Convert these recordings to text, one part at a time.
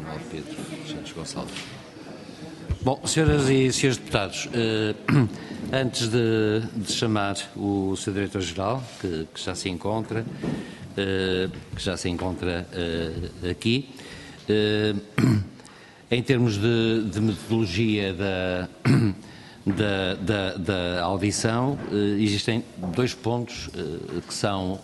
Manuel Pedro Santos Gonçalves. Bom, senhoras e senhores deputados, antes de chamar o Sr. Diretor-Geral, que já se encontra, aqui, em termos de metodologia da audição, existem dois pontos que são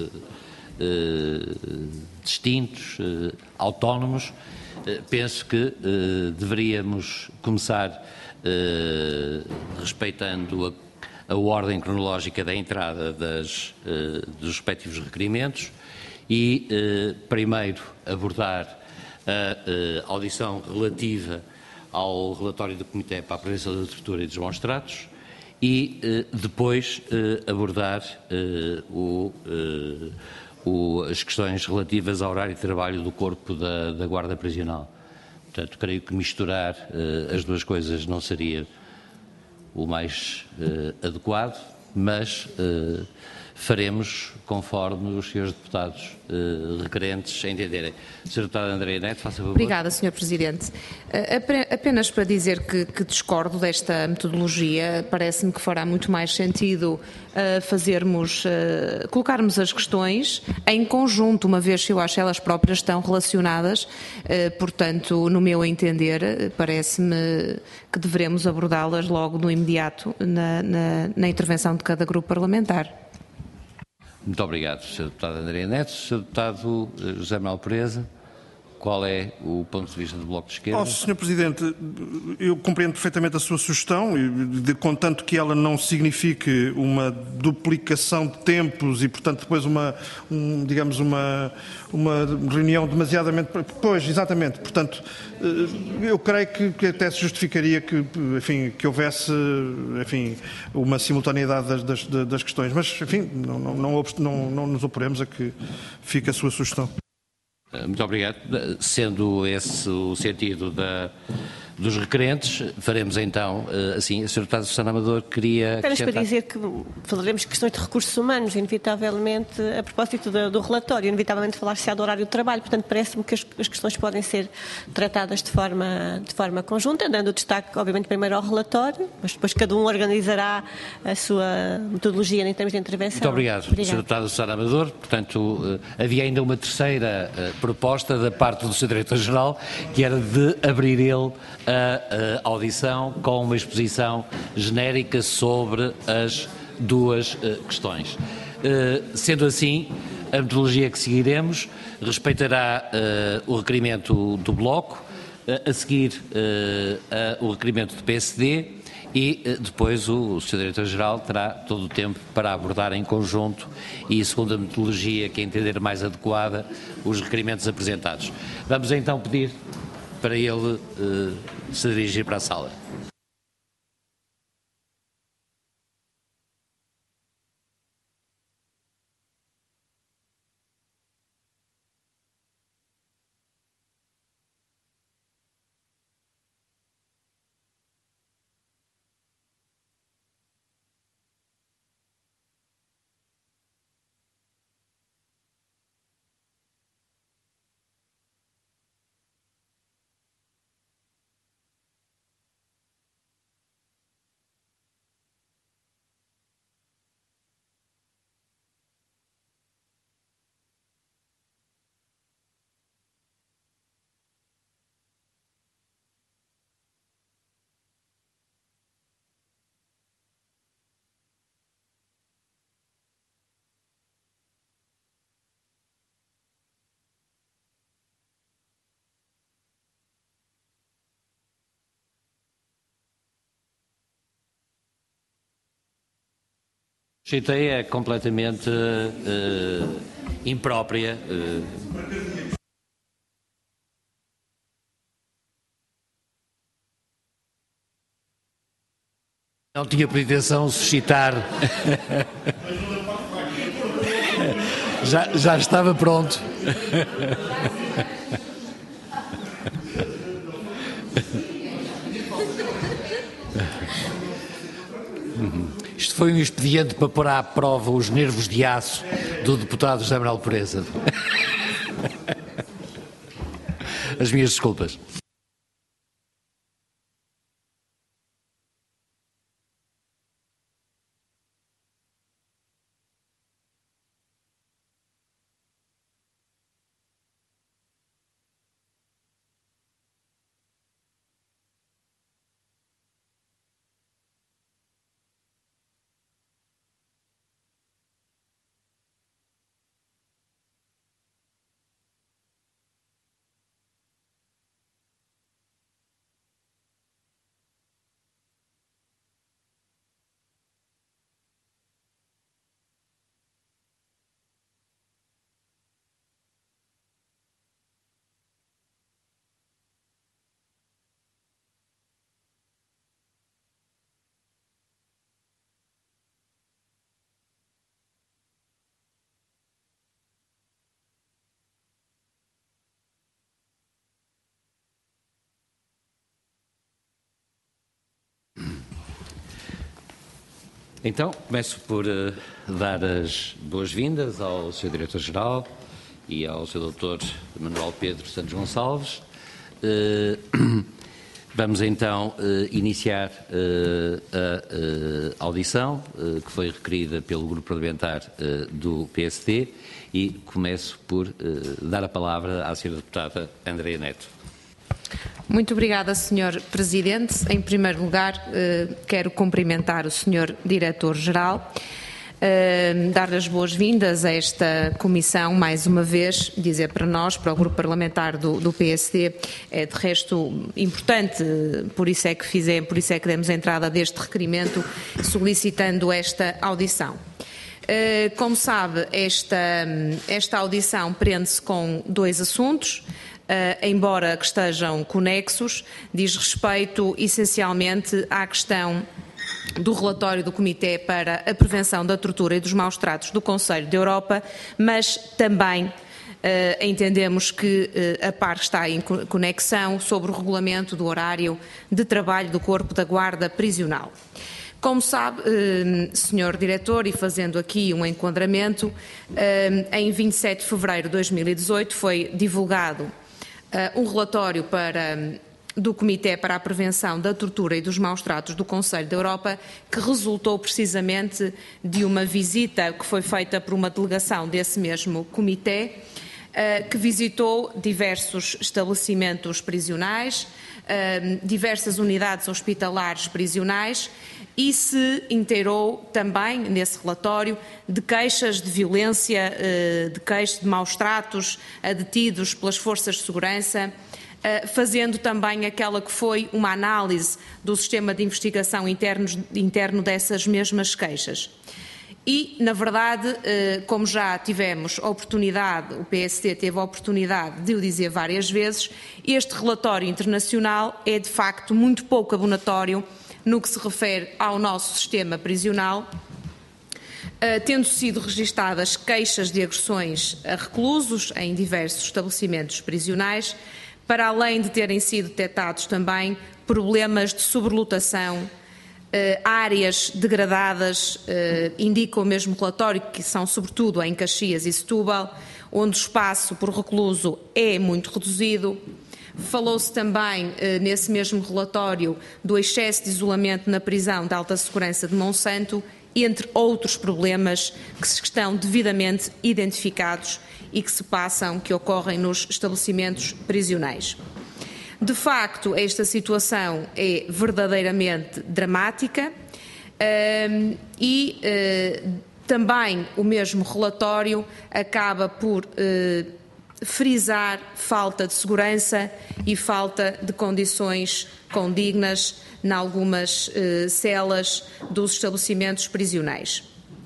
distintos, autónomos. Penso que deveríamos começar respeitando a ordem cronológica da entrada dos respectivos requerimentos e primeiro abordar a audição relativa ao relatório do Comitê para a Prevenção da Tortura e dos Maus Tratos e depois abordar as questões relativas ao horário de trabalho do corpo da Guarda Prisional. Portanto, creio que misturar as duas coisas não seria o mais adequado, mas faremos conforme os senhores deputados requerentes entenderem. Sr. Deputada Andreia Neto, faça favor. Obrigada, Sr. Presidente. Apenas para dizer que discordo desta metodologia, parece-me que fará muito mais sentido colocarmos as questões em conjunto, uma vez que eu acho que elas próprias estão relacionadas, portanto, no meu entender, parece-me que devemos abordá-las logo no imediato na intervenção de cada grupo parlamentar. Muito obrigado, Sr. Deputado Andreia Neto. Sr. Deputado José Manuel Pereza, qual é o ponto de vista do Bloco de Esquerda? Sr. Presidente, eu compreendo perfeitamente a sua sugestão, contanto que ela não signifique uma duplicação de tempos e, portanto, depois uma reunião demasiadamente... Pois, exatamente. Portanto, eu creio que até se justificaria que houvesse, uma simultaneidade das questões. Mas, não nos oporemos a que fique a sua sugestão. Muito obrigado. Sendo esse o sentido dos requerentes, faremos então assim. A Sra. Deputada Susana Amador queria... Apenas para dizer que falaremos de questões de recursos humanos, inevitavelmente, a propósito do relatório, inevitavelmente falar-se-á do horário de trabalho, portanto parece-me que as questões podem ser tratadas de forma conjunta, dando destaque, obviamente, primeiro ao relatório, mas depois cada um organizará a sua metodologia em termos de intervenção. Muito obrigado, Sra. Deputada Susana Amador. Portanto, havia ainda uma terceira proposta da parte do Sr. Diretor-Geral, que era de abrir ele a audição com uma exposição genérica sobre as duas questões. Sendo assim, a metodologia que seguiremos respeitará o requerimento do Bloco, a seguir o requerimento do PSD e depois o Sr. Diretor-Geral terá todo o tempo para abordar em conjunto e, segundo a metodologia que entender mais adequada, os requerimentos apresentados. Vamos então pedir para ele se dirigir para a sala. A ideia é completamente imprópria. Não tinha por intenção suscitar. Já estava pronto. Isto foi um expediente para pôr à prova os nervos de aço do deputado José Manuel Pereza. as minhas desculpas. Então, começo por dar as boas-vindas ao Sr. Diretor-Geral e ao Sr. Dr. Manuel Pedro Santos Gonçalves. Vamos então iniciar a audição que foi requerida pelo Grupo Parlamentar do PSD e começo por dar a palavra à Sra. Deputada Andreia Neto. Muito obrigada, Sr. Presidente. Em primeiro lugar, quero cumprimentar o Sr. Diretor-Geral, dar as boas-vindas a esta comissão, mais uma vez, dizer para nós, para o Grupo Parlamentar do PSD, é de resto importante, por isso é que demos entrada deste requerimento, solicitando esta audição. Como sabe, esta audição prende-se com dois assuntos. Embora que estejam conexos, diz respeito essencialmente à questão do relatório do Comitê para a Prevenção da Tortura e dos Maus-Tratos do Conselho da Europa, mas também entendemos que a par está em conexão sobre o regulamento do horário de trabalho do Corpo da Guarda Prisional. Como sabe, Sr. Diretor, e fazendo aqui um enquadramento, em 27 de fevereiro de 2018 foi divulgado um relatório do Comitê para a Prevenção da Tortura e dos Maus-Tratos do Conselho da Europa, que resultou precisamente de uma visita que foi feita por uma delegação desse mesmo Comitê, que visitou diversos estabelecimentos prisionais, diversas unidades hospitalares prisionais e se inteirou também, nesse relatório, de queixas de violência, de queixas de maus-tratos a detidos pelas forças de segurança, fazendo também aquela que foi uma análise do sistema de investigação interno dessas mesmas queixas. E, na verdade, como já tivemos oportunidade, o PSD teve a oportunidade de o dizer várias vezes, este relatório internacional é de facto muito pouco abonatório no que se refere ao nosso sistema prisional, tendo sido registadas queixas de agressões a reclusos em diversos estabelecimentos prisionais, para além de terem sido detectados também problemas de sobrelotação, áreas degradadas, indica o mesmo relatório que são sobretudo em Caxias e Setúbal, onde o espaço por recluso é muito reduzido. Falou-se também, nesse mesmo relatório, do excesso de isolamento na prisão de alta segurança de Monsanto, entre outros problemas que estão devidamente identificados e que se passam, que ocorrem nos estabelecimentos prisionais. De facto, esta situação é verdadeiramente dramática e também o mesmo relatório acaba por frisar falta de segurança e falta de condições condignas em algumas celas dos estabelecimentos prisionais.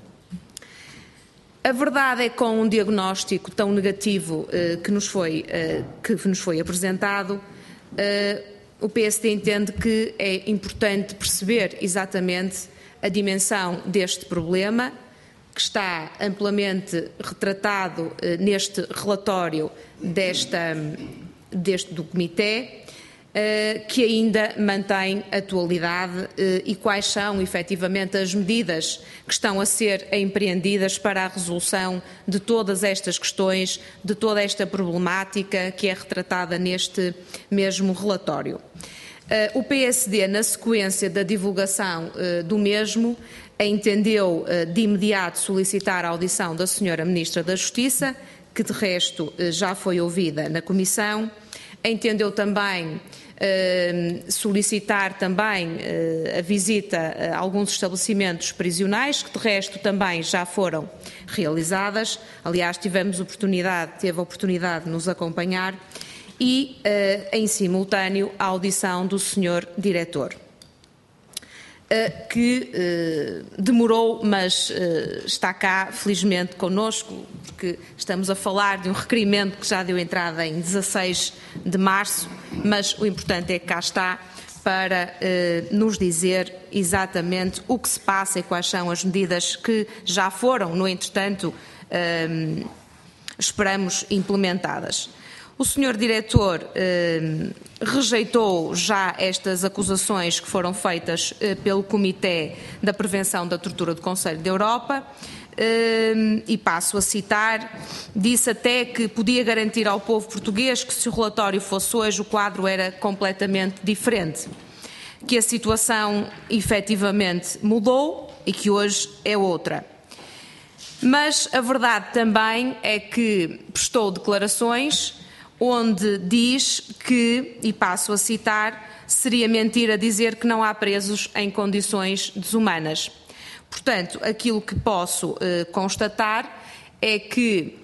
A verdade é que com um diagnóstico tão negativo que nos foi apresentado, o PSD entende que é importante perceber exatamente a dimensão deste problema, que está amplamente retratado neste relatório do Comitê, que ainda mantém atualidade e quais são, efetivamente, as medidas que estão a ser empreendidas para a resolução de todas estas questões, de toda esta problemática que é retratada neste mesmo relatório. O PSD, na sequência da divulgação do mesmo, entendeu de imediato solicitar a audição da Sra. Ministra da Justiça, que de resto já foi ouvida na Comissão. Entendeu também solicitar também a visita a alguns estabelecimentos prisionais, que de resto também já foram realizadas. Aliás, teve a oportunidade de nos acompanhar e, em simultâneo, a audição do Sr. Diretor, que demorou, mas está cá, felizmente, connosco, porque estamos a falar de um requerimento que já deu entrada em 16 de março, mas o importante é que cá está para nos dizer exatamente o que se passa e quais são as medidas que já foram, no entretanto, esperamos, implementadas. O Sr. Diretor rejeitou já estas acusações que foram feitas pelo Comitê da Prevenção da Tortura do Conselho da Europa e passo a citar, disse até que podia garantir ao povo português que se o relatório fosse hoje o quadro era completamente diferente, que a situação efetivamente mudou e que hoje é outra. Mas a verdade também é que prestou declarações onde diz que, e passo a citar, seria mentira dizer que não há presos em condições desumanas. Portanto, aquilo que posso constatar é que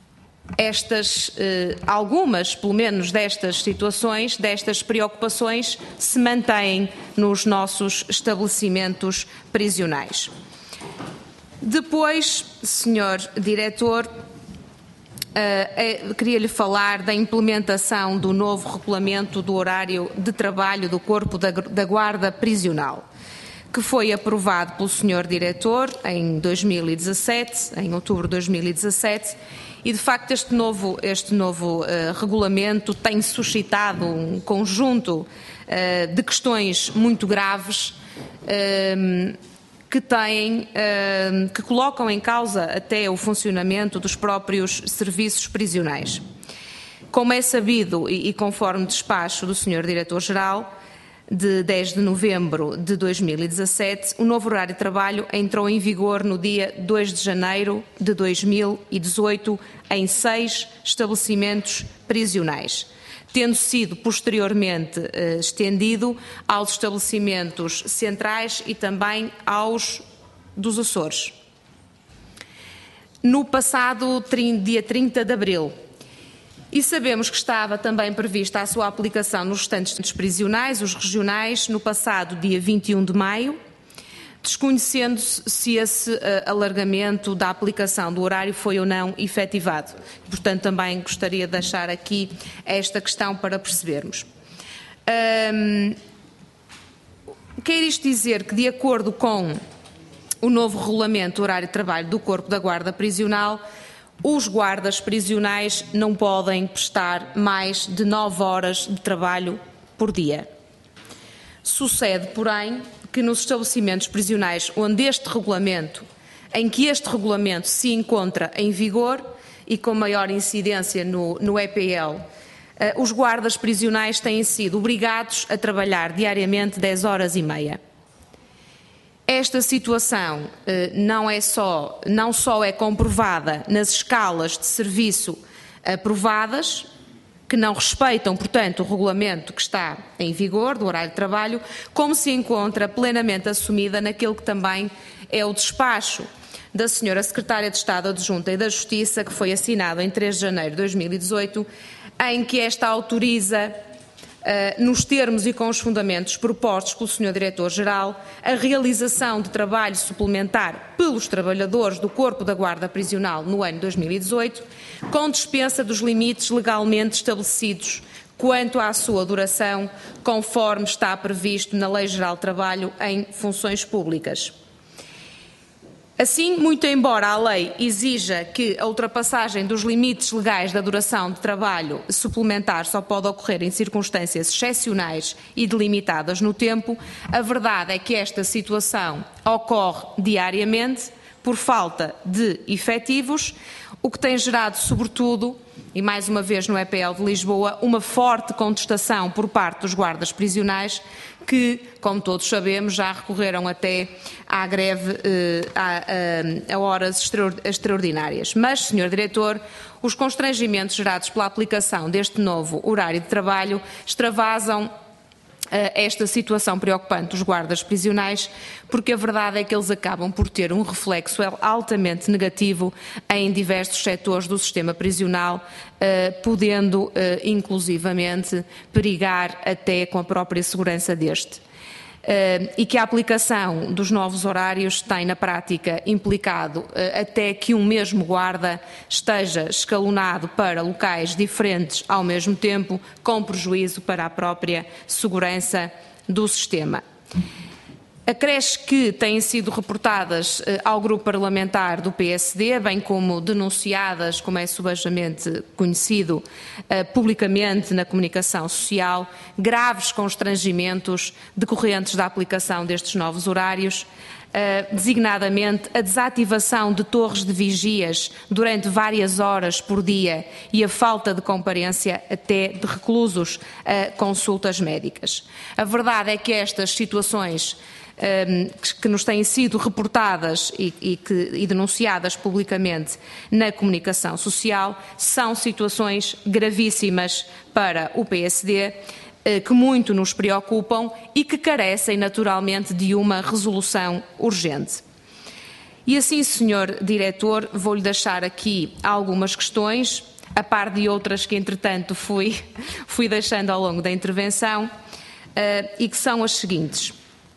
algumas, pelo menos destas situações, destas preocupações, se mantêm nos nossos estabelecimentos prisionais. Depois, Sr. Diretor, queria-lhe falar da implementação do novo regulamento do horário de trabalho do Corpo da Guarda Prisional, que foi aprovado pelo Sr. Diretor em 2017, em outubro de 2017, e de facto este novo regulamento tem suscitado um conjunto de questões muito graves que colocam em causa até o funcionamento dos próprios serviços prisionais. Como é sabido e conforme despacho do Sr. Diretor-Geral, de 10 de novembro de 2017, o novo horário de trabalho entrou em vigor no dia 2 de janeiro de 2018 em 6 estabelecimentos prisionais, tendo sido posteriormente estendido aos estabelecimentos centrais e também aos dos Açores. No passado dia 30 de abril, e sabemos que estava também prevista a sua aplicação nos restantes centros prisionais, os regionais, no passado dia 21 de maio, desconhecendo-se se esse alargamento da aplicação do horário foi ou não efetivado. Portanto, também gostaria de deixar aqui esta questão para percebermos. Quer isto dizer que, de acordo com o novo regulamento do horário de trabalho do Corpo da Guarda Prisional, os guardas prisionais não podem prestar mais de 9 horas de trabalho por dia. Sucede, porém, que nos estabelecimentos prisionais em que este regulamento se encontra em vigor e com maior incidência no EPL, os guardas prisionais têm sido obrigados a trabalhar diariamente 10 horas e meia. Esta situação não só é comprovada nas escalas de serviço aprovadas, que não respeitam, portanto, o regulamento que está em vigor do horário de trabalho, como se encontra plenamente assumida naquele que também é o despacho da Sra. Secretária de Estado Adjunta e da Justiça, que foi assinado em 3 de janeiro de 2018, em que esta autoriza, nos termos e com os fundamentos propostos pelo Sr. Diretor-Geral, a realização de trabalho suplementar pelos trabalhadores do Corpo da Guarda Prisional no ano 2018, com dispensa dos limites legalmente estabelecidos quanto à sua duração, conforme está previsto na Lei Geral de Trabalho em Funções Públicas. Assim, muito embora a lei exija que a ultrapassagem dos limites legais da duração de trabalho suplementar só pode ocorrer em circunstâncias excepcionais e delimitadas no tempo, a verdade é que esta situação ocorre diariamente por falta de efetivos, o que tem gerado, sobretudo, e mais uma vez no EPL de Lisboa, uma forte contestação por parte dos guardas prisionais que, como todos sabemos, já recorreram até à greve a horas extraordinárias. Mas, Sr. Diretor, os constrangimentos gerados pela aplicação deste novo horário de trabalho extravasam esta situação preocupante dos guardas prisionais, porque a verdade é que eles acabam por ter um reflexo altamente negativo em diversos setores do sistema prisional, podendo inclusivamente perigar até com a própria segurança deste. E que a aplicação dos novos horários tem, na prática, implicado até que um mesmo guarda esteja escalonado para locais diferentes ao mesmo tempo, com prejuízo para a própria segurança do sistema. Acresce que têm sido reportadas ao grupo parlamentar do PSD, bem como denunciadas, como é subejamente conhecido, publicamente na comunicação social, graves constrangimentos decorrentes da aplicação destes novos horários, designadamente a desativação de torres de vigias durante várias horas por dia e a falta de comparência até de reclusos a consultas médicas. A verdade é que estas situações que nos têm sido reportadas e denunciadas publicamente na comunicação social são situações gravíssimas para o PSD, que muito nos preocupam e que carecem naturalmente de uma resolução urgente. E assim, Sr. Diretor, vou-lhe deixar aqui algumas questões, a par de outras que entretanto fui deixando ao longo da intervenção, e que são as seguintes.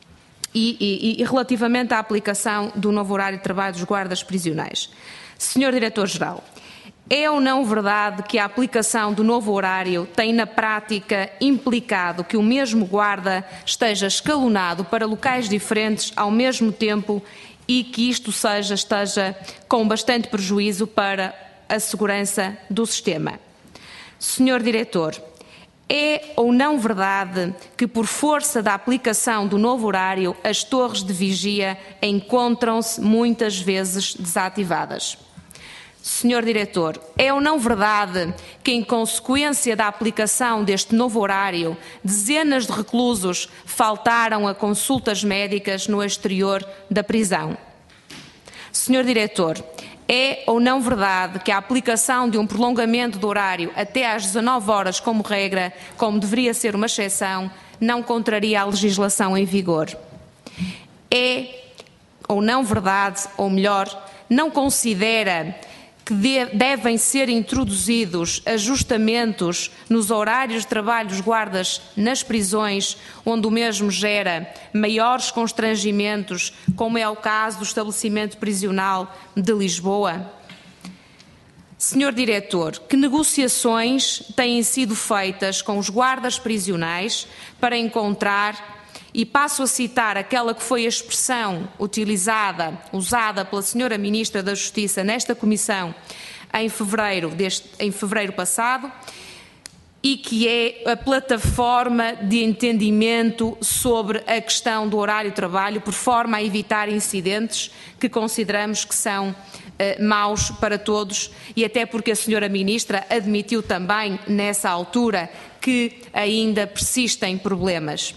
E relativamente à aplicação do novo horário de trabalho dos guardas prisionais. Sr. Diretor-Geral, é ou não verdade que a aplicação do novo horário tem na prática implicado que o mesmo guarda esteja escalonado para locais diferentes ao mesmo tempo e que isto esteja com bastante prejuízo para a segurança do sistema? Sr. Diretor, é ou não verdade que, por força da aplicação do novo horário, as torres de vigia encontram-se muitas vezes desativadas? Sr. Diretor, é ou não verdade que, em consequência da aplicação deste novo horário, dezenas de reclusos faltaram a consultas médicas no exterior da prisão? Sr. Diretor, é ou não verdade que a aplicação de um prolongamento do horário até às 19 horas como regra, como deveria ser uma exceção, não contraria a legislação em vigor? É ou não verdade, ou melhor, não considera que devem ser introduzidos ajustamentos nos horários de trabalho dos guardas nas prisões, onde o mesmo gera maiores constrangimentos, como é o caso do estabelecimento prisional de Lisboa? Sr. Diretor, que negociações têm sido feitas com os guardas prisionais para encontrar, e passo a citar aquela que foi a expressão usada pela Sra. Ministra da Justiça nesta Comissão em fevereiro passado, e que é a plataforma de entendimento sobre a questão do horário de trabalho, por forma a evitar incidentes que consideramos que são maus para todos, e até porque a Sra. Ministra admitiu também, nessa altura, que ainda persistem problemas.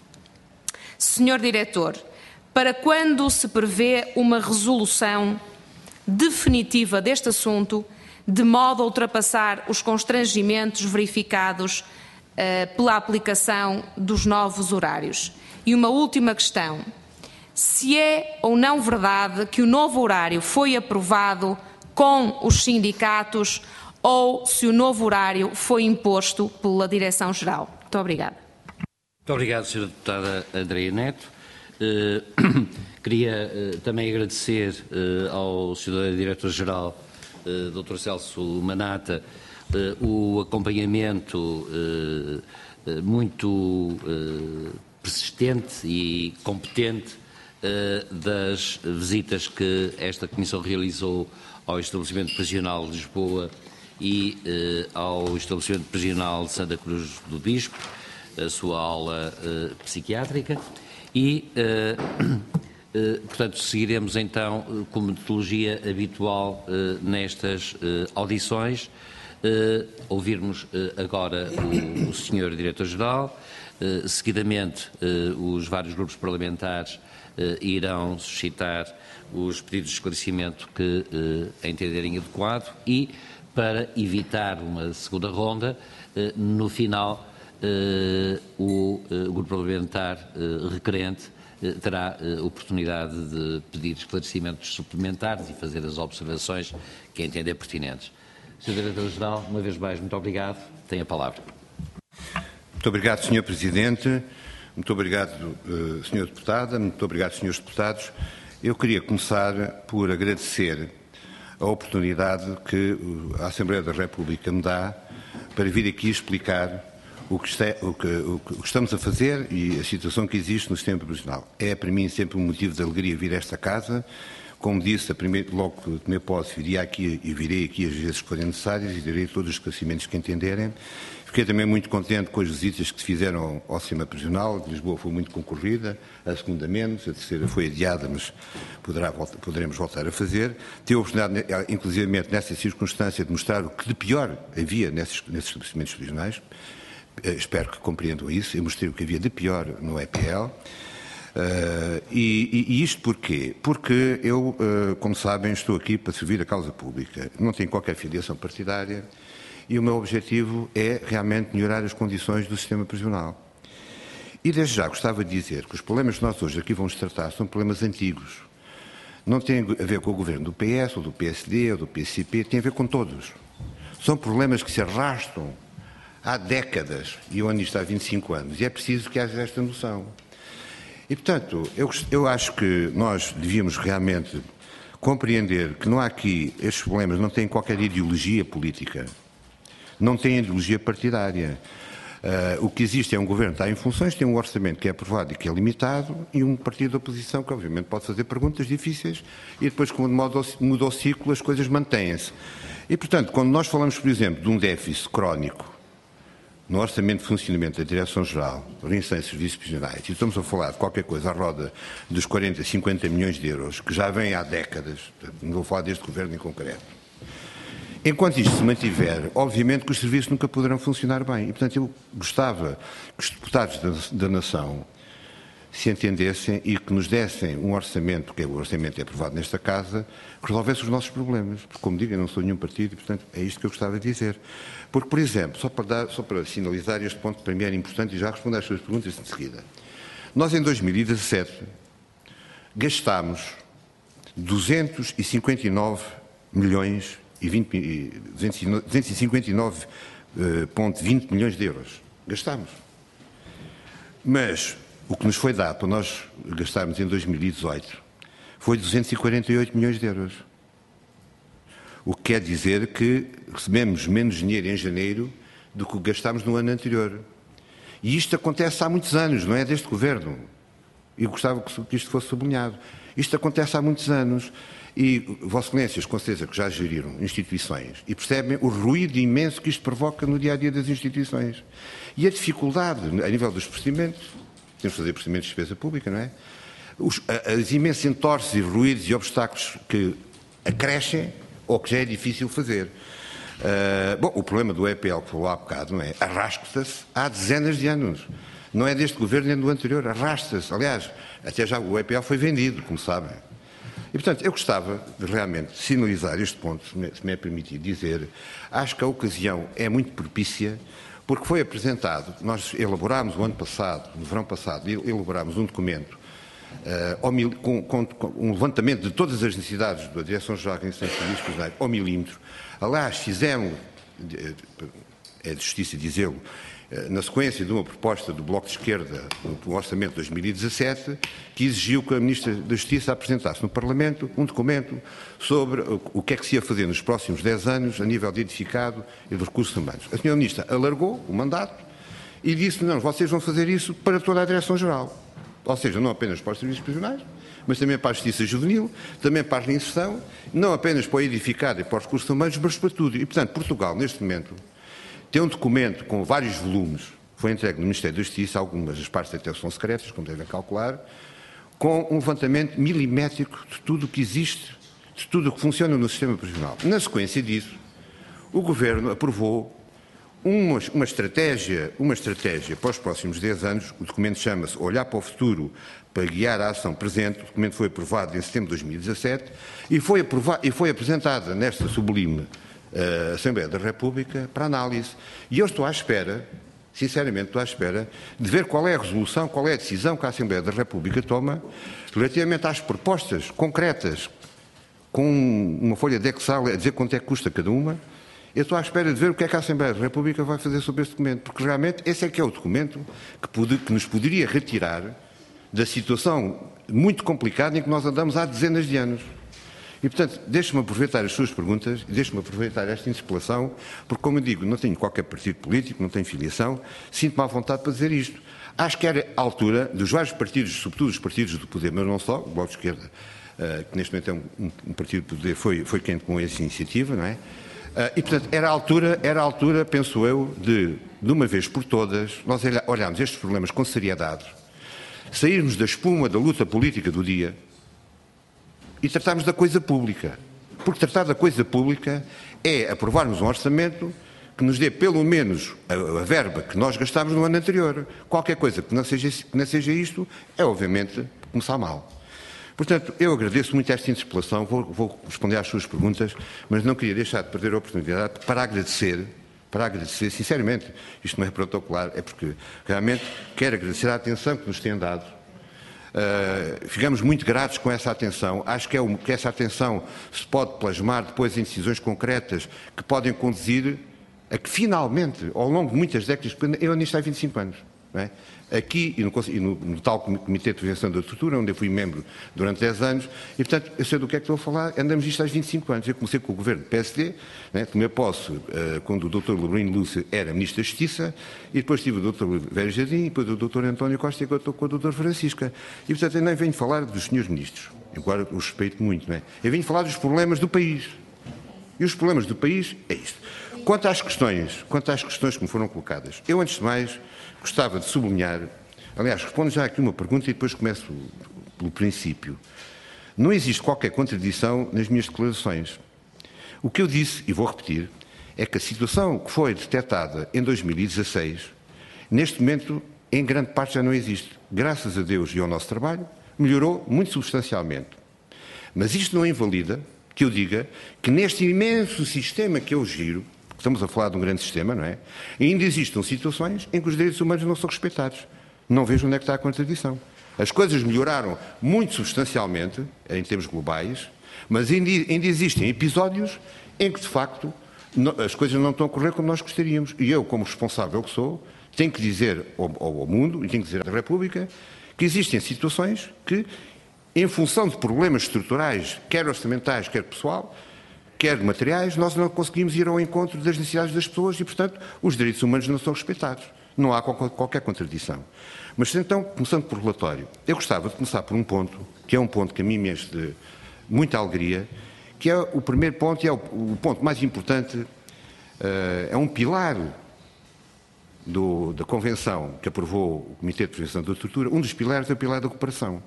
Sr. Diretor, para quando se prevê uma resolução definitiva deste assunto, de modo a ultrapassar os constrangimentos verificados pela aplicação dos novos horários? E uma última questão. Se é ou não verdade que o novo horário foi aprovado com os sindicatos ou se o novo horário foi imposto pela Direção-Geral? Muito obrigada. Muito obrigado, Sra. Deputada Andreia Neto. Queria também agradecer ao Sr. Diretor-Geral, Dr. Celso Manata, o acompanhamento muito persistente e competente das visitas que esta Comissão realizou ao Estabelecimento Prisional de Lisboa e ao Estabelecimento Prisional de Santa Cruz do Bispo, a sua aula psiquiátrica e, portanto, seguiremos então com metodologia habitual nestas audições, ouvirmos agora o Sr. Diretor-Geral, seguidamente os vários grupos parlamentares irão suscitar os pedidos de esclarecimento que entenderem adequado e, para evitar uma segunda ronda, no final o grupo parlamentar requerente terá oportunidade de pedir esclarecimentos suplementares e fazer as observações que entender pertinentes. Sr. Diretor-Geral, uma vez mais, muito obrigado. Tem a palavra. Muito obrigado, Sr. Presidente. Muito obrigado, Sra. Deputada. Muito obrigado, Srs. Deputados. Eu queria começar por agradecer a oportunidade que a Assembleia da República me dá para vir aqui explicar o que estamos a fazer e a situação que existe no sistema prisional. É, para mim, sempre um motivo de alegria vir a esta casa. Como disse, logo que tomei posse, virei aqui as vezes que forem necessárias e darei todos os esclarecimentos que entenderem. Fiquei também muito contente com as visitas que se fizeram ao sistema prisional. De Lisboa foi muito concorrida, a segunda menos, a terceira foi adiada, mas poderemos voltar a fazer. Tive a oportunidade, inclusivamente nessa circunstância, de mostrar o que de pior havia nesses estabelecimentos prisionais. Espero que compreendam isso. Eu mostrei o que havia de pior no EPL. E isto porquê? Porque eu, como sabem, estou aqui para servir a causa pública. Não tenho qualquer filiação partidária e o meu objetivo é realmente melhorar as condições do sistema prisional. E desde já gostava de dizer que os problemas que nós hoje aqui vamos tratar são problemas antigos. Não têm a ver com o governo do PS, ou do PSD, ou do PCP, tem a ver com todos. São problemas que se arrastam há décadas, e eu ando nisto há 25 anos, e é preciso que haja esta noção. E, portanto, eu acho que nós devíamos realmente compreender que não há aqui, estes problemas não têm qualquer ideologia política, não têm ideologia partidária. O que existe é um governo que está em funções, tem um orçamento que é aprovado e que é limitado, e um partido de oposição que, obviamente, pode fazer perguntas difíceis e depois, quando muda o ciclo, as coisas mantêm-se. E, portanto, quando nós falamos, por exemplo, de um déficit crónico no orçamento de funcionamento da Direção-Geral, Organização e Serviços Prisionais, e estamos a falar de qualquer coisa à roda dos 40, 50 milhões de euros, que já vem há décadas, não vou falar deste governo em concreto. Enquanto isto se mantiver, obviamente que os serviços nunca poderão funcionar bem. E, portanto, eu gostava que os deputados da nação se entendessem e que nos dessem um orçamento, que é o orçamento aprovado nesta Casa, que resolvesse os nossos problemas. Porque, como digo, eu não sou nenhum partido e, portanto, é isto que eu gostava de dizer. Porque, por exemplo, só para sinalizar este ponto, para mim era importante e já responder às suas perguntas de seguida. Nós, em 2017, gastámos 259 milhões e 259,20 milhões de euros. Gastámos. Mas o que nos foi dado para nós gastarmos em 2018 foi 248 milhões de euros. O que quer dizer que recebemos menos dinheiro em janeiro do que gastámos no ano anterior. E isto acontece há muitos anos, não é deste governo. E gostava que isto fosse sublinhado. Isto acontece há muitos anos. E Vossas Excelências, com certeza, que já geriram instituições e percebem o ruído imenso que isto provoca no dia-a-dia das instituições. E a dificuldade, a nível dos procedimentos, temos de fazer procedimentos de despesa pública, não é? As imensas entorces e ruídos e obstáculos que acrescem ou que já é difícil fazer. Bom, o problema do EPL que falou há bocado, não é? Arrasta-se há dezenas de anos. Não é deste governo nem do anterior, arrasta-se. Aliás, até já o EPL foi vendido, como sabem. E, portanto, eu gostava de realmente sinalizar este ponto, se me é permitido dizer. Acho que a ocasião é muito propícia, porque foi apresentado, nós elaborámos o ano passado, no verão passado, elaborámos um documento com um levantamento de todas as necessidades da Direção-Geral de Organização e Serviços Prisionais ao milímetro. Aliás, fizemos, é de justiça dizê-lo, na sequência de uma proposta do Bloco de Esquerda no Orçamento de 2017, que exigiu que a Ministra da Justiça apresentasse no Parlamento um documento sobre o que é que se ia fazer nos próximos 10 anos a nível de edificado e de recursos humanos. A Sra. Ministra alargou o mandato e disse, não, vocês vão fazer isso para toda a Direção-Geral. Ou seja, não apenas para os serviços prisionais, mas também para a justiça juvenil, também para a reinserção, não apenas para o edificado e para os recursos humanos, mas para tudo. E, portanto, Portugal, neste momento, tem um documento com vários volumes, foi entregue no Ministério da Justiça, algumas das partes até são secretas, como devem calcular, com um levantamento milimétrico de tudo o que existe, de tudo o que funciona no sistema prisional. Na sequência disso, o Governo aprovou uma estratégia para os próximos 10 anos. O documento chama-se Olhar para o Futuro para guiar a ação presente. O documento foi aprovado em setembro de 2017 e foi apresentada nesta sublime Assembleia da República para análise. E eu estou à espera, sinceramente estou à espera, de ver qual é a resolução, qual é a decisão que a Assembleia da República toma relativamente às propostas concretas, com uma folha de Excel a dizer quanto é que custa cada uma. Eu estou à espera de ver o que é que a Assembleia da República vai fazer sobre este documento, porque realmente esse é que é o documento que nos poderia retirar da situação muito complicada em que nós andamos há dezenas de anos. E, portanto, deixe-me aproveitar as suas perguntas e deixe-me aproveitar esta interpelação, porque, como eu digo, não tenho qualquer partido político, não tenho filiação, sinto-me à vontade para dizer isto. Acho que era a altura dos vários partidos, sobretudo os partidos do poder, mas não só, o Bloco de Esquerda, que neste momento é um partido do poder, foi quem tomou essa iniciativa, não é? E, portanto, era a altura, penso eu, de uma vez por todas, nós olharmos estes problemas com seriedade, sairmos da espuma da luta política do dia e tratarmos da coisa pública. Porque tratar da coisa pública é aprovarmos um orçamento que nos dê pelo menos a verba que nós gastámos no ano anterior. Qualquer coisa que não seja isto é, obviamente, começar mal. Portanto, eu agradeço muito esta interpelação, vou responder às suas perguntas, mas não queria deixar de perder a oportunidade para agradecer, sinceramente, isto não é protocolar, é porque realmente quero agradecer a atenção que nos têm dado. Ficamos muito gratos com essa atenção. Acho que essa atenção se pode plasmar depois em decisões concretas que podem conduzir a que finalmente, ao longo de muitas décadas, eu nisto há 25 anos, não é? Aqui e no tal Comitê de Prevenção da Tortura, onde eu fui membro durante 10 anos, e portanto eu sei do que é que estou a falar, andamos isto há 25 anos. Eu comecei com o governo do PSD, né, tomei posse quando o Dr. Laurino Lúcio era Ministro da Justiça, e depois tive o Dr. Velho Jardim, e depois o Dr. António Costa, e agora estou com o Dr. Francisca. E portanto eu nem venho falar dos senhores ministros, embora os respeito muito, não é? Eu venho falar dos problemas do país. E os problemas do país é isto. Quanto às questões que me foram colocadas, eu antes de mais gostava de sublinhar, aliás, respondo já aqui uma pergunta e depois começo pelo princípio. Não existe qualquer contradição nas minhas declarações. O que eu disse, e vou repetir, é que a situação que foi detectada em 2016, neste momento, em grande parte já não existe. Graças a Deus e ao nosso trabalho, melhorou muito substancialmente. Mas isto não invalida que eu diga que neste imenso sistema que eu giro, estamos a falar de um grande sistema, não é? Ainda existem situações em que os direitos humanos não são respeitados. Não vejo onde é que está a contradição. As coisas melhoraram muito substancialmente, em termos globais, mas ainda existem episódios em que, de facto, as coisas não estão a correr como nós gostaríamos. E eu, como responsável que sou, tenho que dizer ao mundo, e tenho que dizer à República, que existem situações que, em função de problemas estruturais, quer orçamentais, quer pessoal, quer de materiais, nós não conseguimos ir ao encontro das necessidades das pessoas e, portanto, os direitos humanos não são respeitados. Não há qualquer contradição. Mas, então, começando por relatório, eu gostava de começar por um ponto, que é um ponto que a mim me enche de muita alegria, que é o primeiro ponto, e é o ponto mais importante, é um pilar da Convenção que aprovou o Comitê de Prevenção da Tortura. Um dos pilares é o pilar da cooperação.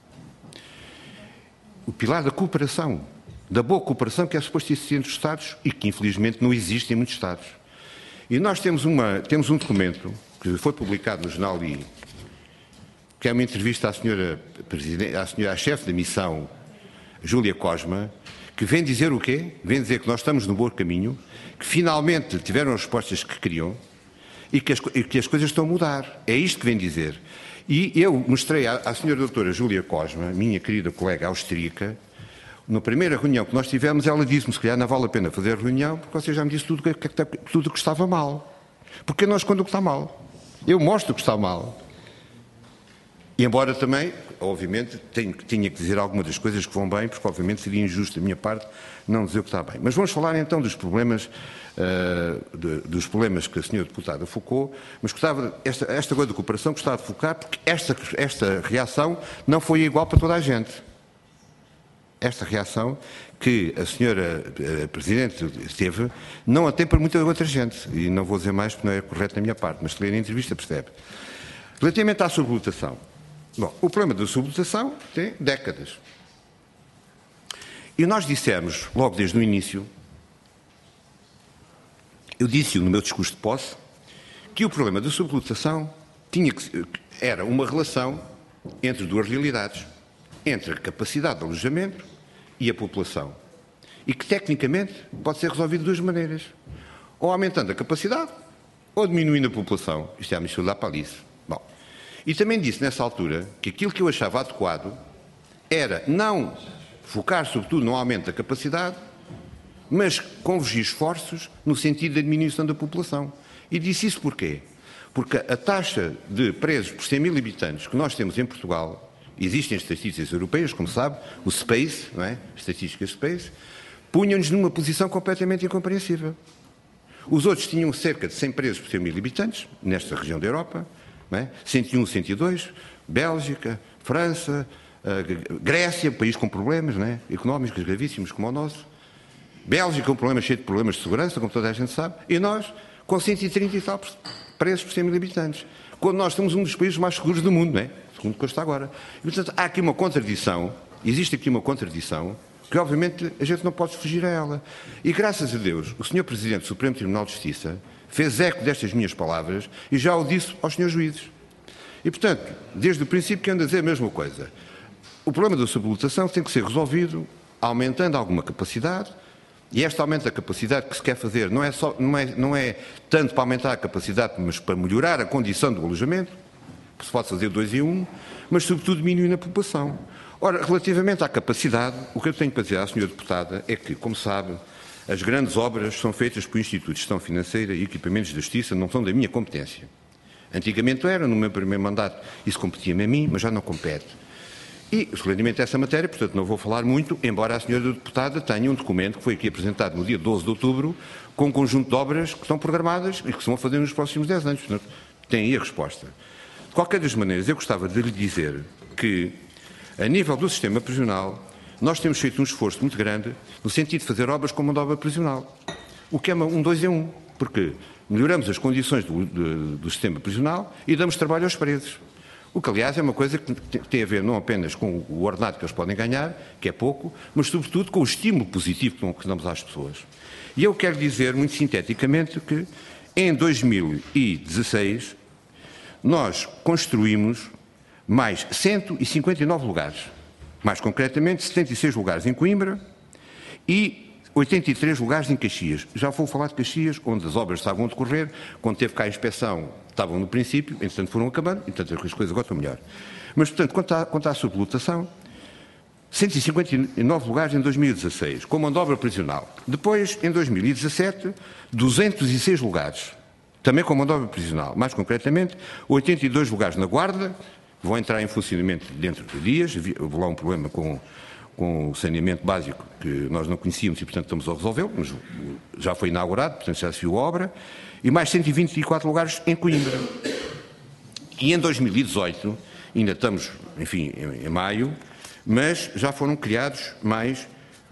O pilar da cooperação, da boa cooperação que é suposto existir entre os Estados e que, infelizmente, não existe em muitos Estados. E nós temos um documento que foi publicado no Jornal I, que é uma entrevista à chefe da missão, Júlia Cosma, que vem dizer o quê? Vem dizer que nós estamos no bom caminho, que finalmente tiveram as respostas que queriam e que as coisas estão a mudar. É isto que vem dizer. E eu mostrei à senhora doutora Júlia Cosma, minha querida colega austríaca, na primeira reunião que nós tivemos, ela disse-me, se calhar não vale a pena fazer a reunião, porque você já me disse tudo o que estava mal. Porque eu não escondo o que está mal. Eu mostro o que está mal. E embora também, obviamente, tinha que dizer algumas das coisas que vão bem, porque obviamente seria injusto da minha parte não dizer o que está bem. Mas vamos falar então dos problemas que a senhora deputada focou, mas gostava, esta coisa de cooperação gostava de focar, porque esta reação não foi igual para toda a gente. Esta reação que a senhora Presidente teve, não a tem para muita outra gente. E não vou dizer mais porque não é correto da minha parte, mas se ler a entrevista percebe. Relativamente à sobrelotação. Bom, o problema da sobrelotação tem décadas. E nós dissemos, logo desde o início, eu disse-o no meu discurso de posse, que o problema da sobrelotação era uma relação entre duas realidades, entre a capacidade de alojamento e a população. E que, tecnicamente, pode ser resolvido de duas maneiras. Ou aumentando a capacidade, ou diminuindo a população. Isto é a mistura da palice. Bom, e também disse, nessa altura, que aquilo que eu achava adequado era não focar, sobretudo, no aumento da capacidade, mas convergir esforços no sentido da diminuição da população. E disse isso porquê? Porque a taxa de presos por 100 mil habitantes que nós temos em Portugal, existem estatísticas europeias, como sabe, o SPACE, não é? Estatísticas SPACE, punham-nos numa posição completamente incompreensível. Os outros tinham cerca de 100 presos por 100 mil habitantes, nesta região da Europa, não é? 101, 102, Bélgica, França, Grécia, país com problemas, não é? Económicos gravíssimos como o nosso, Bélgica, um problema cheio de problemas de segurança, como toda a gente sabe, e nós com 130 e tal presos por 100 mil habitantes, quando nós somos um dos países mais seguros do mundo, não é? Segundo o que está agora. E, portanto, há aqui uma contradição, existe aqui uma contradição, que obviamente a gente não pode fugir a ela. E graças a Deus, o Sr. Presidente do Supremo Tribunal de Justiça fez eco destas minhas palavras e já o disse aos senhores juízes. E, portanto, desde o princípio que ando a dizer a mesma coisa. O problema da sobrelotação tem que ser resolvido aumentando alguma capacidade, e este aumento da capacidade que se quer fazer não é tanto para aumentar a capacidade, mas para melhorar a condição do alojamento, que se pode fazer 2 em 1, mas sobretudo diminuir a população. Ora, relativamente à capacidade, o que eu tenho para dizer à senhora deputada é que, como sabe, as grandes obras são feitas por institutos de gestão financeira e equipamentos de justiça, não são da minha competência. Antigamente era, no meu primeiro mandato, isso competia-me a mim, mas já não compete. E, relativamente a essa matéria, portanto, não vou falar muito, embora a senhora deputada tenha um documento que foi aqui apresentado no dia 12 de outubro, com um conjunto de obras que estão programadas e que se vão fazer nos próximos 10 anos. Portanto, tem aí a resposta. De qualquer das maneiras, eu gostava de lhe dizer que, a nível do sistema prisional, nós temos feito um esforço muito grande no sentido de fazer obras com mão de obra prisional. O que é um 2 em 1, porque melhoramos as condições do sistema prisional e damos trabalho aos presos. O que, aliás, é uma coisa que tem a ver não apenas com o ordenado que eles podem ganhar, que é pouco, mas, sobretudo, com o estímulo positivo que damos às pessoas. E eu quero dizer, muito sinteticamente, que em 2016 nós construímos mais 159 lugares. Mais concretamente, 76 lugares em Coimbra e 83 lugares em Caxias. Já vou falar de Caxias, onde as obras estavam a decorrer, quando teve cá a inspeção, estavam no princípio, entretanto foram acabando, entretanto as coisas agora estão melhor. Mas, portanto, quanto à sublotação, 159 lugares em 2016, com mão de obra prisional. Depois, em 2017, 206 lugares, também com mão de obra prisional. Mais concretamente, 82 lugares na Guarda, vão entrar em funcionamento dentro de dias. Houve lá um problema com o saneamento básico que nós não conhecíamos e, portanto, estamos a resolvê-lo, mas já foi inaugurado, portanto, já se viu a obra, e mais 124 lugares em Coimbra. E em 2018, ainda estamos, enfim, em maio, mas já foram criados mais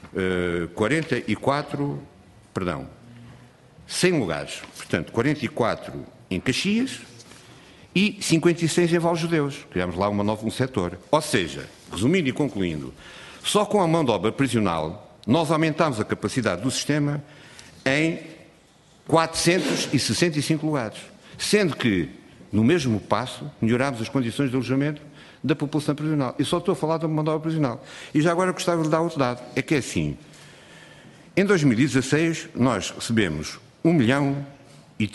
100 lugares, portanto, 44 em Caxias e 56 em Valjudeus. Criámos lá um setor. Ou seja, resumindo e concluindo, só com a mão de obra prisional nós aumentámos a capacidade do sistema em 465 lugares, sendo que, no mesmo passo, melhorámos as condições de alojamento da população prisional. Eu só estou a falar da mão de obra prisional. E já agora gostava de dar outro dado. É que é assim, em 2016 nós recebemos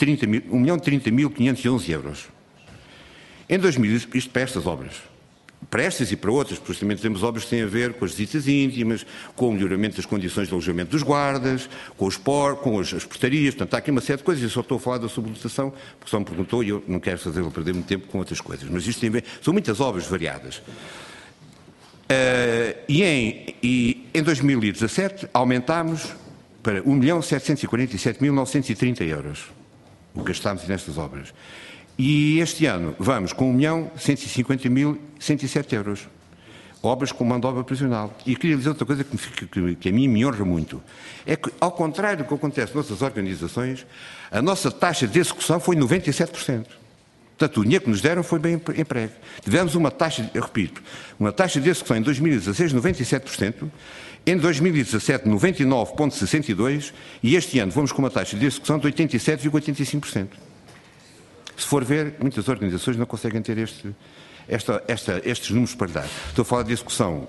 1.030.511 euros. Em 2000, isto para estas obras. para estas e para outras, porque também temos obras que têm a ver com as visitas íntimas, com o melhoramento das condições de alojamento dos guardas, com os com as portarias, portanto há aqui uma série de coisas, eu só estou a falar da sublotação, porque só me perguntou e eu não quero fazê-lo perder muito tempo com outras coisas, mas isto tem a ver, são muitas obras variadas. E em 2017 aumentámos para 1.747.930 euros o que gastámos nestas obras. E este ano vamos com 1.150.107 euros. Obras com mão de obra prisional. E queria dizer outra coisa que a mim me honra muito. É que, ao contrário do que acontece noutras organizações, a nossa taxa de execução foi 97%. Portanto, o dinheiro que nos deram foi bem emprego. Tivemos uma taxa, eu repito, uma taxa de execução em 2016 97%, em 2017 99,62% e este ano vamos com uma taxa de execução de 87,85%. Se for ver, muitas organizações não conseguem ter estes números para dar. Estou a falar de execução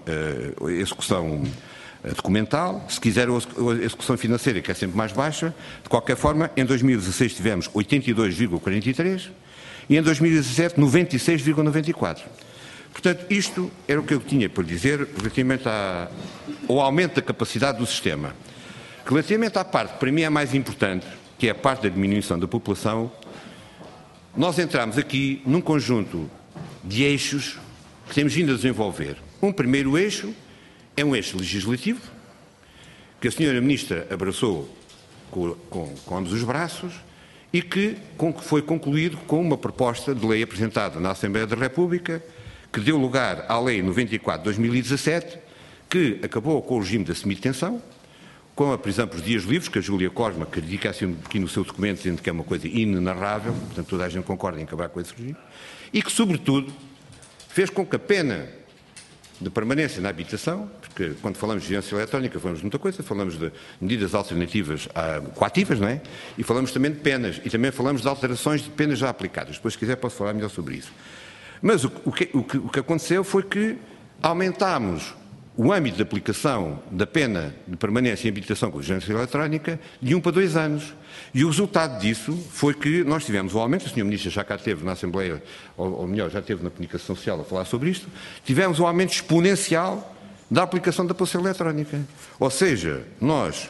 documental, se quiser a execução financeira, que é sempre mais baixa. De qualquer forma, em 2016 tivemos 82,43% e em 2017 96,94%. Portanto, isto era o que eu tinha para dizer relativamente ao aumento da capacidade do sistema. Relativamente à parte que para mim é mais importante, que é a parte da diminuição da população, nós entramos aqui num conjunto de eixos que temos vindo a desenvolver. Um primeiro eixo é um eixo legislativo, que a senhora Ministra abraçou com ambos os braços e que foi concluído com uma proposta de lei apresentada na Assembleia da República, que deu lugar à Lei 94 de 2017, que acabou com o regime da semi-detenção, com a prisão por dias livres, que a Júlia Cosma critica assim aqui no seu documento, dizendo que é uma coisa inenarrável, portanto toda a gente concorda em acabar com esse regime, e que, sobretudo, fez com que a pena de permanência na habitação, porque quando falamos de vigilância eletrónica falamos de muita coisa, falamos de medidas alternativas coativas, não é? E falamos também de penas, e também falamos de alterações de penas já aplicadas. Depois, se quiser, posso falar melhor sobre isso. Mas o que aconteceu foi que aumentámos o âmbito de aplicação da pena de permanência em habitação com vigilância eletrónica de 1 para 2 anos. E o resultado disso foi que nós tivemos o aumento, a Sra. Ministra já cá esteve na Assembleia, ou melhor, já esteve na Comunicação Social a falar sobre isto, tivemos um aumento exponencial da aplicação da polícia eletrónica. Ou seja,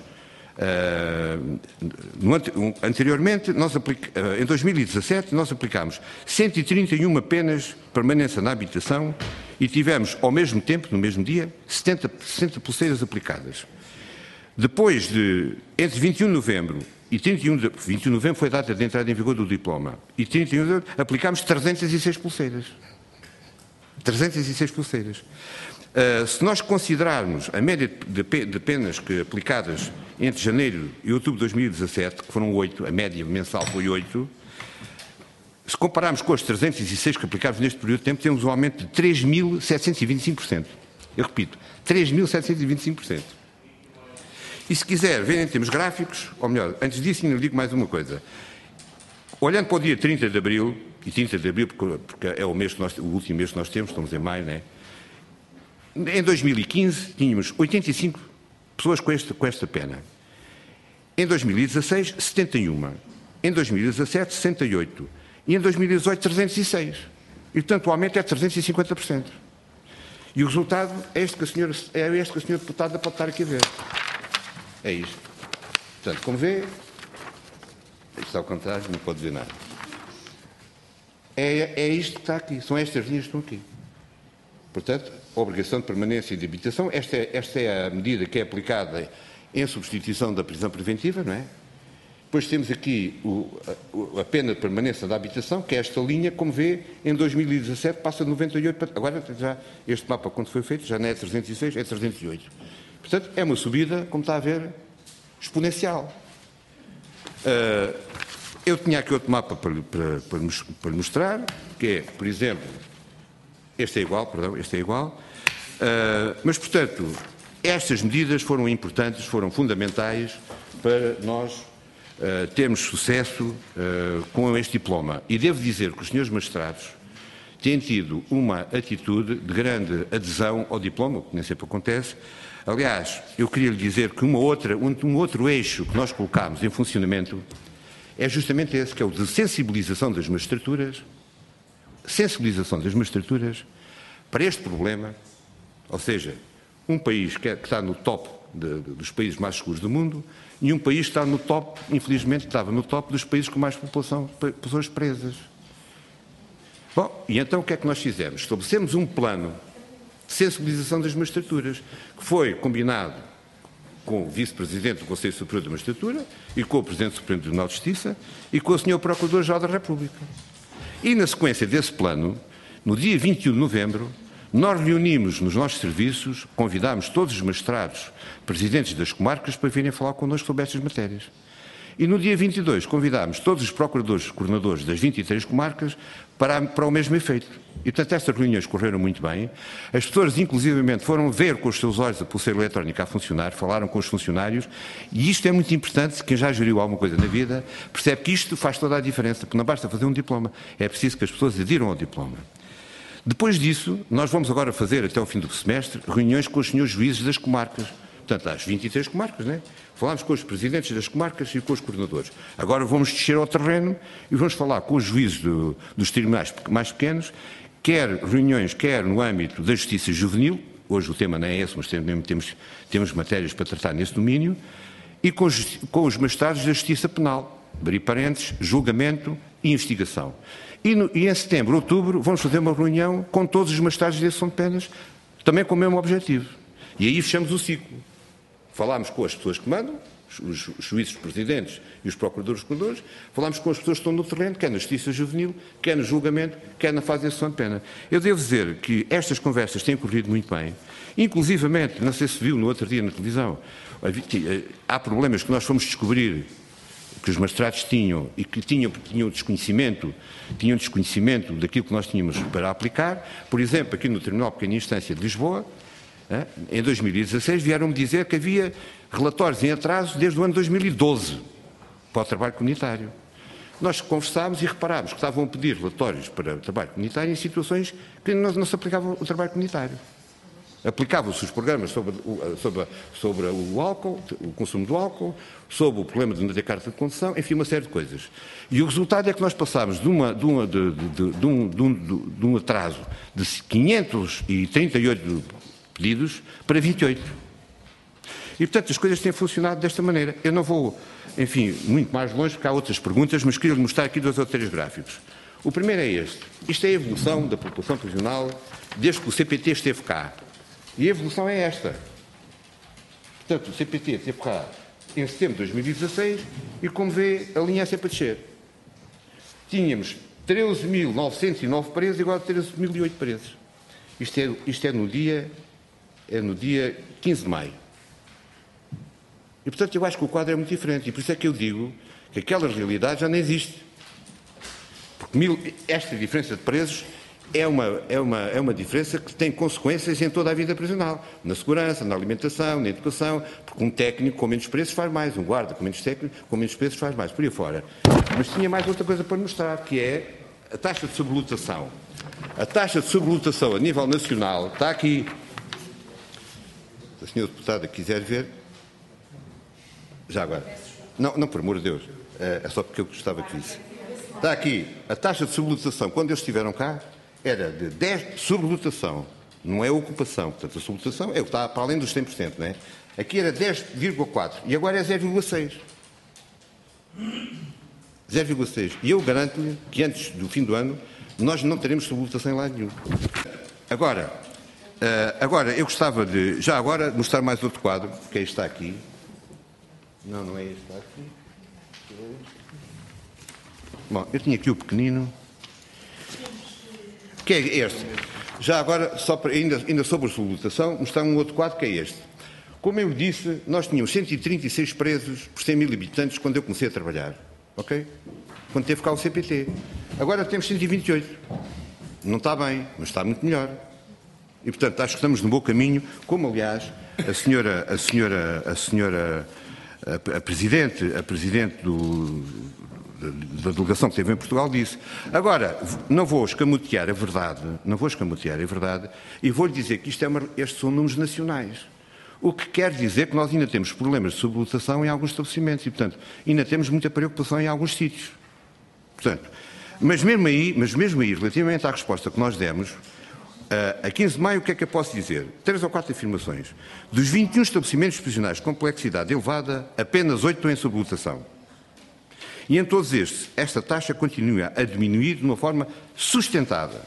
anteriormente, em 2017, nós aplicámos 131 penas de permanência na habitação e tivemos, ao mesmo tempo, no mesmo dia, 60 pulseiras aplicadas. Depois entre 21 de novembro e 31 de novembro foi a data de entrada em vigor do diploma, e 31 de novembro aplicámos 306 pulseiras. 306 pulseiras. Se nós considerarmos a média de penas aplicadas entre janeiro e outubro de 2017, que foram 8, a média mensal foi 8, se compararmos com as 306 que aplicámos neste período de tempo, temos um aumento de 3.725%. Eu repito, 3.725%. E se quiser ver em termos gráficos, ou melhor, antes disso ainda digo mais uma coisa. Olhando para o dia 30 de Abril, e 30 de Abril porque é o último mês que nós temos, estamos em maio, não é? Em 2015 tínhamos 85 pessoas com esta pena. Em 2016, 71. Em 2017, 68. E em 2018, 306. E, portanto, o aumento é 350%. E o resultado é este que a senhora deputada pode estar aqui a ver. É isto. Portanto, como vê, isto está ao contrário, não pode dizer nada. É isto que está aqui. São estas linhas que estão aqui. Portanto, a obrigação de permanência e de habitação, esta é a medida que é aplicada em substituição da prisão preventiva, não é? Depois temos aqui a pena de permanência da habitação, que é esta linha, como vê, em 2017 passa de 98 para... Agora, já este mapa, quando foi feito, já não é 306, é 308. Portanto, é uma subida, como está a ver, exponencial. Eu tinha aqui outro mapa para mostrar, que é, por exemplo, este é igual, mas, portanto, estas medidas foram importantes, foram fundamentais para nós termos sucesso com este diploma. E devo dizer que os senhores magistrados têm tido uma atitude de grande adesão ao diploma, o que nem sempre acontece. Aliás, eu queria lhe dizer que um outro eixo que nós colocámos em funcionamento é justamente esse, que é o de sensibilização das magistraturas para este problema, ou seja, um país que está no top dos países mais seguros do mundo e um país que está no top, infelizmente estava no top dos países com mais pessoas presas. Bom, e então o que é que nós fizemos? Estabelecemos um plano de sensibilização das magistraturas, que foi combinado com o Vice-Presidente do Conselho Superior da Magistratura e com o Presidente do Supremo Tribunal de Justiça e com o Sr. Procurador-Geral da República. E na sequência desse plano, no dia 21 de novembro, nós reunimos nos nossos serviços, convidámos todos os magistrados, presidentes das comarcas, para virem falar connosco sobre estas matérias. E no dia 22 convidámos todos os procuradores, coordenadores das 23 comarcas para o mesmo efeito. E, portanto, estas reuniões correram muito bem. As pessoas, inclusivamente, foram ver com os seus olhos a pulseira eletrónica a funcionar, falaram com os funcionários, e isto é muito importante. Quem já geriu alguma coisa na vida percebe que isto faz toda a diferença, porque não basta fazer um diploma, é preciso que as pessoas adiram ao diploma. Depois disso, nós vamos agora fazer, até o fim do semestre, reuniões com os senhores juízes das comarcas. Portanto, às 23 comarcas, não é? Falámos com os presidentes das comarcas e com os coordenadores. Agora vamos descer ao terreno e vamos falar com os juízes dos tribunais mais pequenos, quer reuniões, quer no âmbito da justiça juvenil, hoje o tema não é esse, mas temos matérias para tratar nesse domínio, e com os magistrados da justiça penal, abrir parênteses, julgamento e investigação. E em setembro, outubro, vamos fazer uma reunião com todos os magistrados de execução de penas, também com o mesmo objetivo. E aí fechamos o ciclo. Falámos com as pessoas que mandam, os juízes presidentes e os procuradores-coordenadores, falámos com as pessoas que estão no terreno, quer na justiça juvenil, quer no julgamento, quer na fase de execução de pena. Eu devo dizer que estas conversas têm corrido muito bem, inclusivamente, não sei se viu no outro dia na televisão, há problemas que nós fomos descobrir que os magistrados tinham e que tinham desconhecimento daquilo que nós tínhamos para aplicar. Por exemplo, aqui no Tribunal de Pequena Instância de Lisboa, em 2016, vieram-me dizer que havia relatórios em atraso desde o ano 2012 para o trabalho comunitário. Nós conversámos e reparámos que estavam a pedir relatórios para o trabalho comunitário em situações que não se aplicava o trabalho comunitário. Aplicavam-se os programas sobre o álcool, o consumo do álcool, sobre o problema de não ter carta de condução, enfim, uma série de coisas. E o resultado é que nós passámos de um atraso de 538 pedidos para 28. E, portanto, as coisas têm funcionado desta maneira. Eu não vou, enfim, muito mais longe, porque há outras perguntas, mas queria-lhe mostrar aqui 2 ou 3 gráficos. O primeiro é este. Isto é a evolução da população prisional desde que o CPT esteve cá. E a evolução é esta. Portanto, o CPT esteve cá em setembro de 2016 e, como vê, a linha é sempre a descer. Tínhamos 13.909 presos e agora 13.008 presos. Isto é no dia 15 de maio. E, portanto, eu acho que o quadro é muito diferente. E por isso é que eu digo que aquela realidade já não existe. Porque esta diferença de presos é uma diferença que tem consequências em toda a vida prisional. Na segurança, na alimentação, na educação, porque um técnico com menos preços faz mais, um guarda com menos preços faz mais, por aí fora. Mas tinha mais outra coisa para mostrar, que é a taxa de sobrelotação. A taxa de sobrelotação a nível nacional está aqui. Se a senhora deputada quiser ver, já agora. Não, por amor de Deus, é só porque eu gostava que visse. Está aqui, a taxa de sobrelotação, quando eles estiveram cá, era de 10% sobrelotação, não é ocupação. Portanto, a sobrelotação é o que está para além dos 100%, não é? Aqui era 10,4% e agora é 0,6%. 0,6%. E eu garanto-lhe que antes do fim do ano nós não teremos sobrelotação em lado nenhum. Agora, eu gostava de, já agora, mostrar mais outro quadro, que este está aqui. Não é este, está aqui. Bom, eu tinha aqui o pequenino, que é este. Já agora, só para, ainda sobre a sobrelotação, mostrar um outro quadro, que é este. Como eu disse, nós tínhamos 136 presos por 100.000 habitantes quando eu comecei a trabalhar. Ok? Quando teve cá o CPT. Agora temos 128. Não está bem, mas está muito melhor. E, portanto, acho que estamos no bom caminho, como, aliás, a Presidente da delegação que teve em Portugal disse. Agora, não vou escamotear a verdade, e vou-lhe dizer que estes são números nacionais. O que quer dizer que nós ainda temos problemas de sobrelotação em alguns estabelecimentos e, portanto, ainda temos muita preocupação em alguns sítios. Portanto, mas mesmo aí, relativamente à resposta que nós demos, a 15 de maio, o que é que eu posso dizer? 3 ou 4 afirmações. Dos 21 estabelecimentos prisionais de complexidade elevada, apenas 8 estão em sobrelotação. E em todos estes, esta taxa continua a diminuir de uma forma sustentada.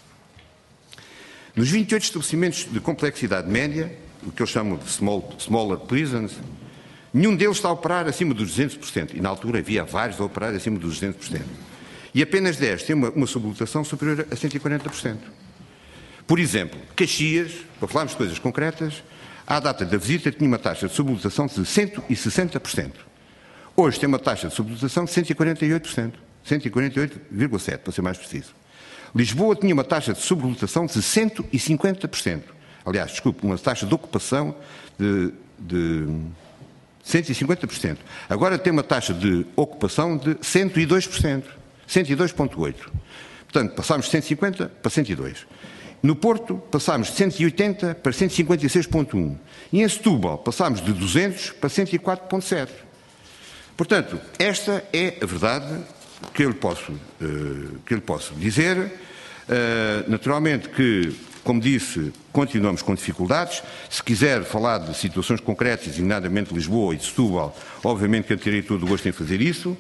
Nos 28 estabelecimentos de complexidade média, o que eu chamo de smaller prisons, nenhum deles está a operar acima dos 200%. E na altura havia vários a operar acima dos 200%. E apenas 10 têm uma sobrelotação superior a 140%. Por exemplo, Caxias, para falarmos de coisas concretas, à data da visita tinha uma taxa de sobrelotação de 160%. Hoje tem uma taxa de sobrelotação de 148%. 148,7%, para ser mais preciso. Lisboa tinha uma taxa de sobrelotação de 150%. Aliás, desculpe, uma taxa de ocupação de 150%. Agora tem uma taxa de ocupação de 102%. 102,8%. Portanto, passámos de 150 para 102%. No Porto, passámos de 180 para 156,1%. E em Setúbal, passámos de 200 para 104,7%. Portanto, esta é a verdade que eu lhe posso dizer. Naturalmente que, como disse, continuamos com dificuldades. Se quiser falar de situações concretas, designadamente de Lisboa e de Setúbal, obviamente que eu terei todo o gosto em fazer isso.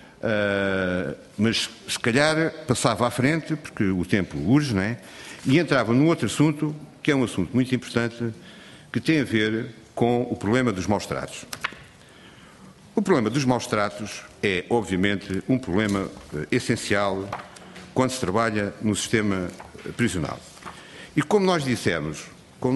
Mas, se calhar, passava à frente, porque o tempo urge, não é? E entrava num outro assunto, que é um assunto muito importante, que tem a ver com o problema dos maus-tratos. O problema dos maus-tratos é, obviamente, um problema essencial quando se trabalha no sistema prisional. E como nós dissemos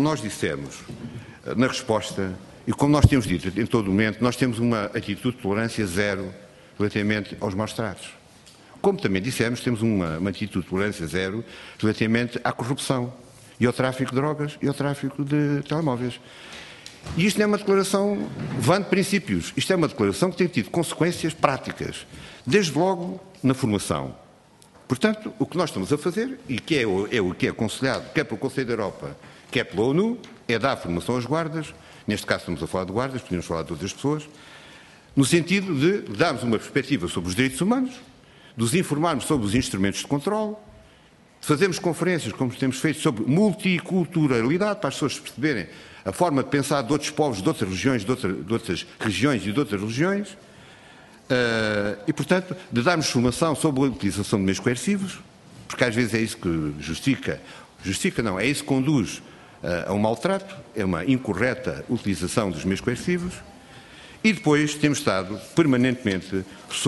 na resposta, e como nós temos dito em todo momento, nós temos uma atitude de tolerância zero relativamente aos maus-tratos. Como também dissemos, temos uma atitude de tolerância zero relativamente à corrupção e ao tráfico de drogas e ao tráfico de telemóveis. E isto não é uma declaração vã de princípios, isto é uma declaração que tem tido consequências práticas, desde logo na formação. Portanto, o que nós estamos a fazer, e que é o que é aconselhado, quer pelo Conselho da Europa, quer pela ONU, é dar formação aos guardas, neste caso estamos a falar de guardas, podemos falar de outras pessoas, no sentido de darmos uma perspectiva sobre os direitos humanos, de os informarmos sobre os instrumentos de controle, de fazermos conferências, como temos feito, sobre multiculturalidade, para as pessoas perceberem a forma de pensar de outros povos, de outras regiões, de outras regiões e de outras religiões, e, portanto, de darmos formação sobre a utilização de meios coercivos, porque às vezes é isso que é isso que conduz a um maltrato, é uma incorreta utilização dos meios coercivos. E depois temos andado permanentemente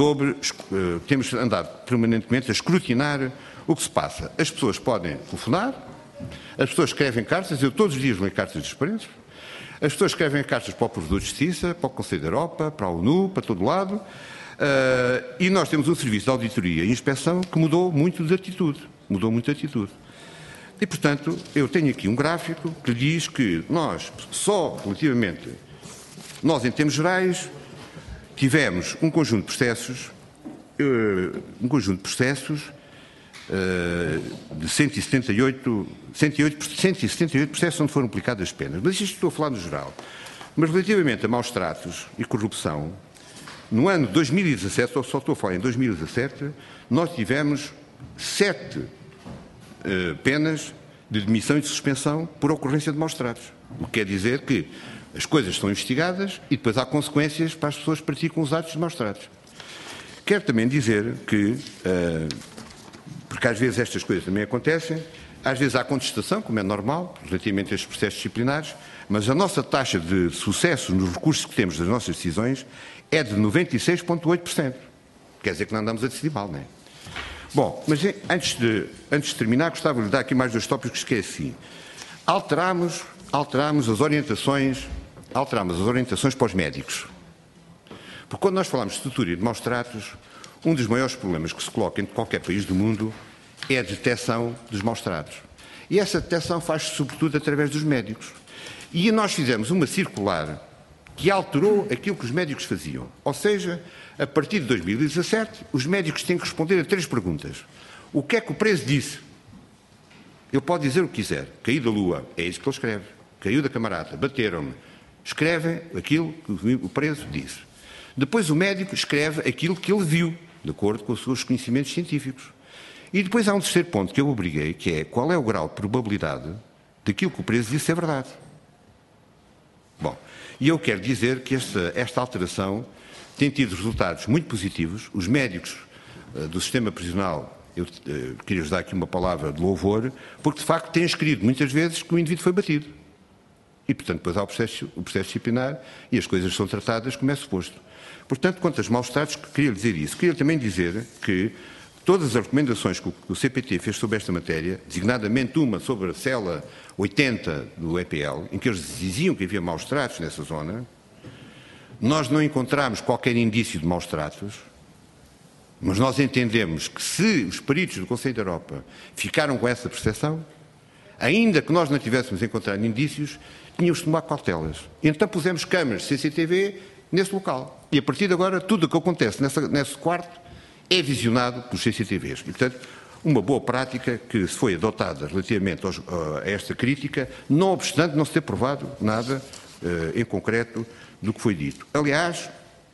a escrutinar o que se passa. As pessoas podem telefonar, as pessoas escrevem cartas, eu todos os dias leio cartas de experiência, as pessoas escrevem cartas para o Provedor de Justiça, para o Conselho da Europa, para a ONU, para todo lado, e nós temos um serviço de auditoria e inspeção que mudou muito de atitude. E, portanto, eu tenho aqui um gráfico que diz que nós, em termos gerais, tivemos um conjunto de processos de 178 processos onde foram aplicadas as penas. Mas isto estou a falar no geral. Mas relativamente a maus-tratos e corrupção, no ano 2017, ou só estou a falar em 2017, nós tivemos 7 penas de demissão e de suspensão por ocorrência de maus-tratos. O que quer dizer que as coisas são investigadas e depois há consequências para as pessoas que praticam os atos de maus-tratos. Quero também dizer que, porque às vezes estas coisas também acontecem, às vezes há contestação, como é normal, relativamente a estes processos disciplinares, mas a nossa taxa de sucesso nos recursos que temos das nossas decisões é de 96,8%. Quer dizer que não andamos a decidir mal, não é? Bom, mas antes de terminar, gostava de lhe dar aqui mais 2 tópicos que é assim. Alterámos as orientações para os médicos. Porque quando nós falamos de estrutura e de maus-tratos, um dos maiores problemas que se coloca em qualquer país do mundo é a detecção dos maus-tratos. E essa detecção faz-se sobretudo através dos médicos. E nós fizemos uma circular que alterou aquilo que os médicos faziam. Ou seja, a partir de 2017, os médicos têm que responder a 3 perguntas. O que é que o preso disse? Ele pode dizer o que quiser. Caí da lua, é isso que ele escreve. Caiu da camarada, bateram-me. Escreve aquilo que o preso disse. Depois o médico escreve aquilo que ele viu, de acordo com os seus conhecimentos científicos. E depois há um terceiro ponto que eu obriguei, que é qual é o grau de probabilidade daquilo que o preso disse ser verdade. Bom, e eu quero dizer que esta alteração tem tido resultados muito positivos. Os médicos do sistema prisional, eu queria dar aqui uma palavra de louvor, porque de facto têm escrito muitas vezes que o indivíduo foi batido. E, portanto, depois há o processo disciplinar e as coisas são tratadas como é suposto. Portanto, quanto aos maus-tratos, queria dizer isso. Queria também dizer que todas as recomendações que o CPT fez sobre esta matéria, designadamente uma sobre a cela 80 do EPL, em que eles diziam que havia maus-tratos nessa zona, nós não encontramos qualquer indício de maus-tratos, mas nós entendemos que se os peritos do Conselho da Europa ficaram com essa percepção, ainda que nós não tivéssemos encontrado indícios, tínhamos de tomar cautelas. Então pusemos câmaras CCTV nesse local. E a partir de agora, tudo o que acontece nesse quarto é visionado pelos CCTVs. E, portanto, uma boa prática que se foi adotada relativamente a esta crítica, não obstante não se ter provado nada em concreto do que foi dito. Aliás,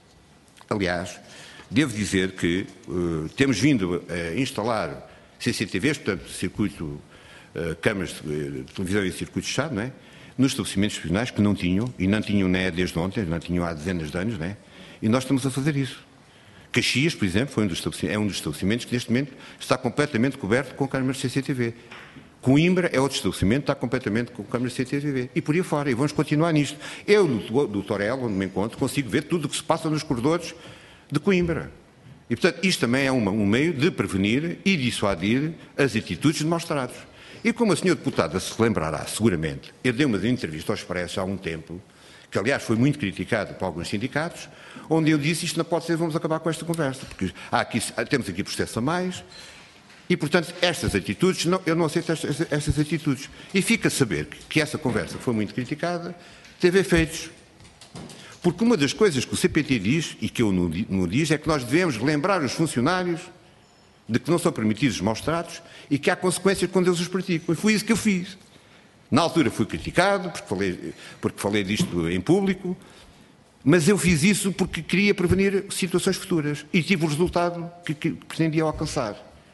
devo dizer que temos vindo a instalar CCTVs, portanto, câmaras de televisão em circuito fechado, não é? Nos estabelecimentos prisionais que não tinham, e não tinham nem desde ontem, não tinham há dezenas de anos, não é? E nós estamos a fazer isso. Caxias, por exemplo, é um dos estabelecimentos que neste momento está completamente coberto com câmaras de CCTV. Coimbra é outro estabelecimento que está completamente com câmaras de CCTV. E por aí fora. E vamos continuar nisto. Eu, do Torel, onde me encontro, consigo ver tudo o que se passa nos corredores de Coimbra. E, portanto, isto também é um meio de prevenir e dissuadir as atitudes de maus-tratos. E como a senhora deputada se lembrará, seguramente, eu dei uma entrevista ao Expresso há um tempo, que aliás foi muito criticado por alguns sindicatos, onde eu disse isto não pode ser, vamos acabar com esta conversa, porque temos aqui processo a mais, e portanto estas atitudes, eu não aceito estas atitudes. E fica a saber que essa conversa foi muito criticada, teve efeitos. Porque uma das coisas que o CPT diz, e que eu não diz, é que nós devemos lembrar os funcionários de que não são permitidos os maus-tratos e que há consequências quando eles os praticam. E foi isso que eu fiz. Na altura fui criticado, porque falei disto em público, mas eu fiz isso porque queria prevenir situações futuras e tive o resultado que pretendia alcançar.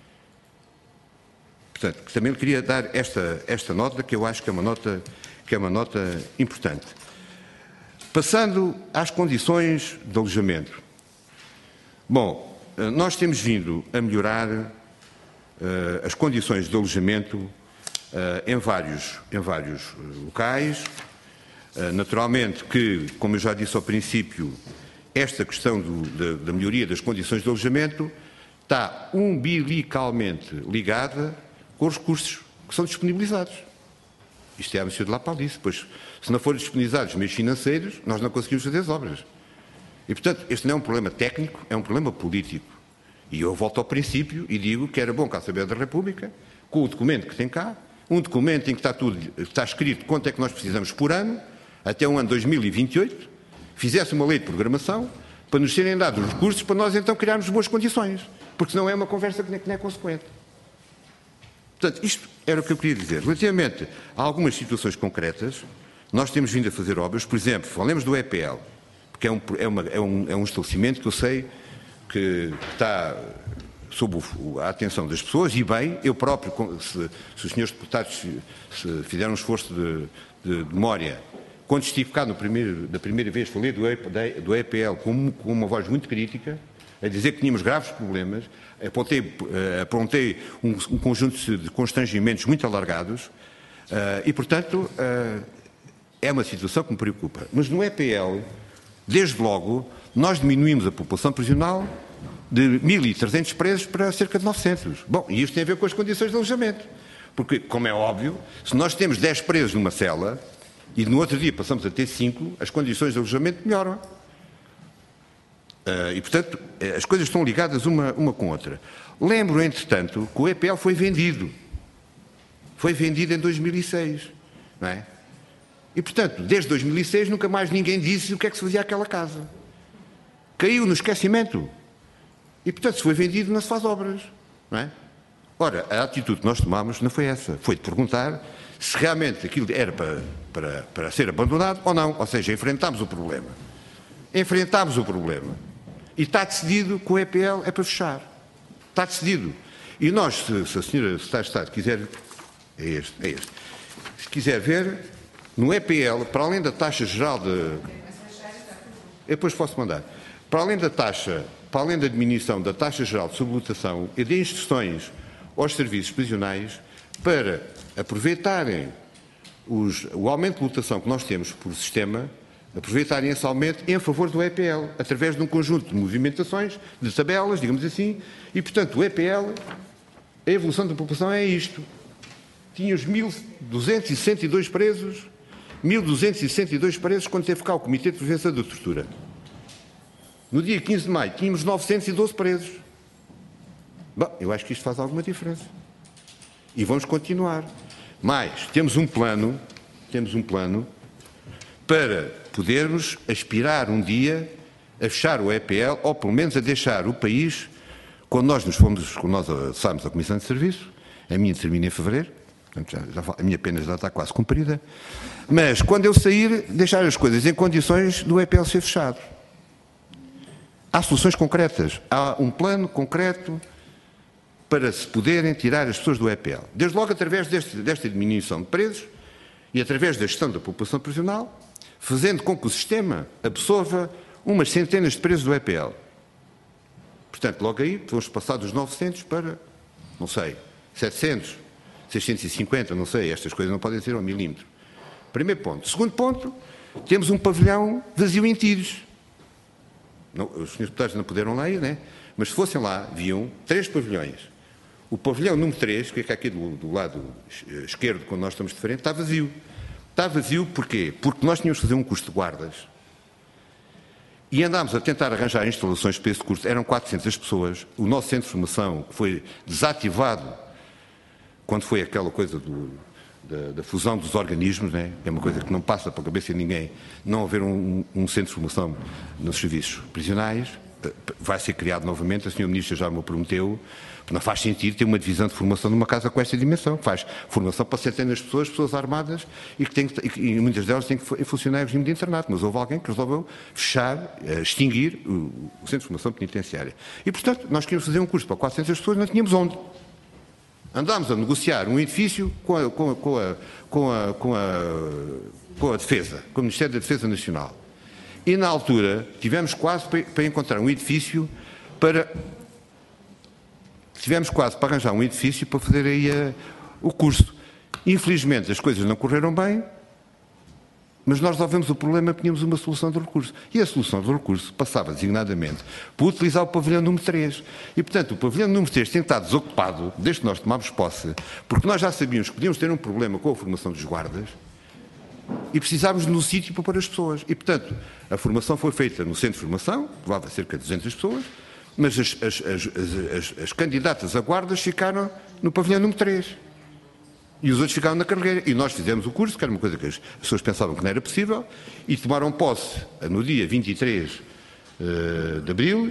Portanto, também queria dar esta nota, que eu acho que é uma nota importante. Passando às condições de alojamento. Bom, nós temos vindo a melhorar as condições de alojamento em vários locais. Naturalmente que, como eu já disse ao princípio, esta questão da melhoria das condições de alojamento está umbilicalmente ligada com os recursos que são disponibilizados. Isto é a Monsieur de La Paz disse, pois se não forem disponibilizados meios financeiros, nós não conseguimos fazer as obras. E, portanto, este não é um problema técnico, é um problema político. E eu volto ao princípio e digo que era bom que a Assembleia da República, com o documento que tem cá, um documento em que está escrito quanto é que nós precisamos por ano, até o ano 2028, fizesse uma lei de programação para nos serem dados os recursos para nós então criarmos boas condições. Porque senão é uma conversa que não é consequente. Portanto, isto era o que eu queria dizer. Relativamente a algumas situações concretas, nós temos vindo a fazer obras, por exemplo, falemos do EPL, porque é um estabelecimento que eu sei que está sob a atenção das pessoas, e bem, eu próprio, se os senhores deputados se fizeram um esforço de memória, quando estive cá da primeira vez, falei do EPL com uma voz muito crítica, a dizer que tínhamos graves problemas, apontei um conjunto de constrangimentos muito alargados, e, portanto, é uma situação que me preocupa. Mas no EPL, desde logo, nós diminuímos a população prisional de 1.300 presos para cerca de 900. Bom, e isto tem a ver com as condições de alojamento. Porque, como é óbvio, se nós temos 10 presos numa cela e no outro dia passamos a ter 5, as condições de alojamento melhoram. E, portanto, as coisas estão ligadas uma com a outra. Lembro, entretanto, que o EPL foi vendido. Foi vendido em 2006. Não é? E, portanto, desde 2006 nunca mais ninguém disse o que é que se fazia àquela casa. Caiu no esquecimento. E, portanto, se foi vendido, não se faz obras. Não é? Ora, a atitude que nós tomámos não foi essa. Foi de perguntar se realmente aquilo era para ser abandonado ou não. Ou seja, enfrentámos o problema. Enfrentámos o problema. E está decidido que o EPL é para fechar. Está decidido. E nós, se a senhora Secretária de Estado quiser, é este, se quiser ver, no EPL, para além da taxa geral de... Eu depois posso mandar. Para além da taxa, para além da diminuição da taxa geral de sobrelotação e de instruções aos serviços prisionais para aproveitarem o aumento de lotação que nós temos por sistema, aproveitarem esse aumento em favor do EPL, através de um conjunto de movimentações, de tabelas, digamos assim, e, portanto, o EPL, a evolução da população é isto. Tinha os 1.262 presos, 1.262 presos quando teve cá o Comitê de Prevenção da Tortura. No dia 15 de maio, tínhamos 912 presos. Bom, eu acho que isto faz alguma diferença. E vamos continuar. Mas temos um plano para podermos aspirar um dia a fechar o EPL, ou pelo menos a deixar o país, quando nós saímos da Comissão de Serviço, a minha termina em fevereiro, portanto, a minha pena já está quase cumprida, mas quando eu sair, deixar as coisas em condições do EPL ser fechado. Há soluções concretas, há um plano concreto para se poderem tirar as pessoas do EPL. Desde logo através desta diminuição de presos e através da gestão da população prisional, fazendo com que o sistema absorva umas centenas de presos do EPL. Portanto, logo aí, vamos passar dos 900 para, não sei, 700, 650, não sei, estas coisas não podem ser ao milímetro. Primeiro ponto. Segundo ponto, temos um pavilhão vazio em Tiros. Não, os senhores deputados não puderam lá ir, né? Mas se fossem lá, viam 3 pavilhões. O pavilhão número 3, que é aqui do lado esquerdo, quando nós estamos de frente, está vazio. Está vazio porquê? Porque nós tínhamos que fazer um curso de guardas e andámos a tentar arranjar instalações para esse curso. Eram 400 pessoas. O nosso centro de formação foi desativado quando foi aquela coisa da fusão dos organismos, né? É uma coisa que não passa pela cabeça de ninguém, não haver um centro de formação nos serviços prisionais. Vai ser criado novamente, a senhora Ministra já me prometeu, porque não faz sentido ter uma divisão de formação numa casa com esta dimensão. Faz formação para centenas de pessoas armadas e muitas delas têm que funcionar em regime de internato, mas houve alguém que resolveu fechar, extinguir o Centro de Formação Penitenciária. E, portanto, nós queríamos fazer um curso para 400 pessoas, não tínhamos onde. Andámos a negociar um edifício com a Defesa, com o Ministério da Defesa Nacional. E, na altura, tivemos quase para encontrar um edifício Tivemos quase para arranjar um edifício para fazer aí o curso. Infelizmente, as coisas não correram bem, mas nós resolvemos o problema, tínhamos uma solução de recurso. E a solução de recurso passava designadamente por utilizar o pavilhão número 3. E, portanto, o pavilhão número 3 tem estado desocupado, desde que nós tomámos posse, porque nós já sabíamos que podíamos ter um problema com a formação dos guardas, e precisávamos de um sítio para pôr as pessoas. E, portanto, a formação foi feita no centro de formação, levava cerca de 200 pessoas, mas as candidatas a guardas ficaram no pavilhão número 3. E os outros ficaram na carreira. E nós fizemos o curso, que era uma coisa que as pessoas pensavam que não era possível, e tomaram posse, no dia 23 de abril,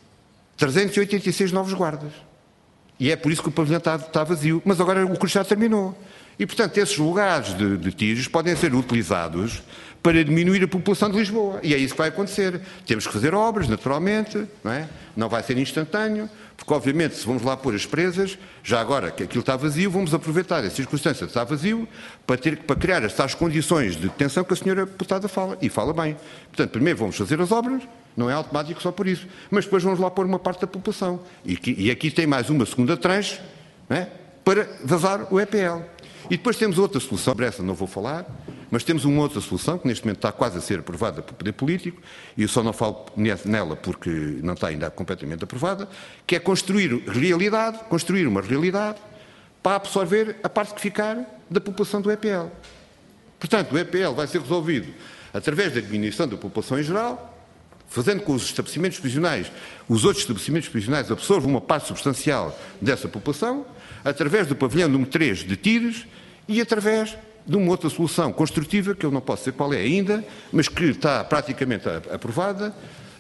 386 novos guardas. E é por isso que o pavilhão está vazio. Mas agora o curso já terminou. E, portanto, esses lugares de tiros podem ser utilizados para diminuir a população de Lisboa. E é isso que vai acontecer. Temos que fazer obras, naturalmente, não é? Não vai ser instantâneo, porque, obviamente, se vamos lá pôr as presas, já agora que aquilo está vazio, vamos aproveitar a circunstância de estar vazio para criar as tais condições de detenção que a senhora deputada fala, e fala bem. Portanto, primeiro vamos fazer as obras, não é automático só por isso, mas depois vamos lá pôr uma parte da população. E aqui tem mais uma segunda tranche, não é? Para vazar o EPL. E depois temos outra solução, sobre essa não vou falar, mas temos uma outra solução que neste momento está quase a ser aprovada pelo Poder Político, e eu só não falo nela porque não está ainda completamente aprovada, que é construir uma realidade para absorver a parte que ficar da população do EPL. Portanto, o EPL vai ser resolvido através da diminuição da população em geral, fazendo com que os estabelecimentos prisionais, os outros estabelecimentos prisionais absorvam uma parte substancial dessa população, através do pavilhão número 3 de Tiros e através de uma outra solução construtiva, que eu não posso dizer qual é ainda, mas que está praticamente aprovada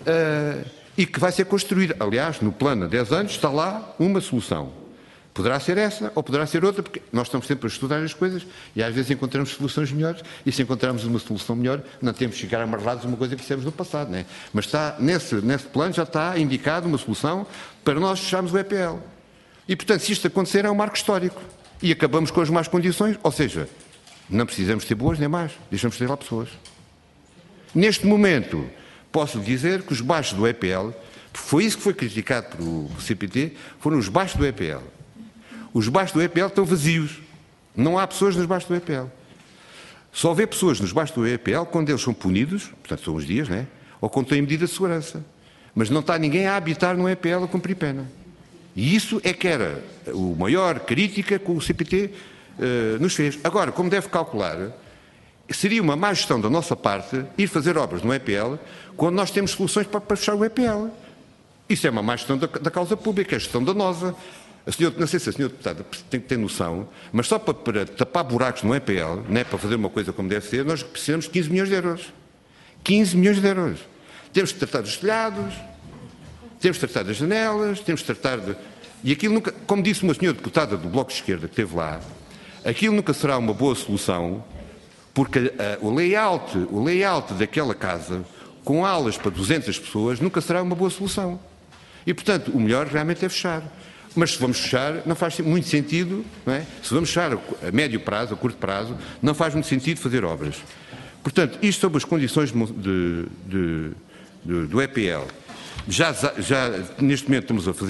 e que vai ser construída. Aliás, no plano de 10 anos está lá uma solução. Poderá ser essa ou poderá ser outra, porque nós estamos sempre a estudar as coisas e às vezes encontramos soluções melhores, e se encontrarmos uma solução melhor, não temos que ficar amarrados a uma coisa que fizemos no passado, não é? Mas está, nesse plano já está indicado uma solução para nós fecharmos o EPL. E, portanto, se isto acontecer, é um marco histórico. E acabamos com as más condições, ou seja, não precisamos ter boas nem más, deixamos ter lá pessoas. Neste momento, posso dizer que os baixos do EPL, foi isso que foi criticado pelo CPT, foram os baixos do EPL. Os baixos do EPL estão vazios. Não há pessoas nos baixos do EPL. Só houver pessoas nos baixos do EPL quando eles são punidos, portanto são uns dias, né? Ou quando têm medida de segurança. Mas não está ninguém a habitar no EPL a cumprir pena. E isso é que era a maior crítica que o CPT nos fez. Agora, como deve calcular, seria uma má gestão da nossa parte ir fazer obras no EPL quando nós temos soluções para fechar o EPL. Isso é uma má gestão da causa pública, é a gestão danosa. Não sei se a senhora deputada tem que ter noção, mas só para tapar buracos no EPL, né, para fazer uma coisa como deve ser, nós precisamos de 15 milhões de euros. 15 milhões de euros. Temos que tratar dos telhados, temos que tratar das janelas, temos que tratar de... E aquilo nunca, como disse uma senhora deputada do Bloco de Esquerda que esteve lá, aquilo nunca será uma boa solução, porque o layout daquela casa, com alas para 200 pessoas, nunca será uma boa solução. E, portanto, o melhor realmente é fechar. Mas se vamos fechar, não faz muito sentido, não é? Se vamos fechar a médio prazo, a curto prazo, não faz muito sentido fazer obras. Portanto, isto sobre as condições do EPL. Já neste momento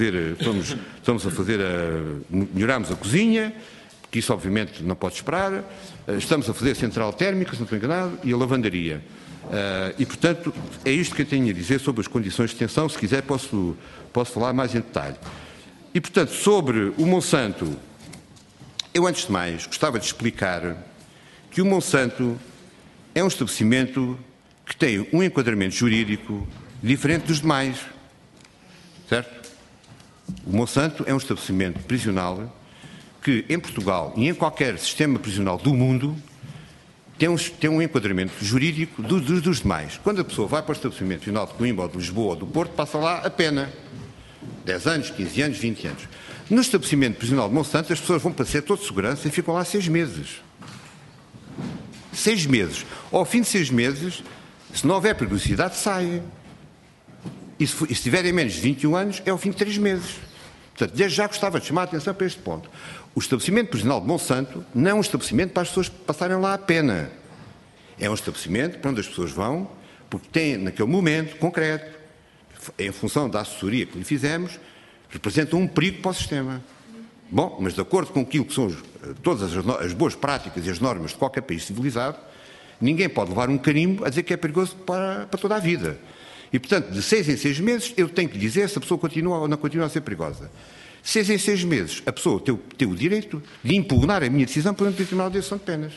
melhoramos a cozinha, que isso obviamente não pode esperar, estamos a fazer a central térmica, se não estou enganado, e a lavandaria. E, portanto, é isto que eu tenho a dizer sobre as condições de detenção. Se quiser posso falar mais em detalhe. E, portanto, sobre o Monsanto, eu, antes de mais, gostava de explicar que o Monsanto é um estabelecimento que tem um enquadramento jurídico diferente dos demais, certo? O Monsanto é um estabelecimento prisional que, em Portugal e em qualquer sistema prisional do mundo, tem um enquadramento jurídico dos demais. Quando a pessoa vai para o estabelecimento prisional de Coimbra, ou de Lisboa, ou do Porto, passa lá a pena. 10 anos, 15 anos, 20 anos. No estabelecimento prisional de Monsanto, as pessoas vão para setor de segurança e ficam lá 6 meses. 6 meses. Ao fim de 6 meses, se não houver perigosidade, saem. E se tiverem menos de 21 anos, é ao fim de 3 meses. Portanto, desde já gostava de chamar a atenção para este ponto. O estabelecimento prisional de Monsanto não é um estabelecimento para as pessoas passarem lá a pena. É um estabelecimento para onde as pessoas vão, porque têm, naquele momento concreto, em função da assessoria que lhe fizemos, representam um perigo para o sistema. Bom, mas de acordo com aquilo que são todas as boas práticas e as normas de qualquer país civilizado, ninguém pode levar um carimbo a dizer que é perigoso para toda a vida. E, portanto, de 6 em 6 meses, eu tenho que dizer se a pessoa continua ou não continua a ser perigosa. 6 em 6 meses, a pessoa tem o direito de impugnar a minha decisão perante o Tribunal de Execução de Penas.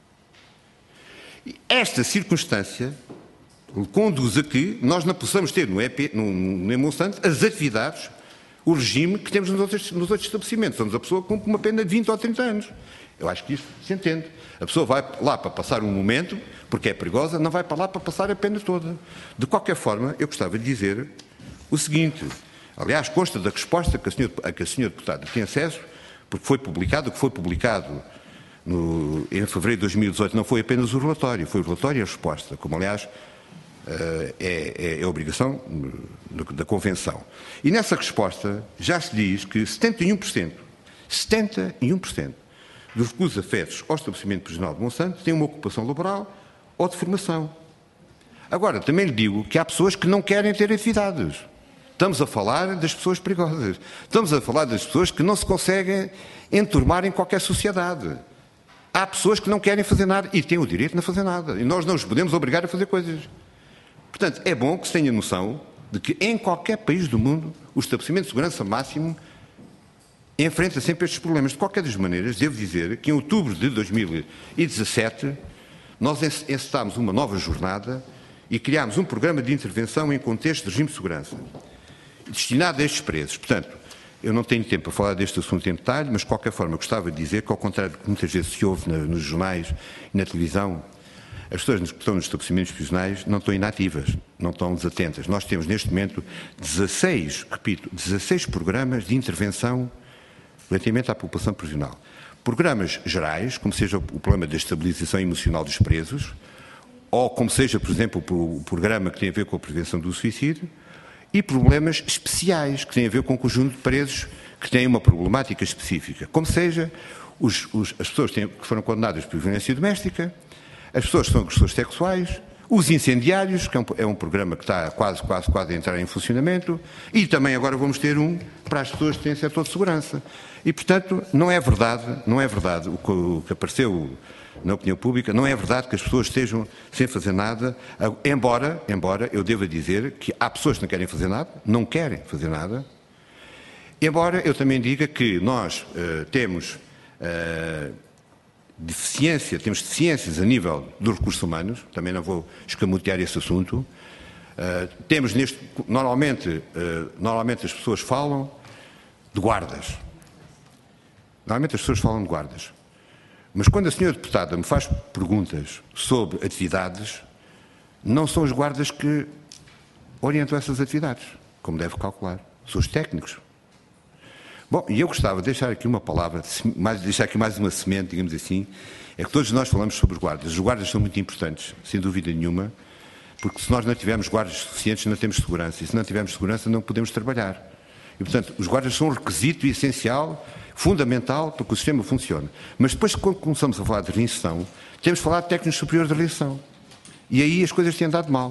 E esta circunstância conduz a que nós não possamos ter no Monsanto as atividades, o regime que temos nos outros estabelecimentos, onde a pessoa cumpre uma pena de 20 ou 30 anos. Eu acho que isso se entende. A pessoa vai lá para passar um momento, porque é perigosa, não vai para lá para passar a pena toda. De qualquer forma, eu gostava de dizer o seguinte, aliás, consta da resposta que a senhora deputada tem acesso, porque foi publicado, o que foi publicado em fevereiro de 2018 não foi apenas o relatório, foi o relatório e a resposta, como aliás é obrigação da Convenção. E nessa resposta já se diz que 71% dos reclusos afetos ao estabelecimento prisional de Monsanto têm uma ocupação laboral ou de formação. Agora, também lhe digo que há pessoas que não querem ter atividades. Estamos a falar das pessoas perigosas. Estamos a falar das pessoas que não se conseguem enturmar em qualquer sociedade. Há pessoas que não querem fazer nada e têm o direito de não fazer nada. E nós não os podemos obrigar a fazer coisas. Portanto, é bom que se tenha noção de que em qualquer país do mundo o estabelecimento de segurança máximo enfrenta sempre estes problemas. De qualquer das maneiras, devo dizer que em outubro de 2017 nós encetámos uma nova jornada e criámos um programa de intervenção em contexto de regime de segurança, destinado a estes presos. Portanto, eu não tenho tempo para falar deste assunto em detalhe, mas de qualquer forma gostava de dizer que, ao contrário do que muitas vezes se ouve nos jornais e na televisão, as pessoas que estão nos estabelecimentos prisionais não estão inativas, não estão desatentas. Nós temos neste momento 16 programas de intervenção relativamente à população prisional. Programas gerais, como seja o programa da estabilização emocional dos presos, ou como seja, por exemplo, o programa que tem a ver com a prevenção do suicídio, e problemas especiais que têm a ver com o conjunto de presos que têm uma problemática específica, como seja as pessoas que foram condenadas por violência doméstica, as pessoas que são agressores sexuais, os incendiários, que é um programa que está quase a entrar em funcionamento, e também agora vamos ter um para as pessoas que têm setor de segurança. E, portanto, não é verdade o que apareceu na opinião pública, não é verdade que as pessoas estejam sem fazer nada, embora eu deva dizer que há pessoas que não querem fazer nada, embora eu também diga que nós temos deficiências a nível dos recursos humanos, também não vou escamotear esse assunto. Normalmente as pessoas falam de guardas. Mas quando a senhora deputada me faz perguntas sobre atividades, não são os guardas que orientam essas atividades, como deve calcular. São os técnicos. Bom, e eu gostava de deixar aqui uma palavra, deixar aqui mais uma semente, digamos assim, é que todos nós falamos sobre os guardas. Os guardas são muito importantes, sem dúvida nenhuma, porque se nós não tivermos guardas suficientes, não temos segurança. E se não tivermos segurança, não podemos trabalhar. E, portanto, os guardas são um requisito essencial, fundamental, para que o sistema funcione. Mas depois, quando começamos a falar de reinserção, temos de falar de técnicos superiores de reinserção. E aí as coisas têm andado mal.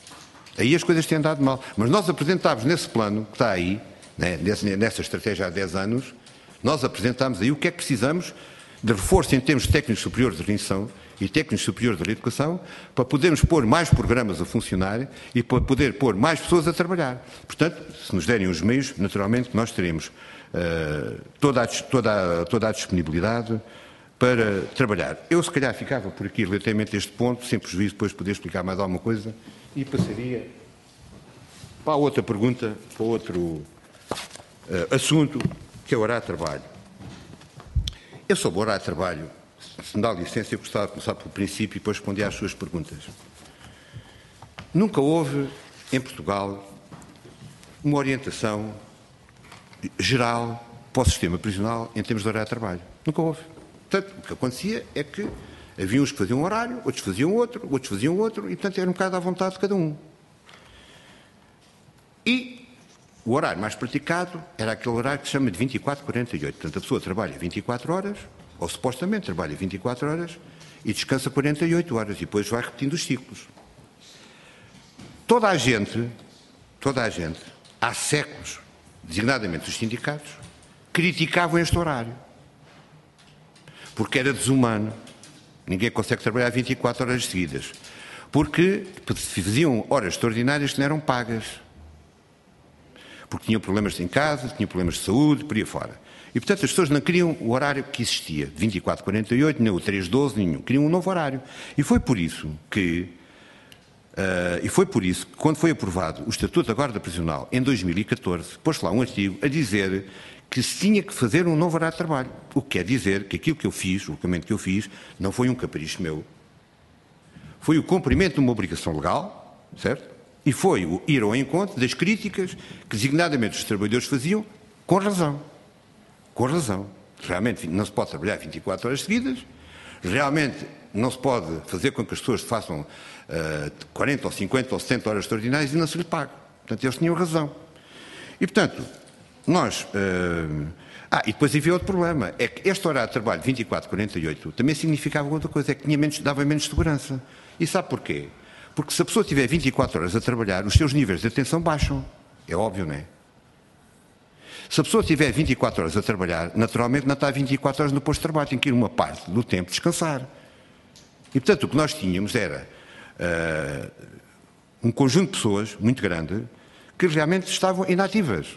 Mas nós apresentámos nesse plano, que está aí, nessa estratégia há 10 anos, nós apresentámos aí o que é que precisamos de reforço em termos de técnicos superiores de reinserção e técnicos superiores de reeducação, para podermos pôr mais programas a funcionar e para poder pôr mais pessoas a trabalhar. Portanto, se nos derem os meios, naturalmente nós teremos toda a disponibilidade para trabalhar. Eu, se calhar, ficava por aqui relativamente a este ponto, sem prejuízo depois de poder explicar mais alguma coisa, e passaria para a outra pergunta, para outro assunto, que é o horário de trabalho. Eu sobre o horário de trabalho, se me dá licença, eu gostava de começar pelo princípio e depois responder às suas perguntas. Nunca houve, em Portugal, uma orientação geral para o sistema prisional em termos de horário de trabalho. Nunca houve. Portanto, o que acontecia é que havia uns que faziam um horário, outros faziam outro, e, portanto, era um bocado à vontade de cada um. E o horário mais praticado era aquele horário que se chama de 24-48. Portanto, a pessoa trabalha 24 horas, ou supostamente trabalha 24 horas, e descansa 48 horas, e depois vai repetindo os ciclos. Toda a gente, há séculos, designadamente os sindicatos, criticavam este horário. Porque era desumano. Ninguém consegue trabalhar 24 horas seguidas. Porque faziam horas extraordinárias que não eram pagas. Porque tinham problemas em casa, tinham problemas de saúde, por aí fora. E, portanto, as pessoas não queriam o horário que existia, 24-48, nem o 3-12, nenhum. Queriam um novo horário. E foi por isso que, quando foi aprovado o Estatuto da Guarda Prisional, em 2014, pôs-se lá um artigo a dizer que se tinha que fazer um novo horário de trabalho. O que quer dizer que aquilo que eu fiz, o documento que eu fiz, não foi um capricho meu. Foi o cumprimento de uma obrigação legal, certo? E foi o ir ao encontro das críticas que, designadamente, os trabalhadores faziam, com razão. Com razão. Realmente não se pode trabalhar 24 horas seguidas, realmente não se pode fazer com que as pessoas façam 40 ou 50 ou 70 horas extraordinárias e não se lhe pague. Portanto, eles tinham razão. E, portanto, nós... e depois havia outro problema, é que este horário de trabalho 24-48 também significava outra coisa, é que dava menos segurança. E sabe porquê? Porque se a pessoa tiver 24 horas a trabalhar, os seus níveis de atenção baixam. É óbvio, não é? Se a pessoa tiver 24 horas a trabalhar, naturalmente não está 24 horas no posto de trabalho, tem que ir uma parte do tempo descansar. E, portanto, o que nós tínhamos era um conjunto de pessoas muito grande que realmente estavam inativas.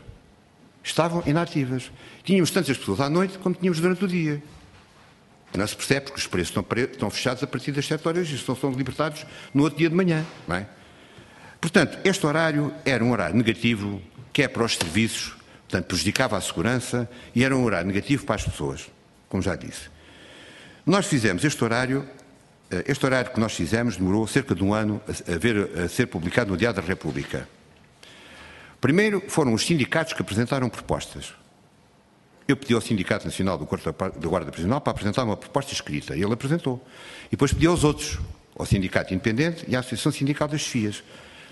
Tínhamos tantas pessoas à noite como tínhamos durante o dia. Não se percebe porque os preços estão fechados a partir das 7 horas e são libertados no outro dia de manhã. Não é? Portanto, este horário era um horário negativo, que é para os serviços, portanto, prejudicava a segurança e era um horário negativo para as pessoas, como já disse. Nós fizemos este horário que nós fizemos demorou cerca de um ano a ser publicado no Diário da República. Primeiro foram os sindicatos que apresentaram propostas. Eu pedi ao Sindicato Nacional da Guarda Prisional para apresentar uma proposta escrita e ele apresentou. E depois pedi aos outros, ao Sindicato Independente e à Associação Sindical das Chefias.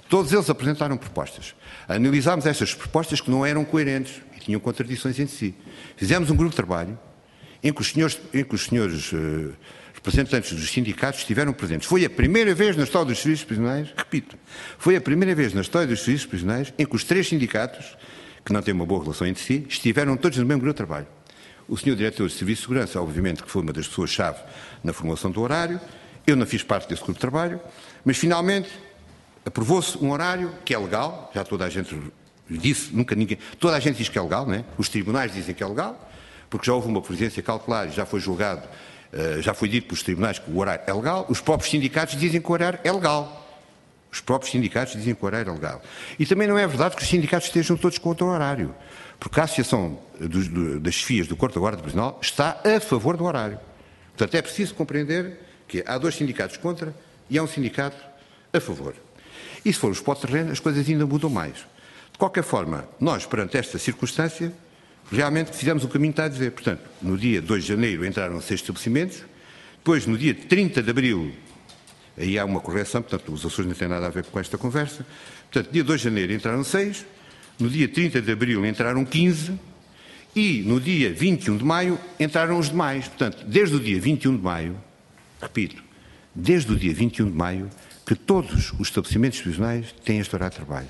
Todos eles apresentaram propostas. Analisámos estas propostas que não eram coerentes e tinham contradições entre si. Fizemos um grupo de trabalho em que os senhores representantes dos sindicatos estiveram presentes. Foi a primeira vez na história dos serviços prisionais, repito, foi a primeira vez na história dos serviços prisionais em que os 3 sindicatos, que não têm uma boa relação entre si, estiveram todos no mesmo grupo de trabalho. O senhor diretor de Serviço de Segurança, obviamente, que foi uma das pessoas-chave na formulação do horário, eu não fiz parte desse grupo de trabalho, mas finalmente aprovou-se um horário que é legal, já toda a gente disse, toda a gente diz que é legal, não é? Os tribunais dizem que é legal, porque já houve uma presidência cautelar e já foi julgado, já foi dito pelos tribunais que o horário é legal, os próprios sindicatos dizem que o horário é legal. Os próprios sindicatos dizem que o horário é legal. E também não é verdade que os sindicatos estejam todos contra o horário, porque a Associação das Chefias do Corpo da Guarda Prisional está a favor do horário. Portanto, é preciso compreender que há 2 sindicatos contra e há um sindicato a favor. E se formos para o terreno, as coisas ainda mudam mais. De qualquer forma, nós, perante esta circunstância, realmente fizemos o caminho que está a dizer. Portanto, no dia 2 de janeiro entraram 6 estabelecimentos, depois no dia 30 de abril, aí há uma correção, portanto os Açores não têm nada a ver com esta conversa, portanto, dia 2 de janeiro entraram 6, no dia 30 de abril entraram 15 e no dia 21 de maio entraram os demais. Portanto, desde o dia 21 de maio, repito, desde o dia 21 de maio, que todos os estabelecimentos prisionais têm este horário de trabalho.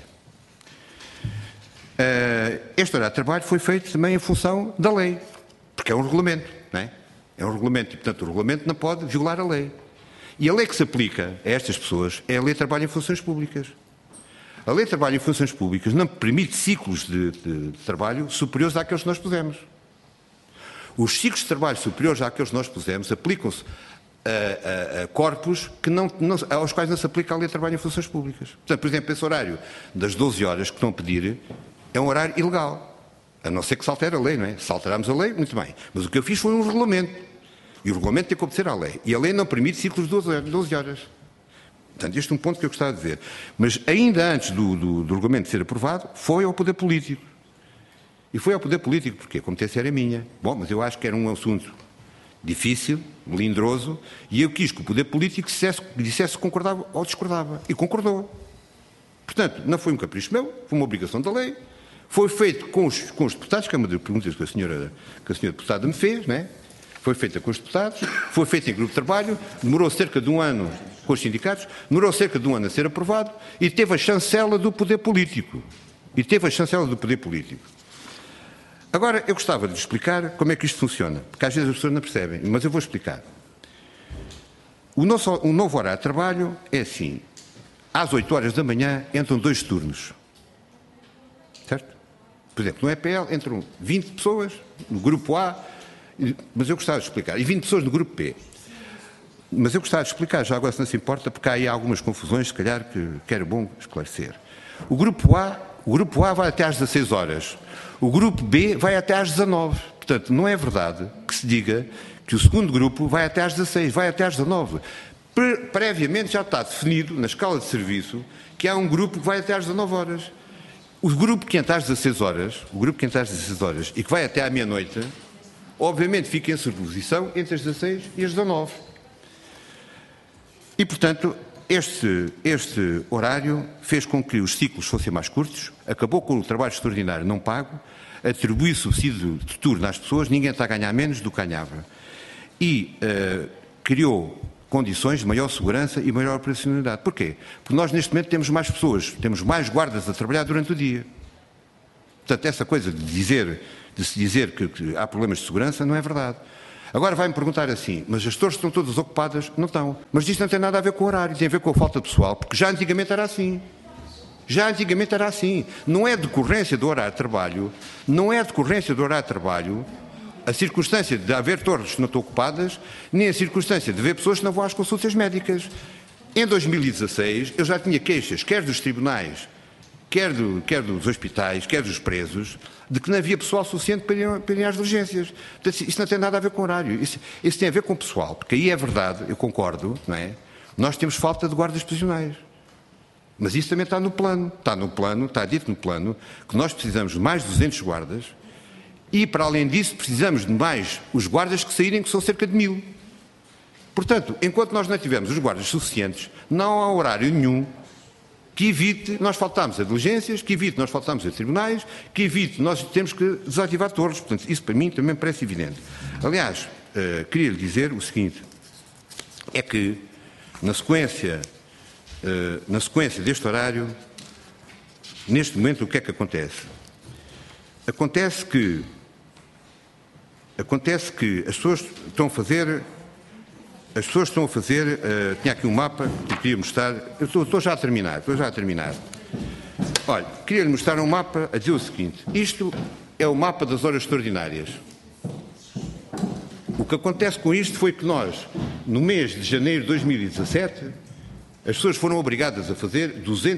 Este horário de trabalho foi feito também em função da lei, porque é um regulamento, não é? É um regulamento e, portanto, o regulamento não pode violar a lei. E a lei que se aplica a estas pessoas é a Lei de Trabalho em Funções Públicas. A Lei de Trabalho em Funções Públicas não permite ciclos de trabalho superiores àqueles que nós pusemos. Os ciclos de trabalho superiores àqueles que nós pusemos aplicam-se a corpos aos quais não se aplica a Lei de Trabalho em Funções Públicas. Portanto, por exemplo, esse horário das 12 horas que estão a pedir é um horário ilegal. A não ser que se altere a lei, não é? Se alterarmos a lei, muito bem. Mas o que eu fiz foi um regulamento. E o regulamento tem que obedecer à lei. E a lei não permite ciclos de 12 horas. Portanto, este é um ponto que eu gostava de dizer. Mas ainda antes do regulamento ser aprovado, foi ao poder político. E foi ao poder político, porque a competência era minha. Bom, mas eu acho que era um assunto difícil, melindroso, e eu quis que o poder político dissesse se concordava ou discordava. E concordou. Portanto, não foi um capricho meu, foi uma obrigação da lei. Foi feito com os deputados, que é uma das perguntas que a senhora deputada me fez, não é? Foi feita com os deputados, foi feita em grupo de trabalho, demorou cerca de um ano com os sindicatos, demorou cerca de um ano a ser aprovado e teve a chancela do poder político. Agora, eu gostava de explicar como é que isto funciona, porque às vezes as pessoas não percebem, mas eu vou explicar. O novo horário de trabalho é assim, às 8 horas da manhã entram 2 turnos, certo? Por exemplo, no EPL entram 20 pessoas, no grupo A, mas eu gostava de explicar, e 20 pessoas no grupo B. Mas eu gostava de explicar, já agora se não se importa, porque há aí algumas confusões, se calhar, que era bom esclarecer. O grupo A vai até às 16 horas, o grupo B vai até às 19. Portanto, não é verdade que se diga que o segundo grupo vai até às 16, vai até às 19. Previamente já está definido, na escala de serviço, que há um grupo que vai até às 19 horas. O grupo que entra às 16 horas, e que vai até à meia-noite, obviamente fica em sobreposição entre as 16 e as 19. E, portanto, este horário fez com que os ciclos fossem mais curtos, acabou com o trabalho extraordinário não pago, atribuiu subsídio de turno às pessoas, ninguém está a ganhar menos do que ganhava. E criou condições de maior segurança e maior operacionalidade. Porquê? Porque nós neste momento temos mais pessoas, temos mais guardas a trabalhar durante o dia. Portanto, essa coisa de se dizer que há problemas de segurança não é verdade. Agora vai-me perguntar assim, mas as torres estão todas ocupadas? Não estão. Mas isto não tem nada a ver com o horário, tem a ver com a falta de pessoal, porque já antigamente era assim. Não é decorrência do horário de trabalho, a circunstância de haver torres que não estão ocupadas, nem a circunstância de haver pessoas que não vão às consultas médicas. Em 2016, eu já tinha queixas, quer dos tribunais, quer dos hospitais, quer dos presos, de que não havia pessoal suficiente para ir às urgências. Portanto, isso não tem nada a ver com horário, isso tem a ver com pessoal, porque aí é verdade, eu concordo, não é? Nós temos falta de guardas prisionais. Mas isso também está no plano, está dito no plano, que nós precisamos de mais 200 guardas e, para além disso, precisamos de mais os guardas que saírem, que são cerca de 1000. Portanto, enquanto nós não tivermos os guardas suficientes, não há horário nenhum que evite nós faltarmos a diligências, que evite nós faltarmos a tribunais, que evite nós temos que desativar torres. Portanto, isso para mim também parece evidente. Aliás, queria lhe dizer o seguinte, é que na sequência deste horário, neste momento o que é que acontece? Acontece que as pessoas estão a fazer, tinha aqui um mapa que eu queria mostrar, eu estou já a terminar. Olha, queria-lhe mostrar um mapa a dizer o seguinte, isto é o mapa das horas extraordinárias. O que acontece com isto foi que nós, no mês de janeiro de 2017, as pessoas foram obrigadas a fazer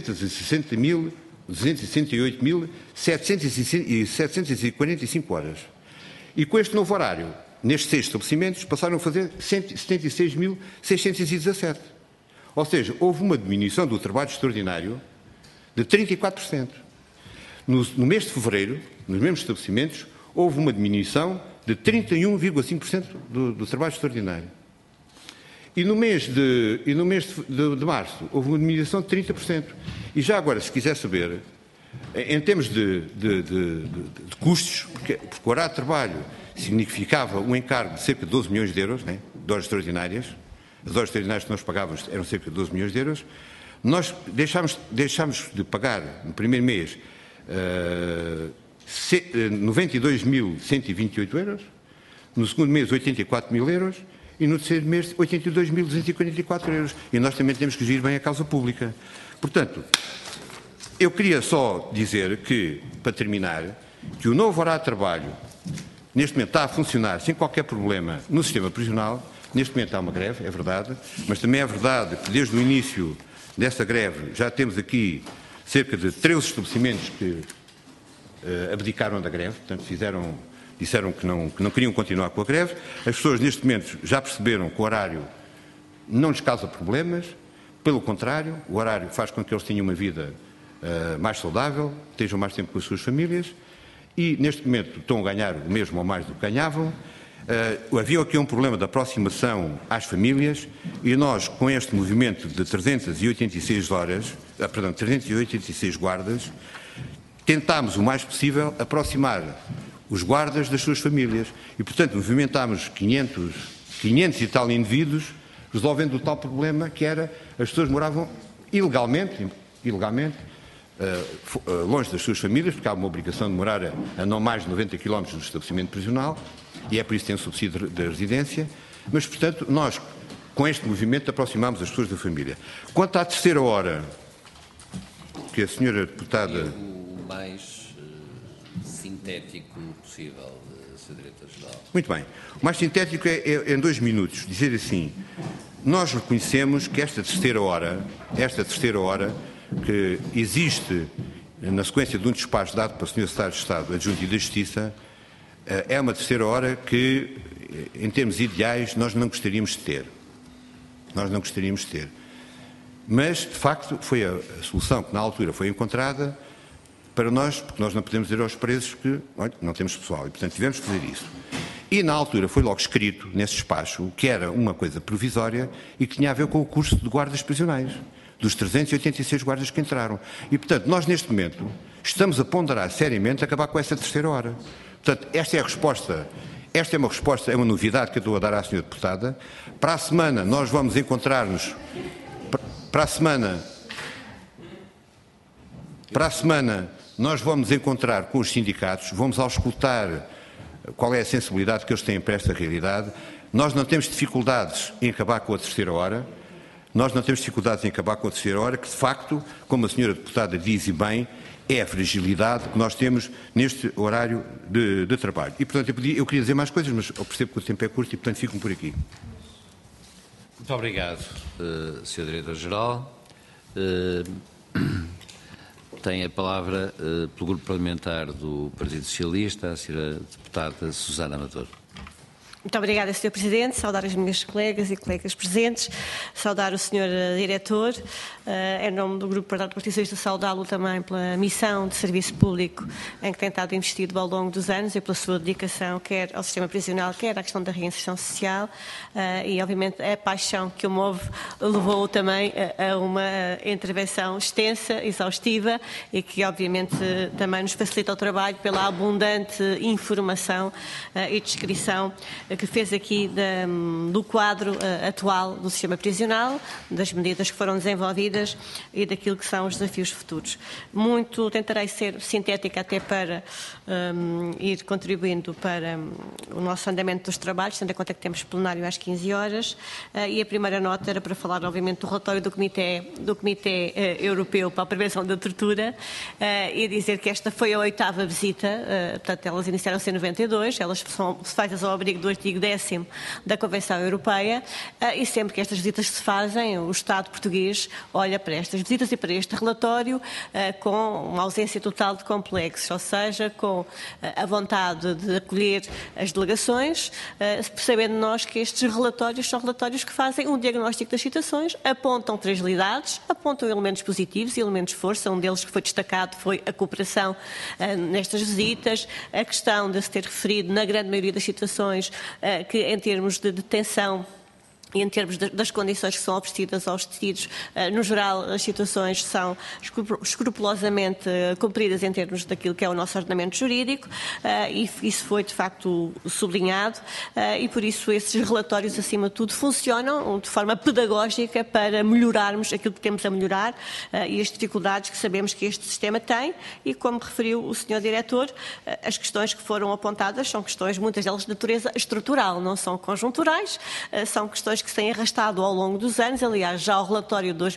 268.745 horas. E com este novo horário, nestes 6 estabelecimentos, passaram a fazer 176.617. Ou seja, houve uma diminuição do trabalho extraordinário de 34%. No mês de fevereiro, nos mesmos estabelecimentos, houve uma diminuição de 31,5% do trabalho extraordinário. E no mês de março houve uma diminuição de 30%. E já agora, se quiser saber, em termos de custos, porque o horário de trabalho significava um encargo de cerca de 12 milhões de euros, né, de horas extraordinárias, as horas extraordinárias que nós pagávamos eram cerca de 12 milhões de euros, nós deixámos de pagar no primeiro mês 92.128 euros, no segundo mês 84 mil euros e no terceiro mês 82.244 euros. E nós também temos que gerir bem a causa pública. Portanto, eu queria só dizer que, para terminar, que o novo horário de trabalho neste momento está a funcionar sem qualquer problema no sistema prisional. Neste momento há uma greve, é verdade, mas também é verdade que desde o início dessa greve já temos aqui cerca de 13 estabelecimentos que abdicaram da greve, portanto disseram que não queriam continuar com a greve. As pessoas neste momento já perceberam que o horário não lhes causa problemas, pelo contrário, o horário faz com que eles tenham uma vida mais saudável, estejam mais tempo com as suas famílias e neste momento estão a ganhar o mesmo ou mais do que ganhavam. Havia aqui um problema de aproximação às famílias e nós, com este movimento de 386 guardas, tentámos o mais possível aproximar os guardas das suas famílias e, portanto, movimentámos 500 e tal indivíduos, resolvendo o tal problema que era as pessoas moravam ilegalmente, longe das suas famílias, porque há uma obrigação de morar a não mais de 90 km do estabelecimento prisional e é por isso que tem o subsídio de residência, mas, portanto, nós, com este movimento, aproximámos as pessoas da família. Quanto à terceira hora, que a senhora deputada... O mais sintético possível, Sr. Diretor-Geral. Muito bem. O mais sintético é em 2 minutos, dizer assim, nós reconhecemos que esta terceira hora que existe na sequência de um despacho dado para o Sr. Secretário de Estado Adjunto e da Justiça, é uma terceira hora que, em termos ideais, nós não gostaríamos de ter. Mas, de facto, foi a solução que na altura foi encontrada para nós, porque nós não podemos dizer aos presos que não temos pessoal e, portanto, tivemos que fazer isso. E, na altura, foi logo escrito nesse despacho que era uma coisa provisória e que tinha a ver com o curso de guardas prisionais, dos 386 guardas que entraram. E, portanto, nós, neste momento, estamos a ponderar seriamente acabar com essa terceira hora. Portanto, esta é uma resposta, é uma novidade que eu estou a dar à senhora deputada. Para a semana, nós vamos encontrar-nos... Para a semana, nós vamos encontrar com os sindicatos, vamos auscultar qual é a sensibilidade que eles têm para esta realidade. Nós não temos dificuldades em acabar com a terceira hora, que de facto, como a senhora deputada diz e bem, é a fragilidade que nós temos neste horário de trabalho. E, portanto, eu queria dizer mais coisas, mas eu percebo que o tempo é curto e, portanto, fico por aqui. Muito obrigado, Sr. Diretor-Geral. Tem a palavra, pelo Grupo Parlamentar do Partido Socialista, a Sra. Deputada Susana Amador. Muito obrigada, Sr. Presidente. Saudar as minhas colegas e colegas presentes, saudar o Sr. Diretor. Em nome do Grupo Parlamentar do Partido Socialista, saudá-lo também pela missão de serviço público em que tem estado investido ao longo dos anos e pela sua dedicação, quer ao sistema prisional, quer à questão da reinserção social. E, obviamente, a paixão que o move levou também a uma intervenção extensa, exaustiva e que, obviamente, também nos facilita o trabalho pela abundante informação e descrição que fez aqui do quadro atual do sistema prisional, das medidas que foram desenvolvidas e daquilo que são os desafios futuros. Tentarei ser sintética até para ir contribuindo para o nosso andamento dos trabalhos, tendo em conta que temos plenário às 15 horas, e a primeira nota era para falar, obviamente, do relatório do Comitê Europeu para a Prevenção da Tortura e dizer que esta foi a 8ª visita, portanto, elas iniciaram-se em 92, elas são feitas ao abrigo do artigo 10º da Convenção Europeia e sempre que estas visitas se fazem, o Estado português olha para estas visitas e para este relatório com uma ausência total de complexos, ou seja, com a vontade de acolher as delegações, percebendo nós que estes relatórios são relatórios que fazem um diagnóstico das situações, apontam fragilidades, apontam elementos positivos e elementos de força. Um deles que foi destacado foi a cooperação nestas visitas, a questão de se ter referido, na grande maioria das situações, que em termos de detenção e em termos das condições que são oferecidas aos detidos, no geral, as situações são escrupulosamente cumpridas em termos daquilo que é o nosso ordenamento jurídico e isso foi, de facto, sublinhado e, por isso, esses relatórios, acima de tudo, funcionam de forma pedagógica para melhorarmos aquilo que temos a melhorar e as dificuldades que sabemos que este sistema tem e, como referiu o Sr. Diretor, as questões que foram apontadas são questões, muitas delas de natureza estrutural, não são conjunturais, são questões que se têm arrastado ao longo dos anos. Aliás, já o relatório de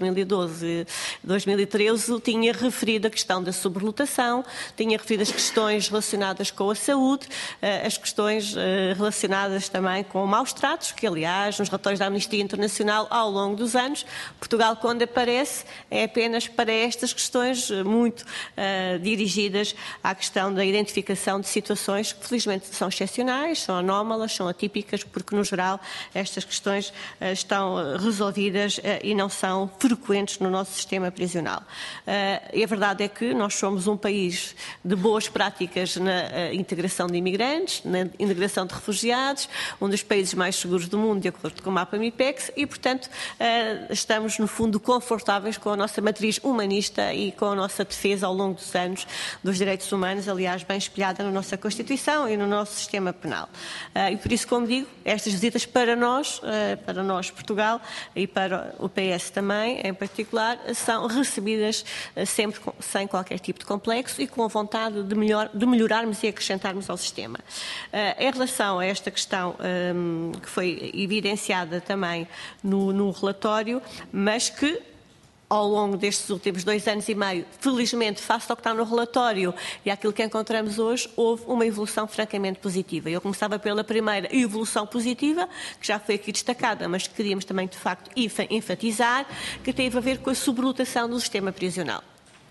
2012-2013 tinha referido a questão da sobrelotação, tinha referido as questões relacionadas com a saúde, as questões relacionadas também com maus tratos, que, aliás, nos relatórios da Amnistia Internacional, ao longo dos anos, Portugal, quando aparece, é apenas para estas questões muito dirigidas à questão da identificação de situações que, felizmente, são excepcionais, são anómalas, são atípicas, porque, no geral, estas questões estão resolvidas e não são frequentes no nosso sistema prisional. E a verdade é que nós somos um país de boas práticas na integração de imigrantes, na integração de refugiados, um dos países mais seguros do mundo, de acordo com o mapa MIPEX, e, portanto, estamos, no fundo, confortáveis com a nossa matriz humanista e com a nossa defesa ao longo dos anos dos direitos humanos, aliás, bem espelhada na nossa Constituição e no nosso sistema penal. E, por isso, como digo, estas visitas para nós, Portugal, e para o PS também, em particular, são recebidas sempre sem qualquer tipo de complexo e com a vontade de melhorarmos e acrescentarmos ao sistema. Em relação a esta questão que foi evidenciada também no relatório, mas que ao longo destes últimos 2 anos e meio, felizmente, face ao que está no relatório e àquilo que encontramos hoje, houve uma evolução francamente positiva. Eu começava pela primeira evolução positiva, que já foi aqui destacada, mas que queríamos também, de facto, enfatizar, que teve a ver com a sobrelotação do sistema prisional.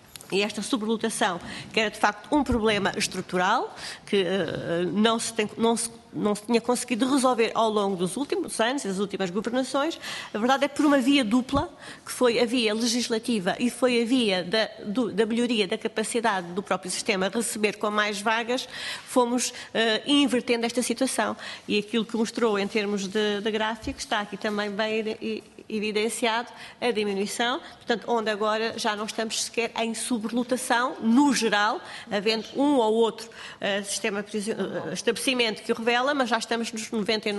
E esta sobrelotação, que era de facto um problema estrutural, que não se tinha conseguido resolver ao longo dos últimos anos, das últimas governações, a verdade é que por uma via dupla, que foi a via legislativa e foi a via da melhoria da capacidade do próprio sistema receber com mais vagas, fomos invertendo esta situação. E aquilo que mostrou em termos de gráfico está aqui também bem evidenciado a diminuição, portanto, onde agora já não estamos sequer em sobrelotação, no geral, havendo um ou outro estabelecimento que o revela, mas já estamos nos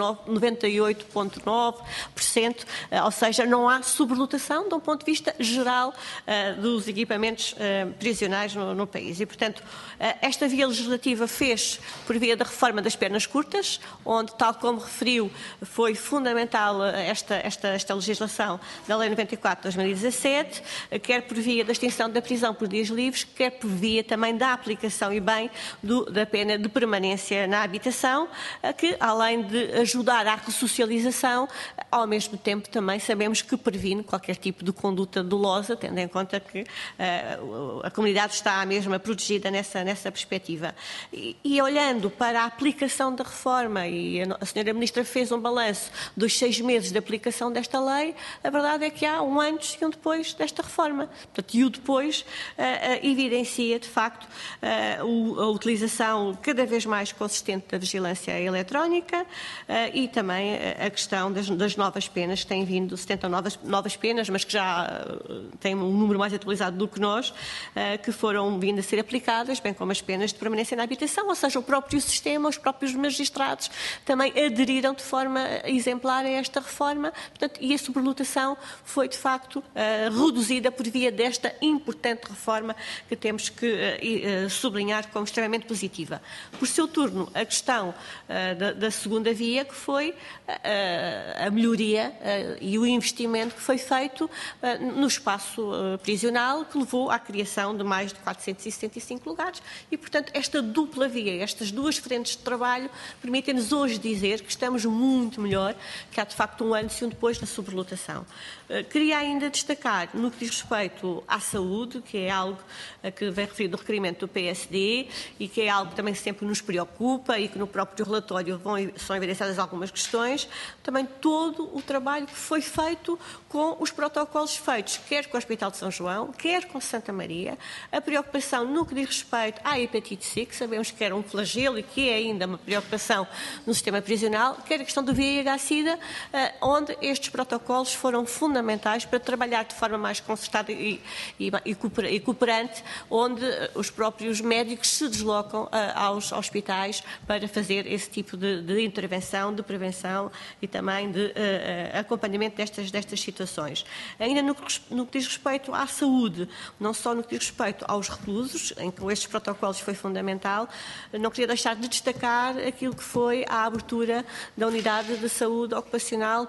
98,9%, ou seja, não há sobrelotação de um ponto de vista geral dos equipamentos prisionais no país. E, portanto, esta via legislativa fez por via da reforma das penas curtas, onde, tal como referiu, foi fundamental esta legislação legislação da Lei 94 de 2017, quer por via da extinção da prisão por dias livres, quer por via também da aplicação e bem da pena de permanência na habitação, que além de ajudar à ressocialização, ao mesmo tempo também sabemos que previne qualquer tipo de conduta dolosa, tendo em conta que a comunidade está mesmo protegida nessa perspectiva. E olhando para a aplicação da reforma, e a Sra. Ministra fez um balanço dos 6 meses de aplicação desta lei, a verdade é que há um antes e um depois desta reforma. Portanto, e o depois evidencia, de facto, a utilização cada vez mais consistente da vigilância eletrónica e também a questão das novas penas, que têm vindo, 70 novas penas, mas que já têm um número mais atualizado do que nós, que foram vindo a ser aplicadas, bem como as penas de permanência na habitação, ou seja, o próprio sistema, os próprios magistrados também aderiram de forma exemplar a esta reforma, portanto, e a sobrelotação foi, de facto, reduzida por via desta importante reforma que temos que sublinhar como extremamente positiva. Por seu turno, a questão da segunda via, que foi a melhoria e o investimento que foi feito no espaço prisional, que levou à criação de mais de 475 lugares e, portanto, esta dupla via, estas duas frentes de trabalho, permitem-nos hoje dizer que estamos muito melhor, que há de facto um antes e um depois da sobrelotação. Queria ainda destacar, no que diz respeito à saúde, que é algo que vem referido no requerimento do PSD e que é algo que também sempre nos preocupa e que no próprio relatório são evidenciadas algumas questões, também todo o trabalho que foi feito com os protocolos feitos, quer com o Hospital de São João, quer com Santa Maria, a preocupação no que diz respeito à hepatite C, que sabemos que era um flagelo e que é ainda uma preocupação no sistema prisional, quer a questão do VIH-Sida, onde estes protocolos foram fundamentais para trabalhar de forma mais concertada e cooperante, onde os próprios médicos se deslocam aos hospitais para fazer esse tipo de intervenção, de prevenção e também de acompanhamento destas situações. Ainda no que diz respeito à saúde, não só no que diz respeito aos reclusos, em que estes protocolos foi fundamental, não queria deixar de destacar aquilo que foi a abertura da unidade de saúde ocupacional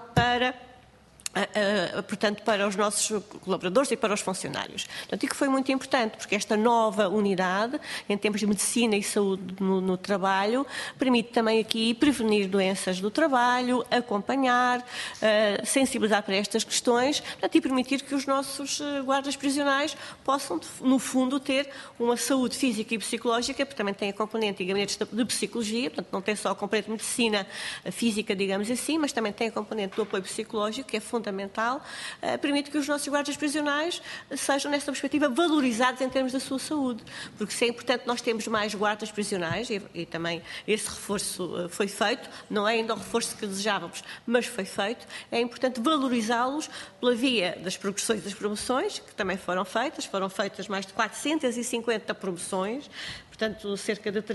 portanto, para os nossos colaboradores e para os funcionários. Portanto, e que foi muito importante, porque esta nova unidade, em termos de medicina e saúde no trabalho, permite também aqui prevenir doenças do trabalho, acompanhar, sensibilizar para estas questões, portanto, e permitir que os nossos guardas prisionais possam, no fundo, ter uma saúde física e psicológica, porque também tem a componente de gabinetes de psicologia, portanto, não tem só a componente de medicina física, digamos assim, mas também tem a componente do apoio psicológico, que é fundamental, permite que os nossos guardas prisionais sejam, nessa perspectiva, valorizados em termos da sua saúde. Porque se é importante nós termos mais guardas prisionais, e também esse reforço foi feito, não é ainda o reforço que desejávamos, mas foi feito, é importante valorizá-los pela via das progressões e das promoções, que também foram feitas mais de 450 promoções, portanto, cerca de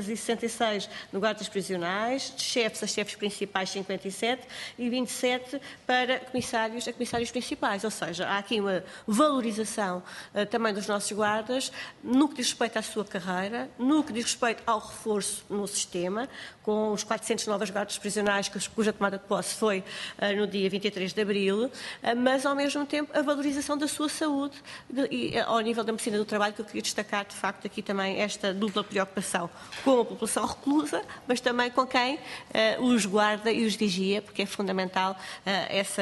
366 no guardas prisionais, de chefes a chefes principais 57 e 27 para comissários principais. Ou seja, há aqui uma valorização também dos nossos guardas no que diz respeito à sua carreira, no que diz respeito ao reforço no sistema, com os 400 novos guardas prisionais cuja tomada de posse foi no dia 23 de abril, mas ao mesmo tempo a valorização da sua saúde e ao nível da medicina do trabalho, que eu queria destacar de facto aqui também esta dupla preocupação com a população reclusa, mas também com quem os guarda e os vigia, porque é fundamental essa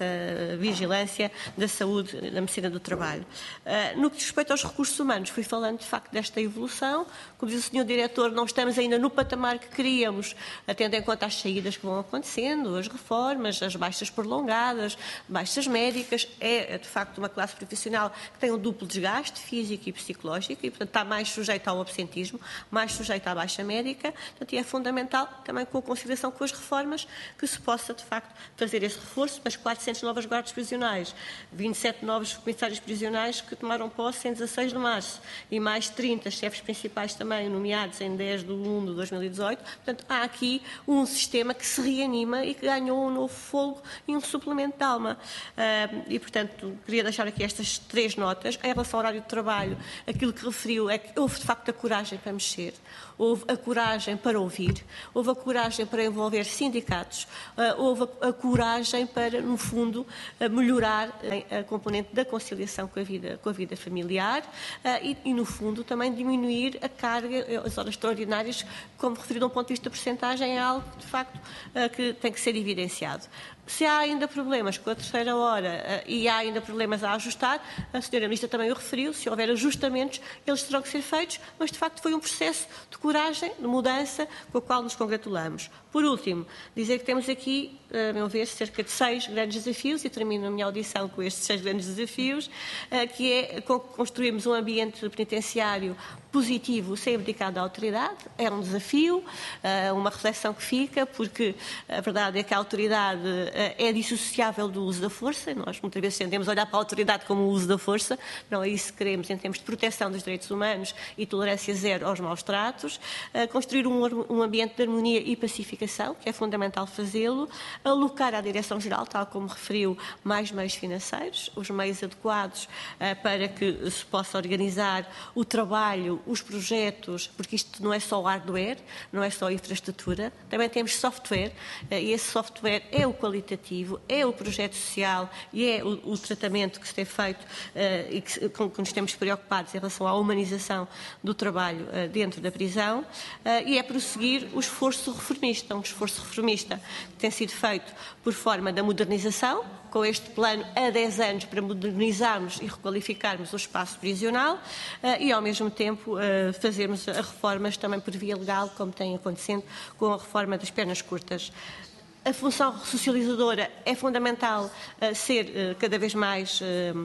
vigilância da saúde, da medicina do trabalho. No que diz respeito aos recursos humanos, fui falando de facto desta evolução. Como diz o Sr. Diretor, não estamos ainda no patamar que queríamos, tendo em conta as saídas que vão acontecendo, as reformas, as baixas prolongadas, baixas médicas. É de facto uma classe profissional que tem um duplo desgaste físico e psicológico e, portanto, está mais sujeita ao absentismo, mais sujeita à baixa médica. Portanto, e é fundamental também com a consideração com as reformas que se possa de facto fazer esse reforço, mas 400 novas guardas prisionais, 27 novos comissários prisionais que tomaram posse em 16 de março e mais 30 chefes principais também nomeados em 10 de 1 de 2018. Portanto, há aqui um sistema que se reanima e que ganhou um novo fôlego e um suplemento de alma. E, portanto, queria deixar aqui estas 3 notas. Em relação ao horário de trabalho, aquilo que referiu é que houve, de facto, a coragem coragem para mexer, houve a coragem para ouvir, houve a coragem para envolver sindicatos, houve a coragem para, no fundo, melhorar a componente da conciliação com a vida familiar e, no fundo, também diminuir a carga, as horas extraordinárias, como referido de um ponto de vista de percentagem, é algo, de facto, que tem que ser evidenciado. Se há ainda problemas com a terceira hora e há ainda problemas a ajustar, a senhora Ministra também o referiu, se houver ajustamentos, eles terão que ser feitos, mas de facto foi um processo de coragem, de mudança, com o qual nos congratulamos. Por último, dizer que temos aqui, a meu ver, cerca de 6 grandes desafios, e termino a minha audição com estes 6 grandes desafios, que é construirmos um ambiente penitenciário positivo sem abdicar da autoridade. É um desafio, uma reflexão que fica, porque a verdade é que a autoridade é dissociável do uso da força, e nós muitas vezes tendemos a olhar para a autoridade como o uso da força, não é isso que queremos em termos de proteção dos direitos humanos e tolerância zero aos maus tratos, construir um ambiente de harmonia e pacificação, que é fundamental fazê-lo, alocar à Direção-Geral, tal como referiu, mais meios financeiros, os meios adequados para que se possa organizar o trabalho, os projetos, porque isto não é só hardware, não é só infraestrutura, também temos software, e esse software é o qualitativo, é o projeto social e é o tratamento que se tem feito e com que nos temos preocupados em relação à humanização do trabalho dentro da prisão, e é prosseguir o esforço reformista, um esforço reformista que tem sido feito por forma da modernização, com este plano a 10 anos para modernizarmos e requalificarmos o espaço prisional e, ao mesmo tempo, fazermos reformas também por via legal, como tem acontecendo com a reforma das penas curtas. A função socializadora é fundamental ser cada vez mais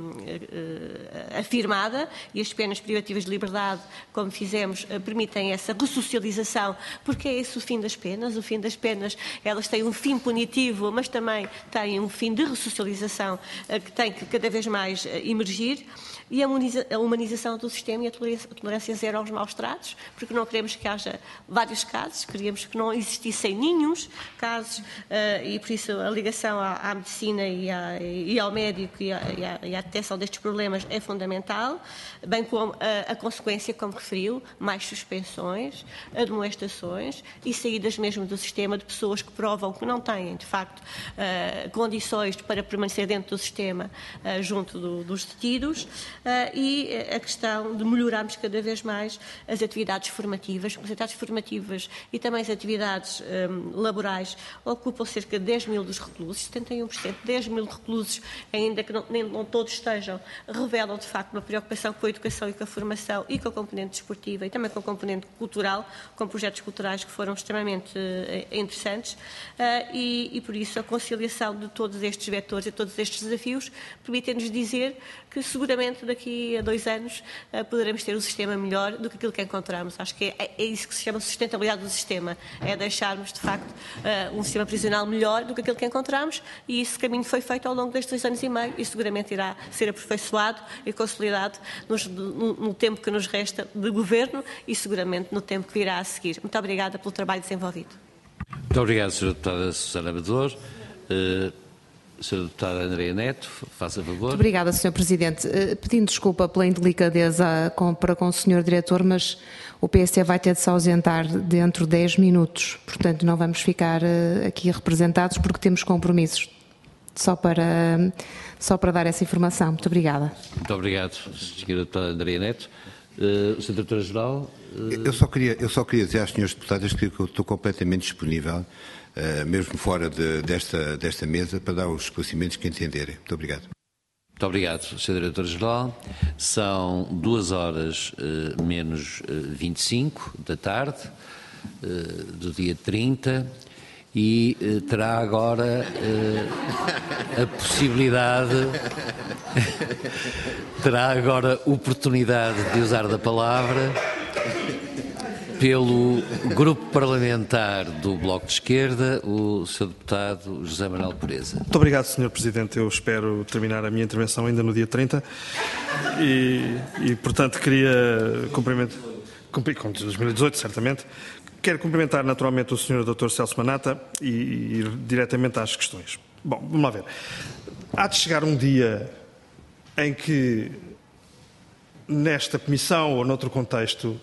afirmada, e as penas privativas de liberdade, como fizemos, permitem essa ressocialização, porque é esse o fim das penas. O fim das penas, elas têm um fim punitivo, mas também têm um fim de ressocialização que tem que cada vez mais emergir. E a humanização do sistema e a tolerância zero aos maus tratos, porque não queremos que haja vários casos, queríamos que não existissem nenhum casos, e por isso a ligação à medicina e ao médico e à detecção destes problemas é fundamental, bem como a consequência, como referiu, mais suspensões, admoestações e saídas mesmo do sistema de pessoas que provam que não têm, de facto, condições para permanecer dentro do sistema junto dos detidos. E a questão de melhorarmos cada vez mais as atividades formativas. As atividades formativas e também as atividades laborais ocupam cerca de 10 mil dos reclusos, 71%, 10 mil reclusos, ainda que não todos estejam, revelam de facto uma preocupação com a educação e com a formação e com a componente desportiva e também com a componente cultural, com projetos culturais que foram extremamente interessantes, e por isso a conciliação de todos estes vetores e todos estes desafios permite-nos dizer que seguramente daqui a 2 anos poderemos ter um sistema melhor do que aquilo que encontramos. Acho que é isso que se chama sustentabilidade do sistema, é deixarmos de facto um sistema prisional melhor do que aquilo que encontramos, e esse caminho foi feito ao longo destes 2 anos e meio e seguramente irá ser aperfeiçoado e consolidado no tempo que nos resta de governo e seguramente no tempo que virá a seguir. Muito obrigada pelo trabalho desenvolvido. Muito obrigado, Sra. Deputada Susana Amador. Sra. Deputada Andreia Neto, faça favor. Muito obrigada, Sr. Presidente. Pedindo desculpa pela indelicadeza para com o Sr. Diretor, mas o PSE vai ter de se ausentar dentro de 10 minutos. Portanto, não vamos ficar aqui representados porque temos compromissos. Só para dar essa informação. Muito obrigada. Muito obrigado, Sra. Deputada Andreia Neto. Sra. Diretora-Geral. Eu só queria dizer às senhoras deputadas que eu estou completamente disponível, mesmo fora desta mesa, para dar os esclarecimentos que entenderem. Muito obrigado. Muito obrigado, Sr. Diretor-Geral. São 2 horas menos 25 da tarde, do dia 30, e terá agora a possibilidade, terá agora oportunidade de usar da palavra pelo Grupo Parlamentar do Bloco de Esquerda, o Sr. Deputado José Manuel Pureza. Muito obrigado, Sr. Presidente. Eu espero terminar a minha intervenção ainda no dia 30 e portanto, queria cumprimentar, com 2018, certamente, quero cumprimentar naturalmente o Sr. Dr. Celso Manata e ir diretamente às questões. Bom, vamos lá ver. Há de chegar um dia em que nesta comissão ou noutro contexto,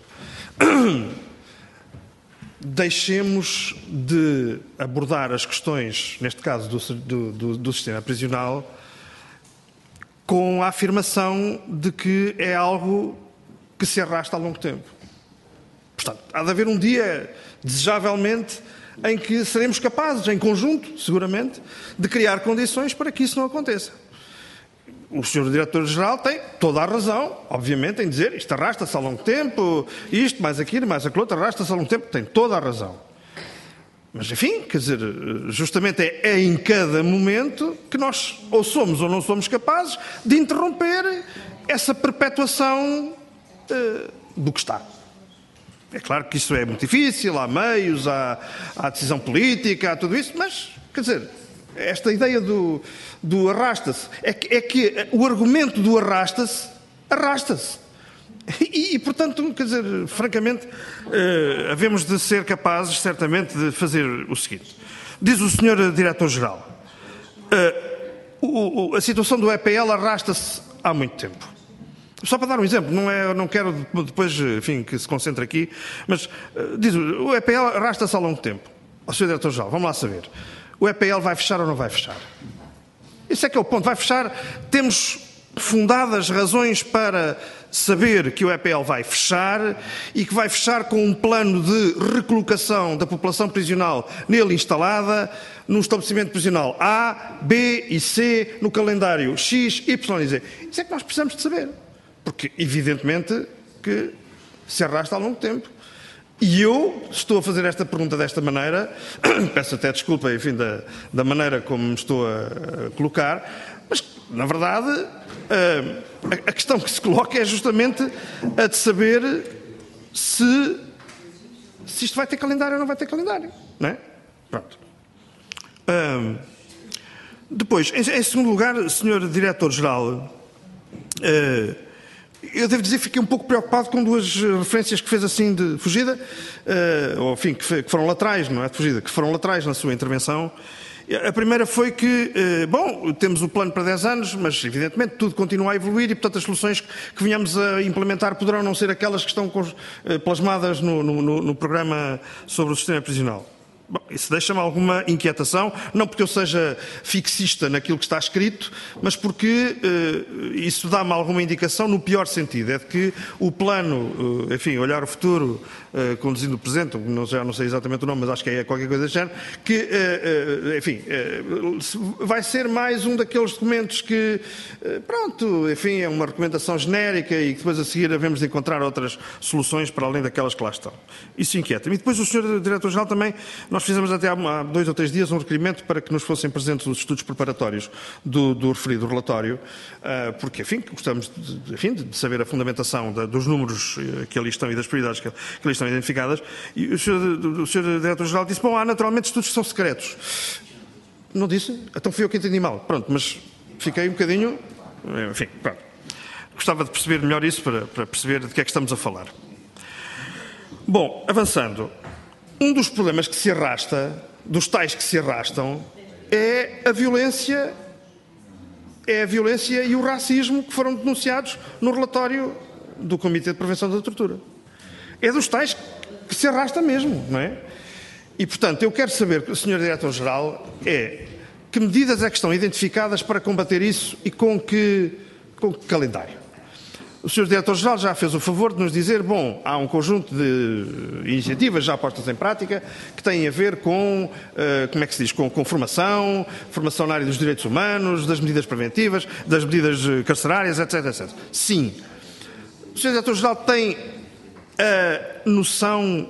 deixemos de abordar as questões, neste caso do sistema prisional, com a afirmação de que é algo que se arrasta há longo tempo. Portanto, há de haver um dia, desejavelmente, em que seremos capazes, em conjunto, seguramente, de criar condições para que isso não aconteça. O Sr. Diretor-Geral tem toda a razão, obviamente, em dizer isto arrasta-se há longo tempo, isto, mais aquilo, mais aquilo outro, arrasta-se há longo tempo, tem toda a razão. Mas, enfim, quer dizer, justamente é em cada momento que nós ou somos ou não somos capazes de interromper essa perpetuação do que está. É claro que isso é muito difícil, há meios, há decisão política, há tudo isso, mas, quer dizer, esta ideia do arrasta-se, é que o argumento do arrasta-se. E, portanto, quer dizer, francamente, havemos de ser capazes, certamente, de fazer o seguinte. Diz o Sr. Diretor-Geral, a situação do EPL arrasta-se há muito tempo. Só para dar um exemplo, não quero depois, enfim, que se concentre aqui, mas diz o EPL arrasta-se há longo tempo. Ó Sr. Diretor-Geral, vamos lá saber. O EPL vai fechar ou não vai fechar? Esse é que é o ponto. Vai fechar. Temos fundadas razões para saber que o EPL vai fechar e que vai fechar com um plano de recolocação da população prisional nele instalada no estabelecimento prisional A, B e C, no calendário X, Y e Z. Isso é que nós precisamos de saber. Porque, evidentemente, que se arrasta há longo tempo. E eu estou a fazer esta pergunta desta maneira, peço até desculpa, enfim, da maneira como me estou a colocar, mas, na verdade, a questão que se coloca é justamente a de saber se isto vai ter calendário ou não vai ter calendário, não é? Pronto. Depois, em segundo lugar, Sr. Diretor-Geral, eu devo dizer que fiquei um pouco preocupado com duas referências que fez assim de fugida, ou enfim, que foram laterais, não é de fugida, que foram laterais na sua intervenção. A primeira foi que, temos o plano para 10 anos, mas evidentemente tudo continua a evoluir e, portanto, as soluções que venhamos a implementar poderão não ser aquelas que estão plasmadas no programa sobre o sistema prisional. Bom, isso deixa-me alguma inquietação, não porque eu seja fixista naquilo que está escrito, mas porque isso dá-me alguma indicação no pior sentido, é de que o plano, enfim, olhar o futuro, conduzindo o presente, já não sei exatamente o nome, mas acho que é qualquer coisa do género, que, enfim, vai ser mais um daqueles documentos que, pronto, enfim, é uma recomendação genérica e que depois a seguir havemos de encontrar outras soluções para além daquelas que lá estão. Isso inquieta-me. E depois o Sr. Diretor-Geral também, nós fizemos até há 2 ou 3 dias um requerimento para que nos fossem presentes os estudos preparatórios do referido relatório, porque, enfim, gostamos de saber a fundamentação dos números que ali estão e das prioridades que ali estão identificadas. E o Sr. Diretor-Geral disse, há naturalmente estudos que são secretos. Não disse? Então fui eu que entendi mal. Pronto, mas fiquei um bocadinho... Enfim, pronto. Gostava de perceber melhor isso para perceber de que é que estamos a falar. Bom, avançando. Um dos problemas que se arrasta, dos tais que se arrastam, é a violência e o racismo que foram denunciados no relatório do Comitê de Prevenção da Tortura. É dos tais que se arrasta mesmo, não é? E, portanto, eu quero saber, Sr. Diretor-Geral, que medidas é que estão identificadas para combater isso e com que calendário? O Sr. Diretor-Geral já fez o favor de nos dizer, há um conjunto de iniciativas já postas em prática que têm a ver com, como é que se diz, com formação na área dos direitos humanos, das medidas preventivas, das medidas carcerárias, etc, etc. Sim. O Sr. Diretor-Geral tem a noção,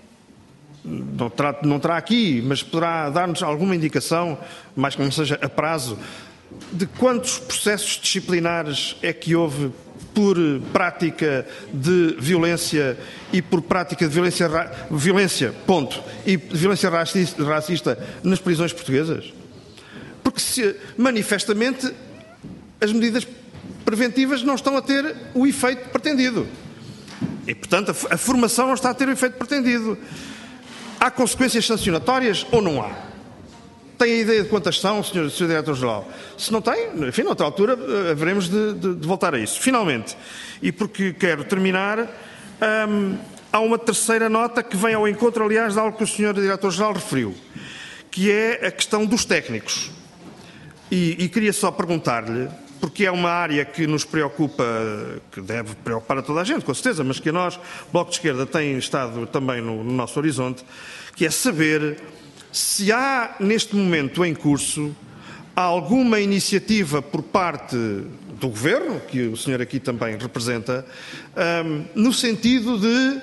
não terá aqui, mas poderá dar-nos alguma indicação, mais que não seja a prazo, de quantos processos disciplinares é que houve por prática de violência e por prática de violência, ponto, e violência racista nas prisões portuguesas? Porque manifestamente as medidas preventivas não estão a ter o efeito pretendido. E, portanto, a formação não está a ter o efeito pretendido. Há consequências sancionatórias ou não há? Tem a ideia de quantas são, Sr. Diretor-Geral? Se não tem, enfim, noutra altura haveremos de voltar a isso. Finalmente, e porque quero terminar, há uma terceira nota que vem ao encontro, aliás, de algo que o Sr. Diretor-Geral referiu, que é a questão dos técnicos. E queria só perguntar-lhe, porque é uma área que nos preocupa, que deve preocupar a toda a gente, com certeza, mas que a nós, Bloco de Esquerda, tem estado também no nosso horizonte, que é saber se há, neste momento em curso, alguma iniciativa por parte do Governo, que o senhor aqui também representa, no sentido de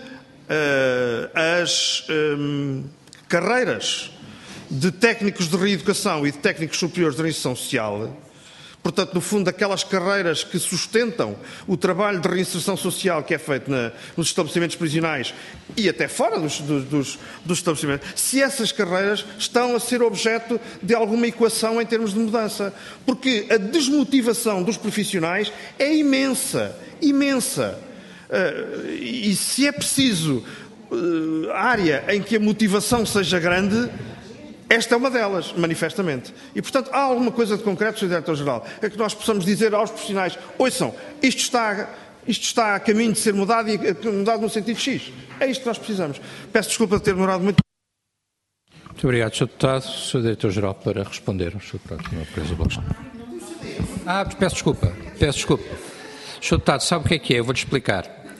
as carreiras de técnicos de reeducação e de técnicos superiores de reinserção social, portanto, no fundo, aquelas carreiras que sustentam o trabalho de reinserção social que é feito nos estabelecimentos prisionais e até fora dos estabelecimentos, se essas carreiras estão a ser objeto de alguma equação em termos de mudança. Porque a desmotivação dos profissionais é imensa, imensa. E se é preciso área em que a motivação seja grande, esta é uma delas, manifestamente. E, portanto, há alguma coisa de concreto, Sr. Diretor-Geral, é que nós possamos dizer aos profissionais: ouçam, isto está a caminho de ser mudado e mudado no sentido X. É isto que nós precisamos. Peço desculpa de ter demorado muito. Muito obrigado, Sr. Deputado. Sr. Diretor-Geral, para responder à sua próxima questão. Peço desculpa. Sr. Deputado, sabe o que é? Eu vou-lhe explicar.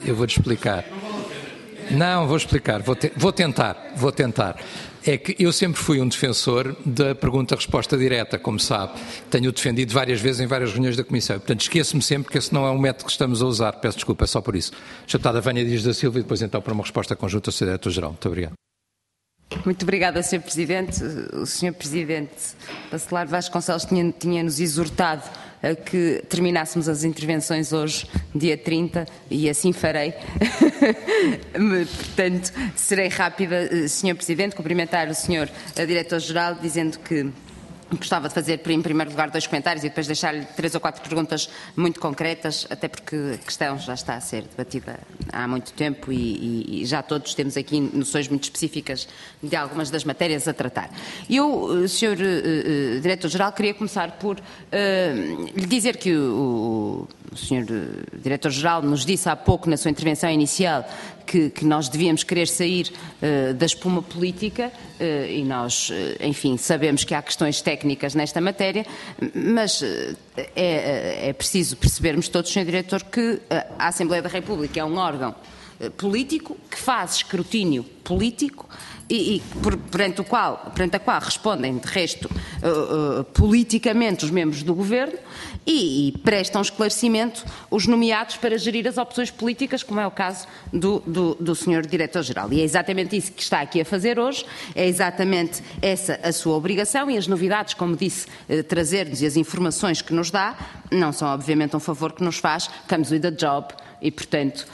Não, vou explicar. Vou tentar. É que eu sempre fui um defensor da pergunta-resposta direta, como sabe. Tenho-o defendido várias vezes em várias reuniões da Comissão. Portanto, esqueço-me sempre que esse não é um método que estamos a usar. Peço desculpa, é só por isso. Sr. Deputada Vânia Dias da Silva e depois então para uma resposta conjunta ao Sr. Diretor-Geral. Muito obrigado. Muito obrigada, Sr. Presidente. O Sr. Presidente Bacelar Vasconcelos tinha-nos exortado a que terminássemos as intervenções hoje, dia 30, e assim farei. Portanto, serei rápida, Sr. Presidente. Cumprimentar o Sr. Diretor-Geral, dizendo que gostava de fazer, em primeiro lugar, 2 comentários e depois deixar-lhe 3 ou 4 perguntas muito concretas, até porque a questão já está a ser debatida há muito tempo e já todos temos aqui noções muito específicas de algumas das matérias a tratar. Eu, Sr. Diretor-Geral, queria começar por lhe dizer que o Sr. Diretor-Geral nos disse há pouco, na sua intervenção inicial, que nós devíamos querer sair da espuma política e nós, enfim, sabemos que há questões técnicas nesta matéria, mas é preciso percebermos todos, Sr. Diretor, que a Assembleia da República é um órgão político que faz escrutínio político e perante a qual respondem, de resto, politicamente os membros do Governo e prestam esclarecimento os nomeados para gerir as opções políticas, como é o caso do Sr. Diretor-Geral. E é exatamente isso que está aqui a fazer hoje, é exatamente essa a sua obrigação e as novidades, como disse, trazer-nos e as informações que nos dá, não são obviamente um favor que nos faz, comes with a job. E, portanto,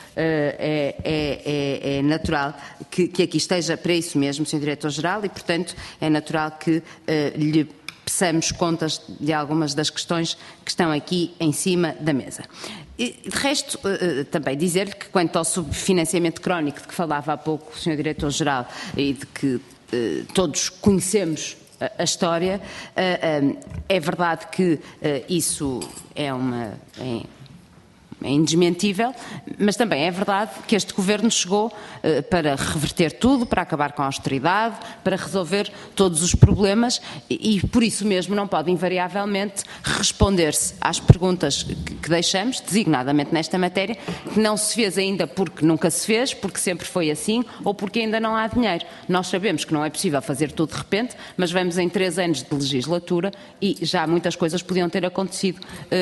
é natural que aqui esteja para isso mesmo, Sr. Diretor-Geral, e, portanto, é natural que lhe peçamos contas de algumas das questões que estão aqui em cima da mesa. E, de resto, também dizer-lhe que, quanto ao subfinanciamento crónico de que falava há pouco o Sr. Diretor-Geral e de que todos conhecemos a história, é verdade que isso é indesmentível, mas também é verdade que este Governo chegou para reverter tudo, para acabar com a austeridade, para resolver todos os problemas e por isso mesmo não pode invariavelmente responder-se às perguntas que deixamos, designadamente nesta matéria, que não se fez ainda porque nunca se fez, porque sempre foi assim ou porque ainda não há dinheiro. Nós sabemos que não é possível fazer tudo de repente, mas vamos em 3 anos de legislatura e já muitas coisas podiam ter acontecido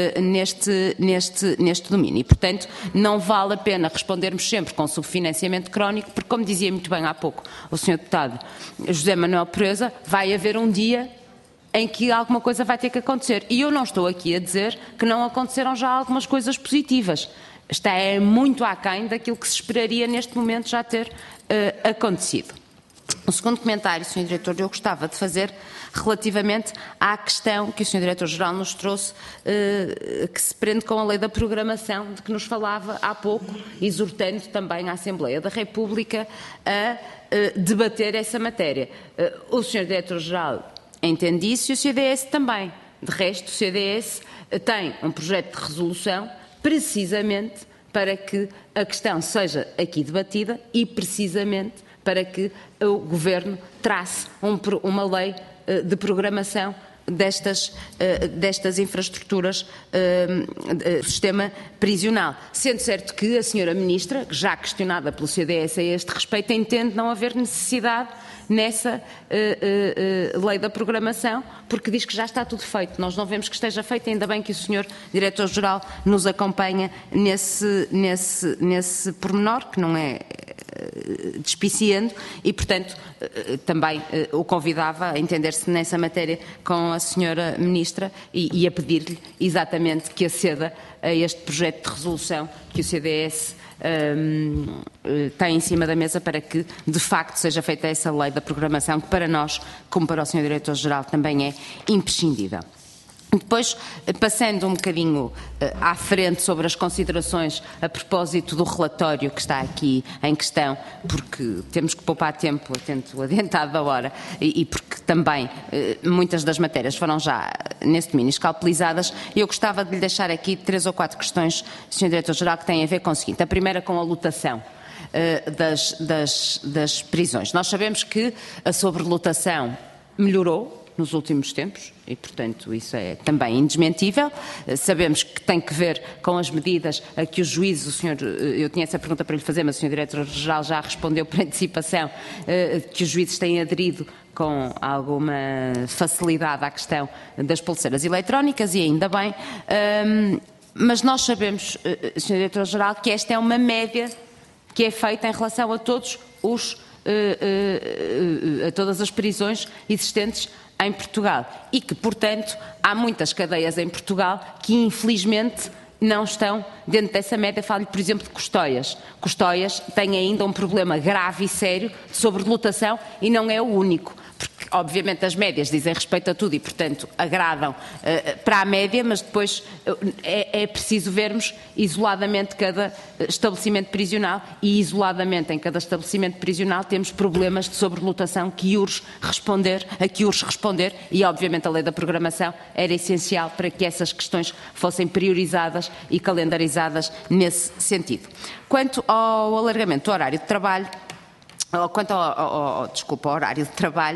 neste domínio. E, portanto, não vale a pena respondermos sempre com subfinanciamento crónico, porque, como dizia muito bem há pouco o Sr. Deputado José Manuel Pureza, vai haver um dia em que alguma coisa vai ter que acontecer. E eu não estou aqui a dizer que não aconteceram já algumas coisas positivas. Está muito aquém daquilo que se esperaria neste momento já ter acontecido. O segundo comentário, Sr. Diretor, eu gostava de fazer relativamente à questão que o Sr. Diretor-Geral nos trouxe, que se prende com a lei da programação, de que nos falava há pouco, exortando também a Assembleia da República a debater essa matéria. O Sr. Diretor-Geral entende isso e o CDS também. De resto, o CDS tem um projeto de resolução precisamente para que a questão seja aqui debatida e precisamente para que o Governo trace uma lei de programação destas infraestruturas do sistema prisional. Sendo certo que a senhora Ministra, já questionada pelo CDS a este respeito, entende não haver necessidade nessa lei da programação, porque diz que já está tudo feito. Nós não vemos que esteja feito, ainda bem que o senhor Diretor-Geral nos acompanha nesse pormenor, que não é despiciando, e, portanto, também o convidava a entender-se nessa matéria com a senhora Ministra e a pedir-lhe exatamente que aceda a este projeto de resolução que o CDS tem em cima da mesa para que, de facto, seja feita essa lei da programação, que para nós, como para o senhor Diretor-Geral, também é imprescindível. Depois, passando um bocadinho à frente sobre as considerações a propósito do relatório que está aqui em questão, porque temos que poupar tempo, atento adiantado da hora, e porque também muitas das matérias foram já nesse domínio escalpelizadas, eu gostava de lhe deixar aqui 3 ou 4 questões, Sr. Diretor-Geral, que têm a ver com o seguinte. A primeira com a lotação das prisões. Nós sabemos que a sobrelotação melhorou nos últimos tempos e, portanto, isso é também indesmentível. Sabemos que tem que ver com as medidas a que os juízes, eu tinha essa pergunta para lhe fazer, mas o Sr. Diretor-Geral já respondeu por antecipação, que os juízes têm aderido com alguma facilidade à questão das pulseiras eletrónicas, e ainda bem, mas nós sabemos, Sr. Diretor-Geral, que esta é uma média que é feita em relação a todas as prisões existentes em Portugal e que, portanto, há muitas cadeias em Portugal que, infelizmente, não estão dentro dessa média. Falo-lhe, por exemplo, de Custóias. Custóias tem ainda um problema grave e sério de sobrelotação e não é o único, porque, obviamente, as médias dizem respeito a tudo e, portanto, agradam para a média, mas depois é preciso vermos isoladamente cada estabelecimento prisional e, isoladamente, em cada estabelecimento prisional temos problemas de sobrelotação que urge responder, e, obviamente, a lei da programação era essencial para que essas questões fossem priorizadas e calendarizadas nesse sentido. Quanto ao alargamento do horário de trabalho, quanto ao horário de trabalho,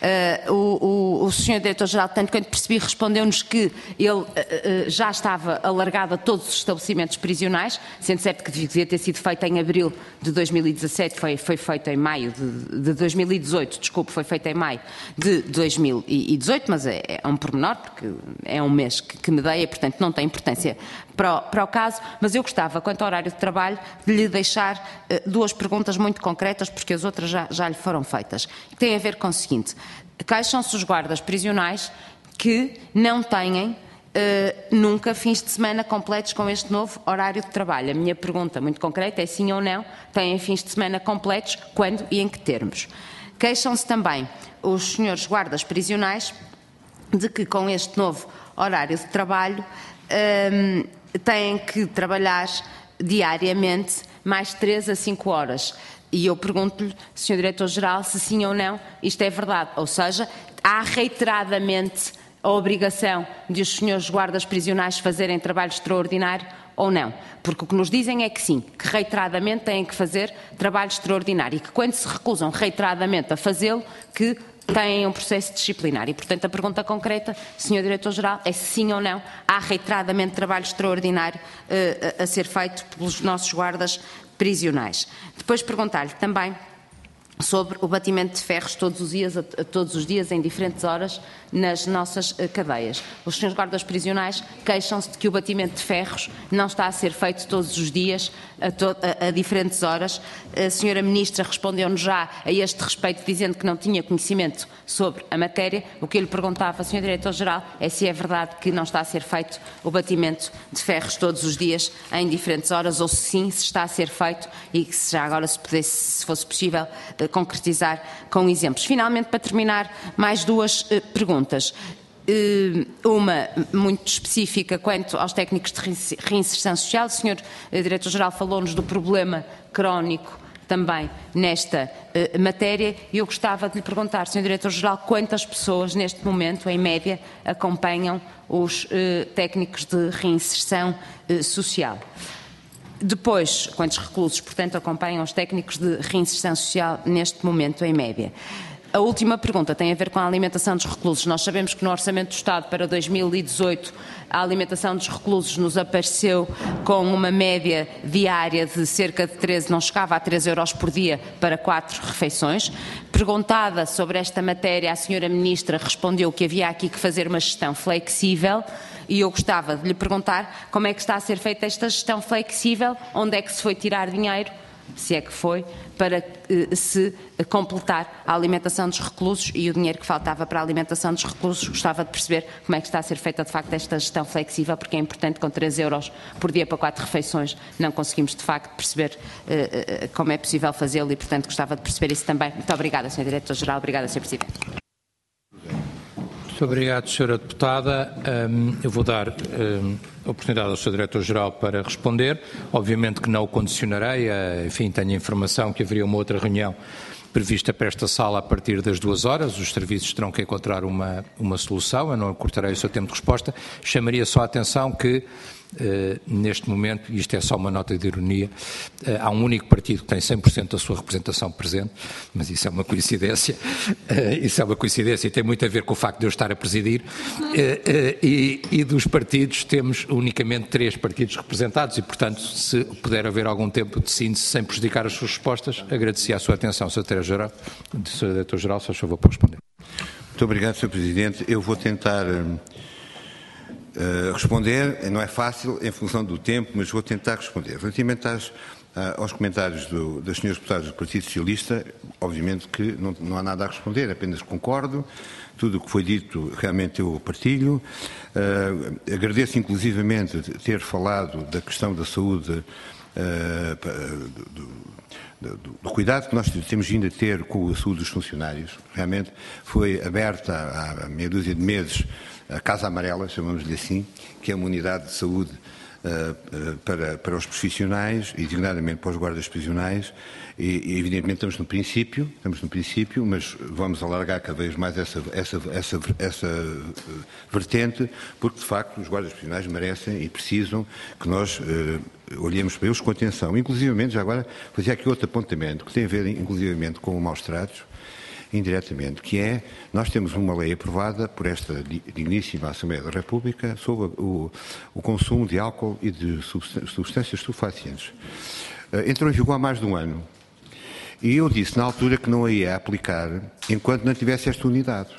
o Sr. Diretor-Geral, tanto quanto percebi, respondeu-nos que ele já estava alargado a todos os estabelecimentos prisionais, sendo certo que devia ter sido feito em abril de 2017, foi feito em maio de 2018, foi feito em maio de 2018, mas é um pormenor, porque é um mês que medeia, portanto não tem importância para o caso, mas eu gostava, quanto ao horário de trabalho, de lhe deixar 2 perguntas muito concretas, porque as outras já lhe foram feitas, que têm a ver com o seguinte: queixam-se os guardas prisionais que não têm nunca fins de semana completos com este novo horário de trabalho. A minha pergunta muito concreta é sim ou não, têm fins de semana completos, quando e em que termos? Queixam-se também os senhores guardas prisionais de que com este novo horário de trabalho têm que trabalhar diariamente mais 3 a 5 horas. E eu pergunto-lhe, Sr. Diretor-Geral, se sim ou não isto é verdade. Ou seja, há reiteradamente a obrigação de os senhores guardas prisionais fazerem trabalho extraordinário ou não? Porque o que nos dizem é que sim, que reiteradamente têm que fazer trabalho extraordinário e que quando se recusam reiteradamente a fazê-lo, que têm um processo disciplinar. E, portanto, a pergunta concreta, Sr. Diretor-Geral, é se sim ou não há reiteradamente trabalho extraordinário a ser feito pelos nossos guardas prisionais. Depois perguntar-lhe também sobre o batimento de ferros todos os dias, em diferentes horas, nas nossas cadeias. Os senhores guardas prisionais queixam-se de que o batimento de ferros não está a ser feito todos os dias, a diferentes horas. A senhora Ministra respondeu-nos já a este respeito, dizendo que não tinha conhecimento sobre a matéria. O que eu lhe perguntava, Sr. Diretor-Geral, é se é verdade que não está a ser feito o batimento de ferros todos os dias, em diferentes horas, ou se sim, se está a ser feito, e que se já agora, se fosse possível, concretizar com exemplos. Finalmente, para terminar, mais 2 perguntas. Uma muito específica quanto aos técnicos de reinserção social. O Sr. Diretor-Geral falou-nos do problema crónico também nesta matéria. E eu gostava de lhe perguntar, Sr. Diretor-Geral, quantas pessoas neste momento, em média, acompanham os técnicos de reinserção social. Depois, quantos reclusos, portanto, acompanham os técnicos de reinserção social neste momento, em média. A última pergunta tem a ver com a alimentação dos reclusos. Nós sabemos que no Orçamento do Estado para 2018 a alimentação dos reclusos nos apareceu com uma média diária de cerca de 13, não chegava a 3 euros por dia para 4 refeições. Perguntada sobre esta matéria, a Sra. Ministra respondeu que havia aqui que fazer uma gestão flexível. E eu gostava de lhe perguntar como é que está a ser feita esta gestão flexível, onde é que se foi tirar dinheiro, se é que foi, para se completar a alimentação dos reclusos e o dinheiro que faltava para a alimentação dos reclusos. Gostava de perceber como é que está a ser feita de facto esta gestão flexível, porque é importante, com 3 euros por dia para 4 refeições, não conseguimos de facto perceber como é possível fazê-lo e, portanto, gostava de perceber isso também. Muito obrigada, Sr. Diretor-Geral. Obrigada, Sr. Presidente. Muito obrigado, Sra. Deputada. Eu vou dar a oportunidade ao Sr. Diretor-Geral para responder. Obviamente que não o condicionarei. Enfim, tenho a informação que haveria uma outra reunião prevista para esta sala a partir das 2 horas. Os serviços terão que encontrar uma solução. Eu não cortarei o seu tempo de resposta. Chamaria só a atenção que neste momento, e isto é só uma nota de ironia, há um único partido que tem 100% da sua representação presente, mas isso é uma coincidência, e tem muito a ver com o facto de eu estar a presidir, e dos partidos temos unicamente 3 partidos representados e, portanto, se puder haver algum tempo de síntese sem prejudicar as suas respostas, agradecia a sua atenção, Sr. Diretor-Geral, se faz favor para responder. Muito obrigado, Sr. Presidente. Eu vou tentar responder, não é fácil em função do tempo, mas vou tentar responder. Relativamente aos comentários das senhoras deputadas do Partido Socialista, obviamente que não há nada a responder, apenas concordo. Tudo o que foi dito realmente eu partilho. Agradeço inclusivamente ter falado da questão da saúde, do cuidado que nós temos vindo a ter com a saúde dos funcionários. Realmente foi aberta há meia dúzia de meses a Casa Amarela, chamamos-lhe assim, que é uma unidade de saúde para os profissionais e, designadamente, para os guardas prisionais. E evidentemente, estamos no princípio, mas vamos alargar cada vez mais essa vertente, porque, de facto, os guardas prisionais merecem e precisam que nós olhemos para eles com atenção. Inclusivamente, já agora, fazia aqui outro apontamento, que tem a ver, inclusivamente, com o maus-tratos, indiretamente, que é, nós temos uma lei aprovada por esta digníssima Assembleia da República sobre o consumo de álcool e de substâncias estupefacientes. Entrou em vigor há mais de um ano. E eu disse na altura que não a ia aplicar enquanto não tivesse esta unidade.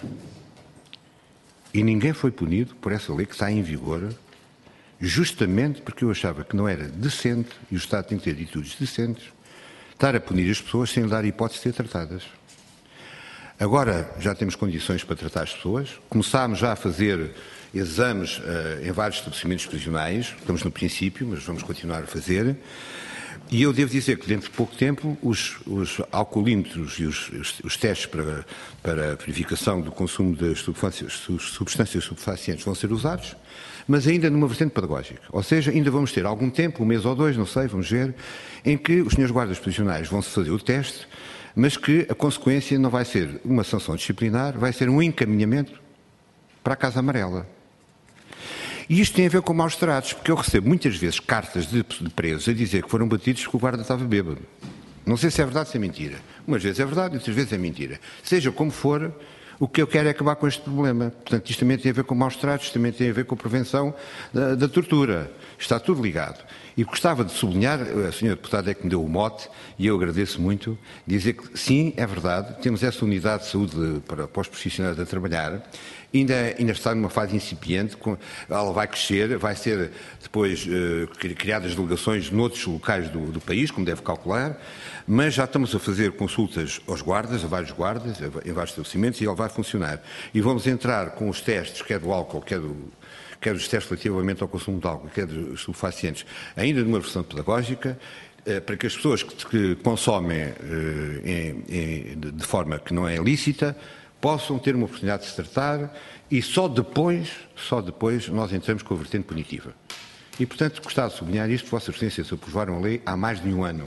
E ninguém foi punido por essa lei que está em vigor, justamente porque eu achava que não era decente, e o Estado tem que ter atitudes decentes, estar a punir as pessoas sem lhe dar hipótese de ser tratadas. Agora já temos condições para tratar as pessoas, começámos já a fazer exames em vários estabelecimentos prisionais, estamos no princípio, mas vamos continuar a fazer, e eu devo dizer que dentro de pouco tempo os alcoolímetros e os testes para verificação do consumo de substâncias estupefacientes vão ser usados, mas ainda numa vertente pedagógica. Ou seja, ainda vamos ter algum tempo, 1 mês ou 2, não sei, vamos ver, em que os senhores guardas prisionais vão-se fazer o teste, mas que a consequência não vai ser uma sanção disciplinar, vai ser um encaminhamento para a Casa Amarela. E isto tem a ver com maus-tratos, porque eu recebo muitas vezes cartas de presos a dizer que foram batidos porque o guarda estava bêbado. Não sei se é verdade ou se é mentira. Umas vezes é verdade, outras vezes é mentira. Seja como for, o que eu quero é acabar com este problema. Portanto, isto também tem a ver com maus-tratos, também tem a ver com a prevenção da tortura. Está tudo ligado. E gostava de sublinhar, a senhora deputada é que me deu o mote, e eu agradeço muito, dizer que sim, é verdade, temos essa unidade de saúde para os profissionais a trabalhar, ainda está numa fase incipiente, ela vai crescer, vai ser depois criadas delegações noutros locais do país, como deve calcular, mas já estamos a fazer consultas aos guardas, a vários guardas, em vários estabelecimentos, e ele vai funcionar. E vamos entrar com os testes, quer do álcool, quer os testes relativamente ao consumo de álcool, quer dos estupefacientes, ainda numa versão pedagógica, para que as pessoas que consomem de forma que não é lícita possam ter uma oportunidade de se tratar, e só depois nós entramos com a vertente punitiva. E, portanto, gostava de sublinhar isto, Vossa Excelência aprovaram a lei há mais de um ano.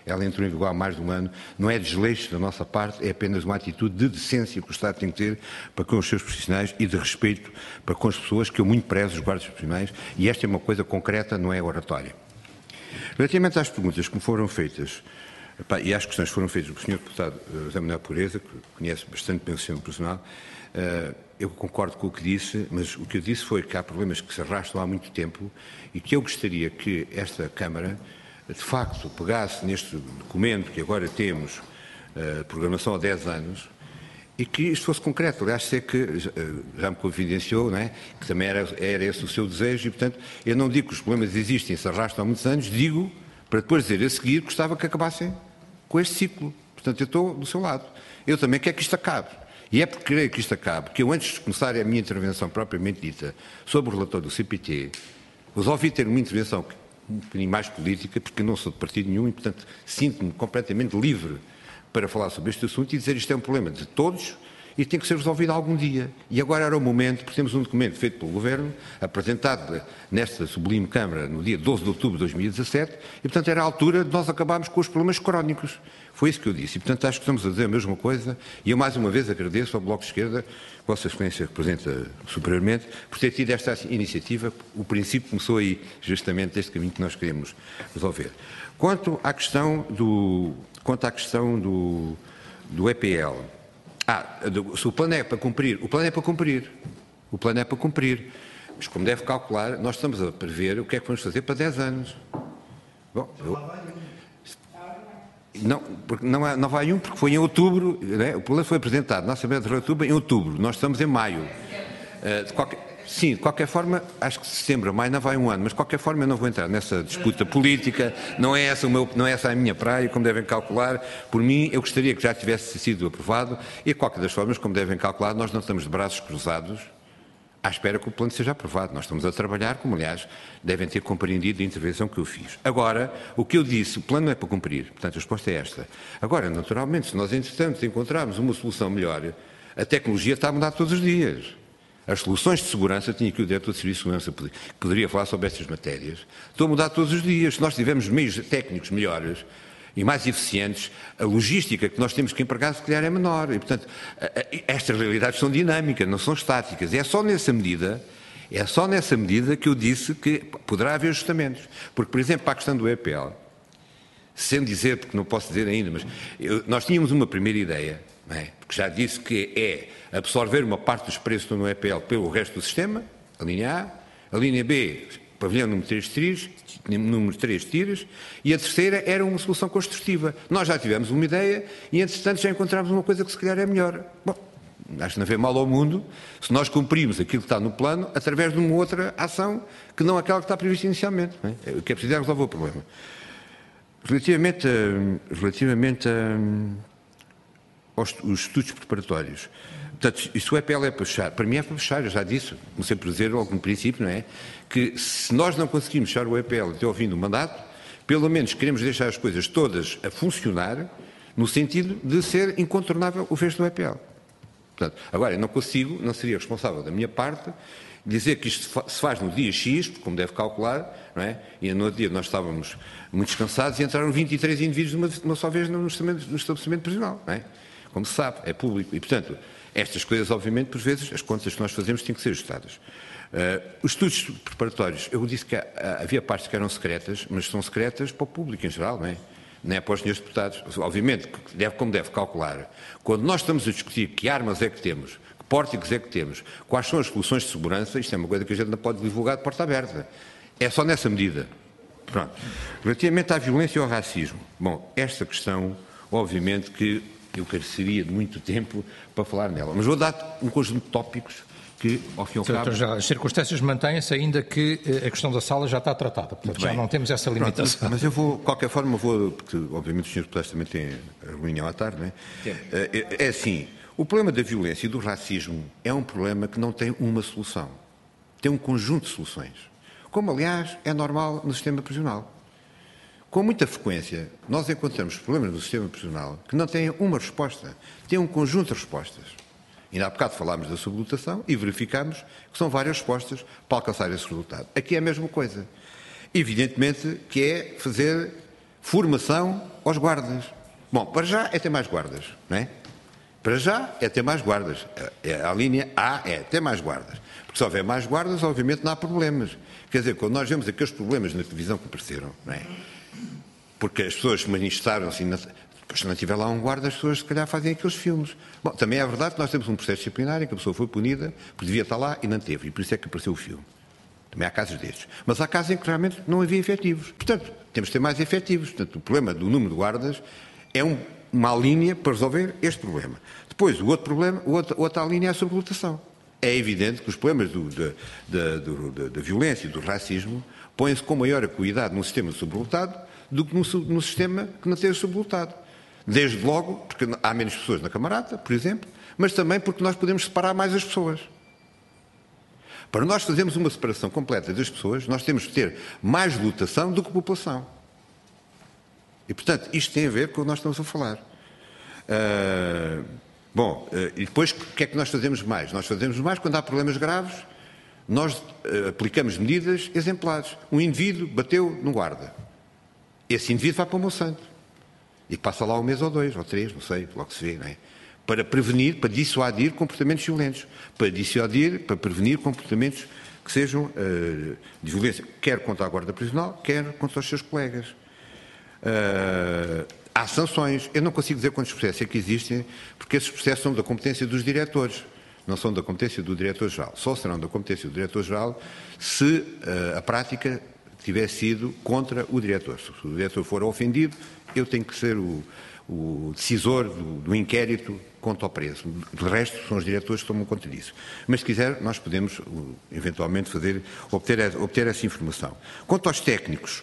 ela entrou em vigor há mais de um ano, não é desleixo da nossa parte, é apenas uma atitude de decência que o Estado tem que ter para com os seus profissionais e de respeito para com as pessoas que eu muito prezo, os guardas profissionais, e esta é uma coisa concreta, não é oratória. Relativamente às perguntas que me foram feitas, e às questões que foram feitas pelo Sr. Deputado José Manuel Pureza, que conhece bastante bem o sistema profissional, eu concordo com o que disse, mas o que eu disse foi que há problemas que se arrastam há muito tempo e que eu gostaria que esta Câmara, de facto, pegasse neste documento que agora temos, de programação há 10 anos, e que isto fosse concreto. Aliás, sei que já me confidenciou, não é? Que também era esse o seu desejo e, portanto, eu não digo que os problemas existem e se arrastam há muitos anos, digo, para depois dizer a seguir, gostava que acabassem com este ciclo. Portanto, eu estou do seu lado. Eu também quero que isto acabe. E é porque creio que isto acabe, que eu, antes de começar a minha intervenção propriamente dita sobre o relatório do CPT, resolvi ter uma intervenção um bocadinho mais política, porque eu não sou de partido nenhum e, portanto, sinto-me completamente livre para falar sobre este assunto e dizer isto é um problema de todos e tem que ser resolvido algum dia. E agora era o momento, porque temos um documento feito pelo Governo, apresentado nesta sublime Câmara no dia 12 de outubro de 2017, e, portanto, era a altura de nós acabarmos com os problemas crónicos. Foi isso que eu disse. E, portanto, acho que estamos a dizer a mesma coisa e eu, mais uma vez, agradeço ao Bloco de Esquerda, Vossa Excelência representa superiormente, por ter tido esta iniciativa. O princípio começou aí, justamente, deste caminho que nós queremos resolver. Quanto à questão do EPL, se o plano é para cumprir, o plano é para cumprir. O plano é para cumprir. Mas, como deve calcular, nós estamos a prever o que é que vamos fazer para 10 anos. Bom, não vai porque foi em outubro, né? O plano foi apresentado na Assembleia de Outubro em outubro, nós estamos em maio. De qualquer forma, acho que de setembro a maio não vai um ano, mas de qualquer forma eu não vou entrar nessa disputa política, não é essa a minha praia, como devem calcular. Por mim, eu gostaria que já tivesse sido aprovado e, de qualquer das formas, como devem calcular, nós não estamos de braços cruzados à espera que o plano seja aprovado. Nós estamos a trabalhar, como aliás devem ter compreendido a intervenção que eu fiz. Agora, o que eu disse, o plano não é para cumprir, portanto a resposta é esta. Agora, naturalmente, se nós entretanto encontrarmos uma solução melhor, a tecnologia está a mudar todos os dias. As soluções de segurança, tinha aqui o diretor de Serviço de Segurança que poderia falar sobre estas matérias, estão a mudar todos os dias. Se nós tivermos meios técnicos melhores e mais eficientes, a logística que nós temos que empregar, se calhar, é menor. E, portanto, estas realidades são dinâmicas, não são estáticas. E é só nessa medida que eu disse que poderá haver ajustamentos. Porque, por exemplo, para a questão do EPL, sem dizer, porque não posso dizer ainda, mas nós tínhamos uma primeira ideia, não é? Porque já disse que é absorver uma parte dos preços que estão no EPL pelo resto do sistema, a linha A linha B, pavilhão número 3 tiras, e a terceira era uma solução construtiva. Nós já tivemos uma ideia e, entretanto, já encontramos uma coisa que se calhar é melhor. Bom, acho que não vê mal ao mundo se nós cumprimos aquilo que está no plano através de uma outra ação que não aquela que está prevista inicialmente. Não é? O que é preciso é resolver o problema. Relativamente aos estudos preparatórios. Portanto, se o EPL é para fechar, para mim é para fechar, eu já disse, comecei por dizer logo no princípio, não é? Que se nós não conseguimos fechar o EPL até ao fim do mandato, pelo menos queremos deixar as coisas todas a funcionar no sentido de ser incontornável o fecho do EPL. Portanto, agora, eu não consigo, não seria responsável da minha parte, dizer que isto se faz no dia X, porque como deve calcular, não é? E no outro dia nós estávamos muito descansados e entraram 23 indivíduos de uma só vez no estabelecimento prisional, não é? Como se sabe, é público. E, portanto, estas coisas, obviamente, por vezes, as contas que nós fazemos têm que ser ajustadas. Os estudos preparatórios, eu disse que havia partes que eram secretas, mas são secretas para o público em geral, não é? Não é para os senhores deputados. Obviamente, como deve calcular, quando nós estamos a discutir que armas é que temos, que pórticos é que temos, quais são as soluções de segurança, isto é uma coisa que a gente não pode divulgar de porta aberta. É só nessa medida. Pronto. Relativamente à violência e ao racismo, bom, esta questão, obviamente que eu careceria de muito tempo para falar nela, mas vou dar um conjunto de tópicos que, ao fim e ao cabo... As circunstâncias mantêm-se ainda que a questão da sala já está tratada, portanto já não temos essa limitação. Pronto, mas eu vou, de qualquer forma, porque obviamente os senhores deputados também têm a reunião à tarde, não é? É assim, o problema da violência e do racismo é um problema que não tem uma solução, tem um conjunto de soluções, como aliás é normal no sistema prisional. Com muita frequência, nós encontramos problemas no sistema prisional que não têm uma resposta, têm um conjunto de respostas. Ainda há bocado falámos da sublotação e verificámos que são várias respostas para alcançar esse resultado. Aqui é a mesma coisa. Evidentemente que é fazer Formação aos guardas. Bom, para já é ter mais guardas, não é? Para já é ter mais guardas. A linha A é ter mais guardas. Porque se houver mais guardas, obviamente não há problemas. Quer dizer, quando nós vemos aqueles problemas na televisão que apareceram, não é? Porque as pessoas se manifestaram assim, se não tiver lá um guarda, as pessoas se calhar fazem aqueles filmes. Bom, também é verdade que nós temos um processo disciplinar em que a pessoa foi punida porque devia estar lá e não teve. E por isso é que apareceu o filme. Também há casos destes. Mas há casos em que realmente não havia efetivos. Portanto, temos de ter mais efetivos. Portanto, o problema do número de guardas é uma linha para resolver este problema. Depois, o outro problema, outra linha é a sobrelotação. É evidente que os problemas da violência e do racismo põem-se com maior acuidade num sistema sobrelotado do que no sistema que não esteja sobrelotado. Desde logo, porque há menos pessoas na camarada, por exemplo, mas também porque nós podemos separar mais as pessoas. Para nós fazermos uma separação completa das pessoas, nós temos que ter mais lotação do que população. E, portanto, isto tem a ver com o que nós estamos a falar. E depois, o que é que nós fazemos mais? Nós fazemos mais quando há problemas graves, nós aplicamos medidas exemplares. Um indivíduo bateu no guarda. Esse indivíduo vai para o Monsanto. E passa lá um mês ou 2, ou 3, não sei, logo se vê, não é? Para prevenir, para dissuadir comportamentos violentos. Para prevenir comportamentos que sejam de violência, quer contra a guarda prisional, quer contra os seus colegas. Há sanções. Eu não consigo dizer quantos processos é que existem, porque esses processos são da competência dos diretores, não são da competência do diretor-geral. Só serão da competência do diretor-geral se a prática tiver sido contra o diretor. Se o diretor for ofendido, eu tenho que ser o decisor do inquérito contra o preso. De resto, são os diretores que tomam conta disso. Mas, se quiser, nós podemos, eventualmente, obter essa informação. Quanto aos técnicos,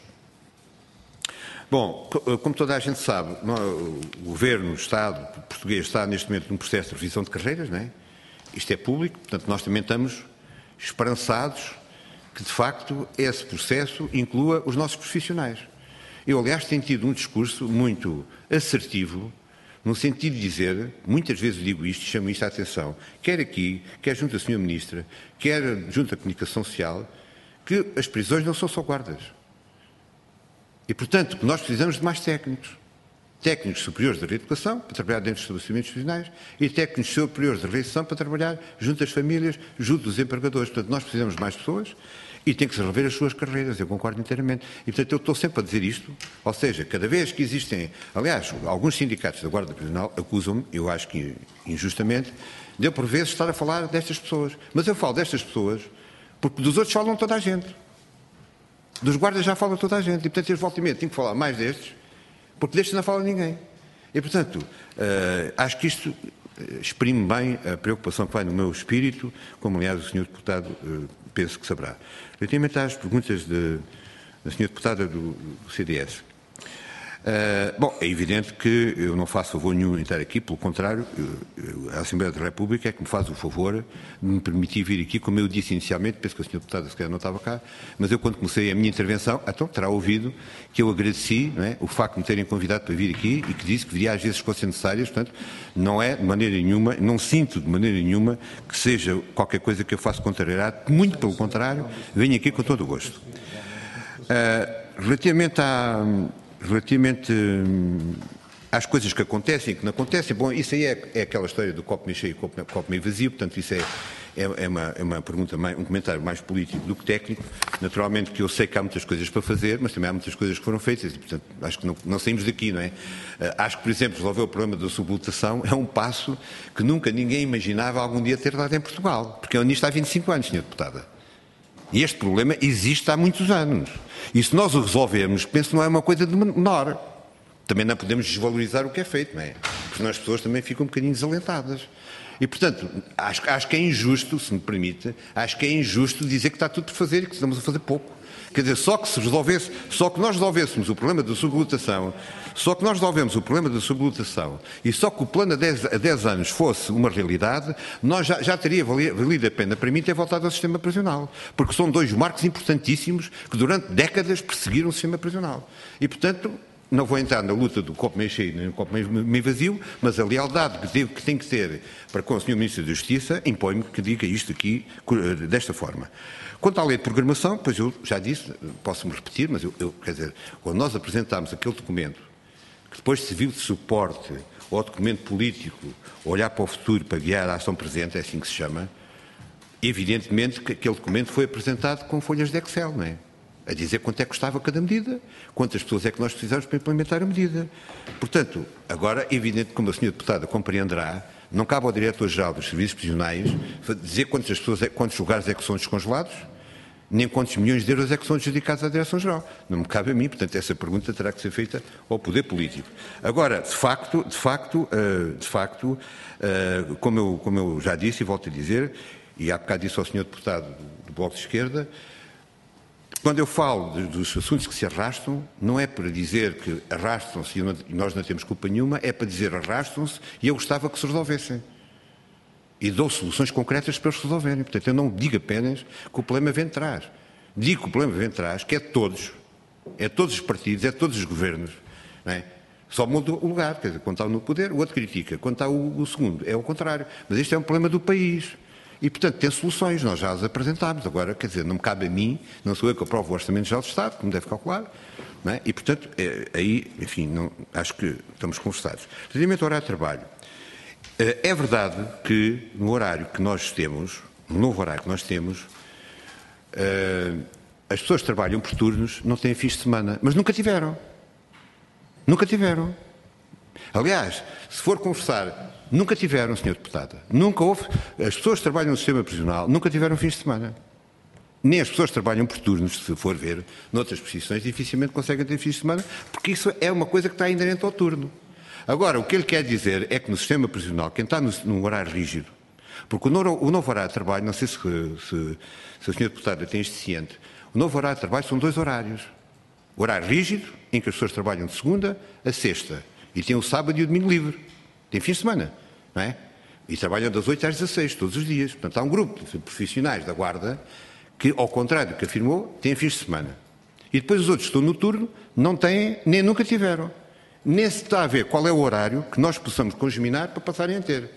bom, como toda a gente sabe, o Governo, o Estado português está, neste momento, num processo de revisão de carreiras, não é? Isto é público, portanto, nós também estamos esperançados que, de facto, esse processo inclua os nossos profissionais. Eu, aliás, tenho tido um discurso muito assertivo, no sentido de dizer, muitas vezes digo isto e chamo isto à atenção, quer aqui, quer junto à Sra. Ministra, quer junto à Comunicação Social, que as prisões não são só guardas. E, portanto, nós precisamos de mais técnicos. Técnicos superiores da reeducação, para trabalhar dentro dos estabelecimentos prisionais, e técnicos superiores da reinserção, para trabalhar junto às famílias, junto dos empregadores. Portanto, nós precisamos de mais pessoas e tem que se rever as suas carreiras, eu concordo inteiramente. E, portanto, eu estou sempre a dizer isto, ou seja, cada vez que existem, aliás, alguns sindicatos da Guarda Prisional acusam-me, eu acho que injustamente, de eu por vezes estar a falar destas pessoas. Mas eu falo destas pessoas porque dos outros falam toda a gente. Dos guardas já fala toda a gente. E, portanto, eu volto e meia tenho que falar mais destes, porque destes não fala ninguém. E, portanto, acho que isto exprime bem a preocupação que vai no meu espírito, como, aliás, o Sr. Deputado penso que saberá. Relativamente às perguntas da Sra. Deputada do CDS. Bom, é evidente que eu não faço favor nenhum em estar aqui, pelo contrário, a Assembleia da República é que me faz o favor de me permitir vir aqui, como eu disse inicialmente, penso que a Sra. Deputada se calhar não estava cá, mas eu quando comecei a minha intervenção, então terá ouvido que eu agradeci, não é, o facto de me terem convidado para vir aqui e que disse que viria às vezes fossem necessárias, portanto, não é de maneira nenhuma, não sinto de maneira nenhuma que seja qualquer coisa que eu faça contrariedade, muito pelo contrário, venho aqui com todo o gosto. Relativamente às coisas que acontecem e que não acontecem, bom, isso aí é aquela história do copo meio cheio e copo meio vazio, portanto isso é uma pergunta, um comentário mais político do que técnico. Naturalmente que eu sei que há muitas coisas para fazer, mas também há muitas coisas que foram feitas e, portanto, acho que não saímos daqui, não é? Acho que, por exemplo, resolver o problema da sublotação é um passo que nunca ninguém imaginava algum dia ter dado em Portugal, porque nisto há 25 anos, Sra. Deputada. E este problema existe há muitos anos. E se nós o resolvermos, penso que não é uma coisa de menor. Também não podemos desvalorizar o que é feito, não é? Porque senão as pessoas também ficam um bocadinho desalentadas. E, portanto, acho que é injusto, se me permite, acho que é injusto dizer que está tudo por fazer e que estamos a fazer pouco. Quer dizer, só que nós resolvêssemos o problema da sublotação, e só que o plano a 10 anos fosse uma realidade, nós já teria valido a pena para mim ter voltado ao sistema prisional. Porque são dois marcos importantíssimos que durante décadas perseguiram o sistema prisional. E, portanto, não vou entrar na luta do copo meio cheio nem do copo meio vazio, mas a lealdade que tem que ter para com o Sr. Ministro da Justiça impõe-me que diga isto aqui desta forma. Quanto à lei de programação, pois eu já disse, posso-me repetir, mas quer dizer, quando nós apresentámos aquele documento, que depois serviu de suporte ao documento político, olhar para o futuro para guiar a ação presente, é assim que se chama, evidentemente que aquele documento foi apresentado com folhas de Excel, não é? A dizer quanto é que custava cada medida, quantas pessoas é que nós precisamos para implementar a medida. Portanto, agora, evidente, como a Sra. Deputada compreenderá, não cabe ao Diretor-Geral dos Serviços Prisionais dizer quantos lugares é que são descongelados, nem quantos milhões de euros é que são adjudicados à Direção-Geral. Não me cabe a mim, portanto, essa pergunta terá que ser feita ao Poder Político. Agora, de facto, como eu já disse e volto a dizer, e há bocado disse ao Sr. Deputado do Bloco de Esquerda, quando eu falo dos assuntos que se arrastam, não é para dizer que arrastam-se e nós não temos culpa nenhuma, é para dizer arrastam-se e eu gostava que se resolvessem. E dou soluções concretas para eles resolverem. Portanto, eu não digo apenas que o problema vem de trás. Digo que o problema vem de trás, que é todos os partidos, é todos os governos. Não é? Só muda o lugar, quer dizer, quando está no poder, o outro critica. Quando está o segundo, é o contrário. Mas este é um problema do país. E, portanto, tem soluções, nós já as apresentámos. Agora, quer dizer, não me cabe a mim, não sou eu que aprovo o Orçamento Geral do Estado, como deve calcular, não é? E, portanto, aí, enfim, acho que estamos conversados. Relativamente ao horário de trabalho, é verdade que no horário que nós temos, no novo horário que nós temos, as pessoas que trabalham por turnos não têm fins de semana, mas nunca tiveram. Nunca tiveram. Aliás, se for conversar, nunca tiveram, Sra. Deputada. Nunca houve. As pessoas que trabalham no sistema prisional nunca tiveram fins de semana. Nem as pessoas que trabalham por turnos, se for ver, noutras profissões, dificilmente conseguem ter fins de semana, porque isso é uma coisa que está inerente ao turno. Agora, o que ele quer dizer é que no sistema prisional, quem está num horário rígido, porque o novo horário de trabalho, não sei se a Sra. Deputada tem isto ciente, o novo horário de trabalho são 2 horários. O horário rígido, em que as pessoas trabalham de segunda a sexta, e tem o sábado e o domingo livre. Tem fim de semana, não é? E trabalham das 8 às 16, todos os dias. Portanto, há um grupo de profissionais da Guarda que, ao contrário do que afirmou, têm fins de semana. E depois os outros que estão no turno não têm, nem nunca tiveram. Nem se está a ver qual é o horário que nós possamos congeminar para passarem a ter.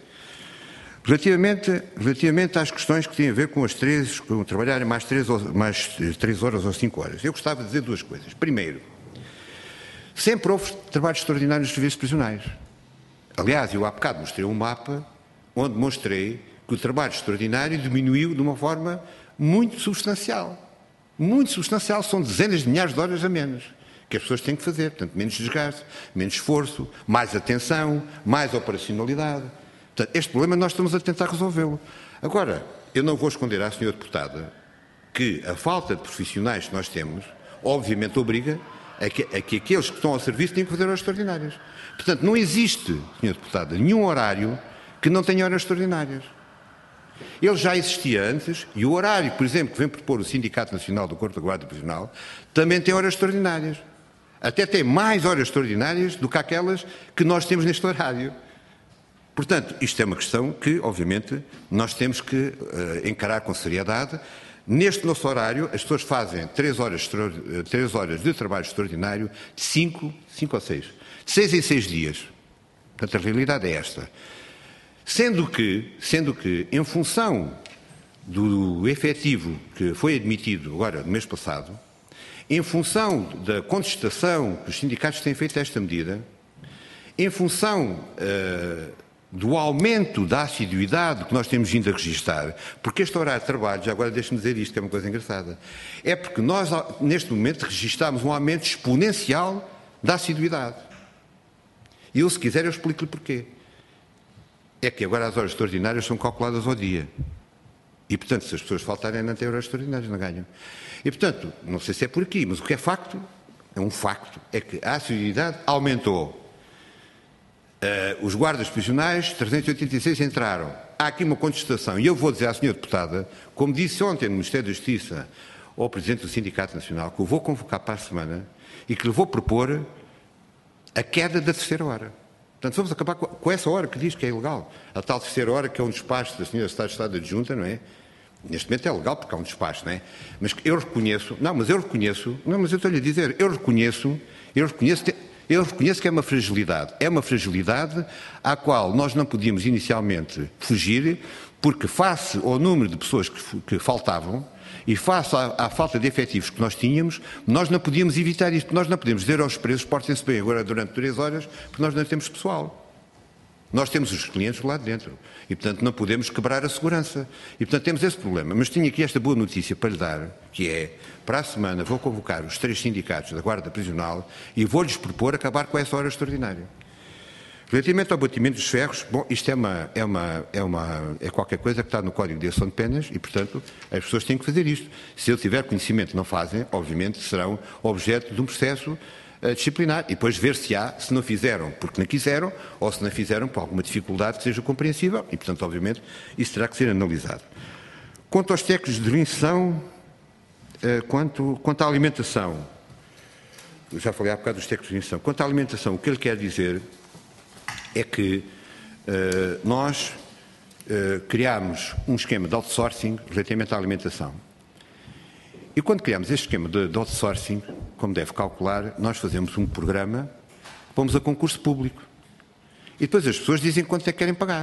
Relativamente às questões que têm a ver com com trabalharem mais 3 horas ou 5 horas, eu gostava de dizer 2 coisas. Primeiro, sempre houve trabalhos extraordinários nos serviços prisionais. Aliás, eu há bocado mostrei um mapa onde mostrei que o trabalho extraordinário diminuiu de uma forma muito substancial. Muito substancial, são dezenas de milhares de horas a menos que as pessoas têm que fazer. Portanto, menos desgaste, menos esforço, mais atenção, mais operacionalidade. Portanto, este problema nós estamos a tentar resolvê-lo. Agora, eu não vou esconder à Sra. Deputada que a falta de profissionais que nós temos, obviamente, obriga a que aqueles que estão ao serviço têm que fazer horas extraordinárias. Portanto, não existe, Sra. Deputada, nenhum horário que não tenha horas extraordinárias. Ele já existia antes e o horário, por exemplo, que vem propor o Sindicato Nacional do Corpo da Guarda Prisional, também tem horas extraordinárias. Até tem mais horas extraordinárias do que aquelas que nós temos neste horário. Portanto, isto é uma questão que, obviamente, nós temos que encarar com seriedade. Neste nosso horário, as pessoas fazem 3 horas de trabalho extraordinário de 5 ou 6. De 6 em 6 dias. Portanto, a realidade é esta. Sendo que, em função do efetivo que foi admitido agora no mês passado, em função da contestação que os sindicatos têm feito a esta medida, em função do aumento da assiduidade que nós temos vindo a registrar, porque este horário de trabalho, já agora deixe-me dizer isto, que é uma coisa engraçada, é porque nós, neste momento, registámos um aumento exponencial da assiduidade. E eu, se quiser, eu explico-lhe porquê. É que agora as horas extraordinárias são calculadas ao dia. E, portanto, se as pessoas faltarem, não têm horas extraordinárias, não ganham. E, portanto, não sei se é por aqui, mas o que é facto, é um facto, é que a assiduidade aumentou. Os guardas prisionais, 386 entraram. Há aqui uma contestação, e eu vou dizer à Sra. Deputada, como disse ontem no Ministério da Justiça ao Presidente do Sindicato Nacional, que eu vou convocar para a semana e que lhe vou propor a queda da 3ª hora. Portanto, vamos acabar com essa hora que diz que é ilegal. A tal 3ª hora que é um despacho da Sra. Secretária de Estado Adjunta, não é? Neste momento é legal porque há um despacho, não é? Mas eu reconheço, mas eu estou-lhe a dizer, eu reconheço, Eu reconheço que é uma fragilidade à qual nós não podíamos inicialmente fugir, porque face ao número de pessoas que faltavam e face à falta de efetivos que nós tínhamos, nós não podíamos evitar isto. Nós não podemos dizer aos presos, portem-se bem agora durante 3 horas, porque nós não temos pessoal. Nós temos os clientes lá dentro e, portanto, não podemos quebrar a segurança. E, portanto, temos esse problema. Mas tinha aqui esta boa notícia para lhe dar, que é, para a semana vou convocar os 3 sindicatos da Guarda Prisional e vou-lhes propor acabar com essa hora extraordinária. Relativamente ao batimento dos ferros, bom, isto é qualquer coisa que está no Código de Ação de Penas e, portanto, as pessoas têm que fazer isto. Se eu tiver conhecimento e não fazem, obviamente serão objeto de um processo disciplinar e depois ver se não fizeram porque não quiseram ou se não fizeram por alguma dificuldade que seja compreensível e, portanto, obviamente, isso terá que ser analisado. Quanto aos técnicos de reinserção, quanto à alimentação, eu já falei há bocado dos técnicos de reinserção, quanto à alimentação, o que ele quer dizer é que nós criámos um esquema de outsourcing relativamente à alimentação. E quando criámos este esquema de outsourcing, como deve calcular, nós fazemos um programa, pomos a concurso público. E depois as pessoas dizem quanto é que querem pagar.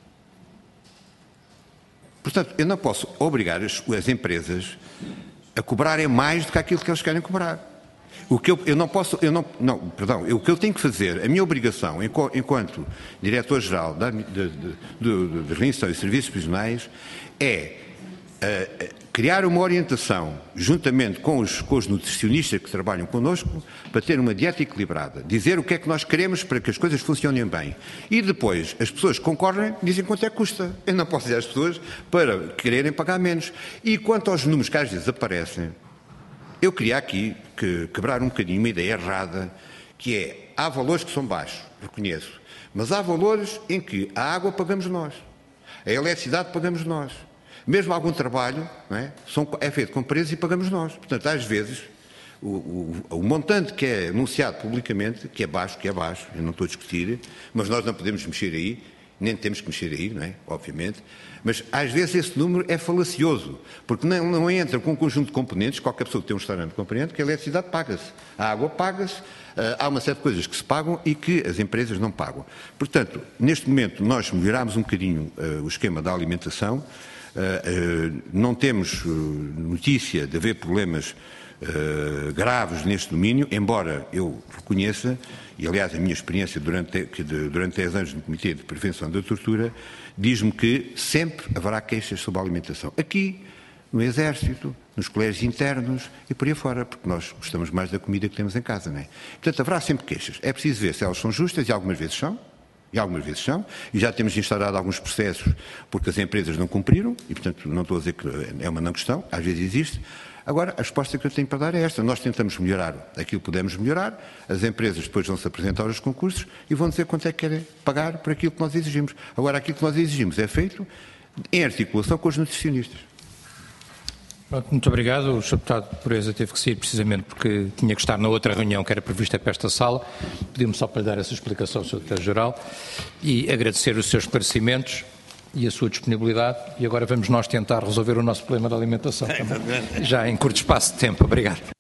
Portanto, eu não posso obrigar as empresas a cobrarem mais do que aquilo que eles querem cobrar. O que o que eu tenho que fazer, a minha obrigação enquanto Diretor-Geral de Reinserção e Serviços Prisionais é criar uma orientação, juntamente com os nutricionistas que trabalham connosco, para ter uma dieta equilibrada, dizer o que é que nós queremos para que as coisas funcionem bem. E depois, as pessoas que concorrem dizem quanto é que custa. Eu não posso dizer às pessoas para quererem pagar menos. E quanto aos números que às vezes aparecem, eu queria aqui quebrar um bocadinho uma ideia errada, que é, há valores que são baixos, reconheço, mas há valores em que a água pagamos nós, a eletricidade pagamos nós. Mesmo algum trabalho, não é feito com preço e pagamos nós. Portanto, às vezes, o montante que é anunciado publicamente, que é baixo, eu não estou a discutir, mas nós não podemos mexer aí, nem temos que mexer aí, não é? Obviamente, mas às vezes esse número é falacioso, porque não entra com um conjunto de componentes, qualquer pessoa que tem um restaurante compreende que a eletricidade paga-se, a água paga-se, há uma série de coisas que se pagam e que as empresas não pagam. Portanto, neste momento nós melhorámos um bocadinho o esquema da alimentação, não temos notícia de haver problemas graves neste domínio, embora eu reconheça, e aliás a minha experiência durante 10 anos no Comitê de Prevenção da Tortura, diz-me que sempre haverá queixas sobre a alimentação. Aqui, no Exército, nos colégios internos e por aí fora, porque nós gostamos mais da comida que temos em casa, não é? Portanto, haverá sempre queixas. É preciso ver se elas são justas, e algumas vezes são, e já temos instaurado alguns processos porque as empresas não cumpriram, e portanto não estou a dizer que é uma não questão, às vezes existe. Agora, a resposta que eu tenho para dar é esta: nós tentamos melhorar aquilo que podemos melhorar, as empresas depois vão se apresentar aos concursos e vão dizer quanto é que querem pagar por aquilo que nós exigimos. Agora, aquilo que nós exigimos é feito em articulação com os nutricionistas. Pronto, muito obrigado. O Sr. Deputado Pureza teve que sair precisamente porque tinha que estar na outra reunião que era prevista para esta sala. Pedimos só para lhe dar essa explicação ao Sr. Deputado-Geral e agradecer os seus esclarecimentos e a sua disponibilidade. E agora vamos nós tentar resolver o nosso problema da alimentação também, já em curto espaço de tempo. Obrigado.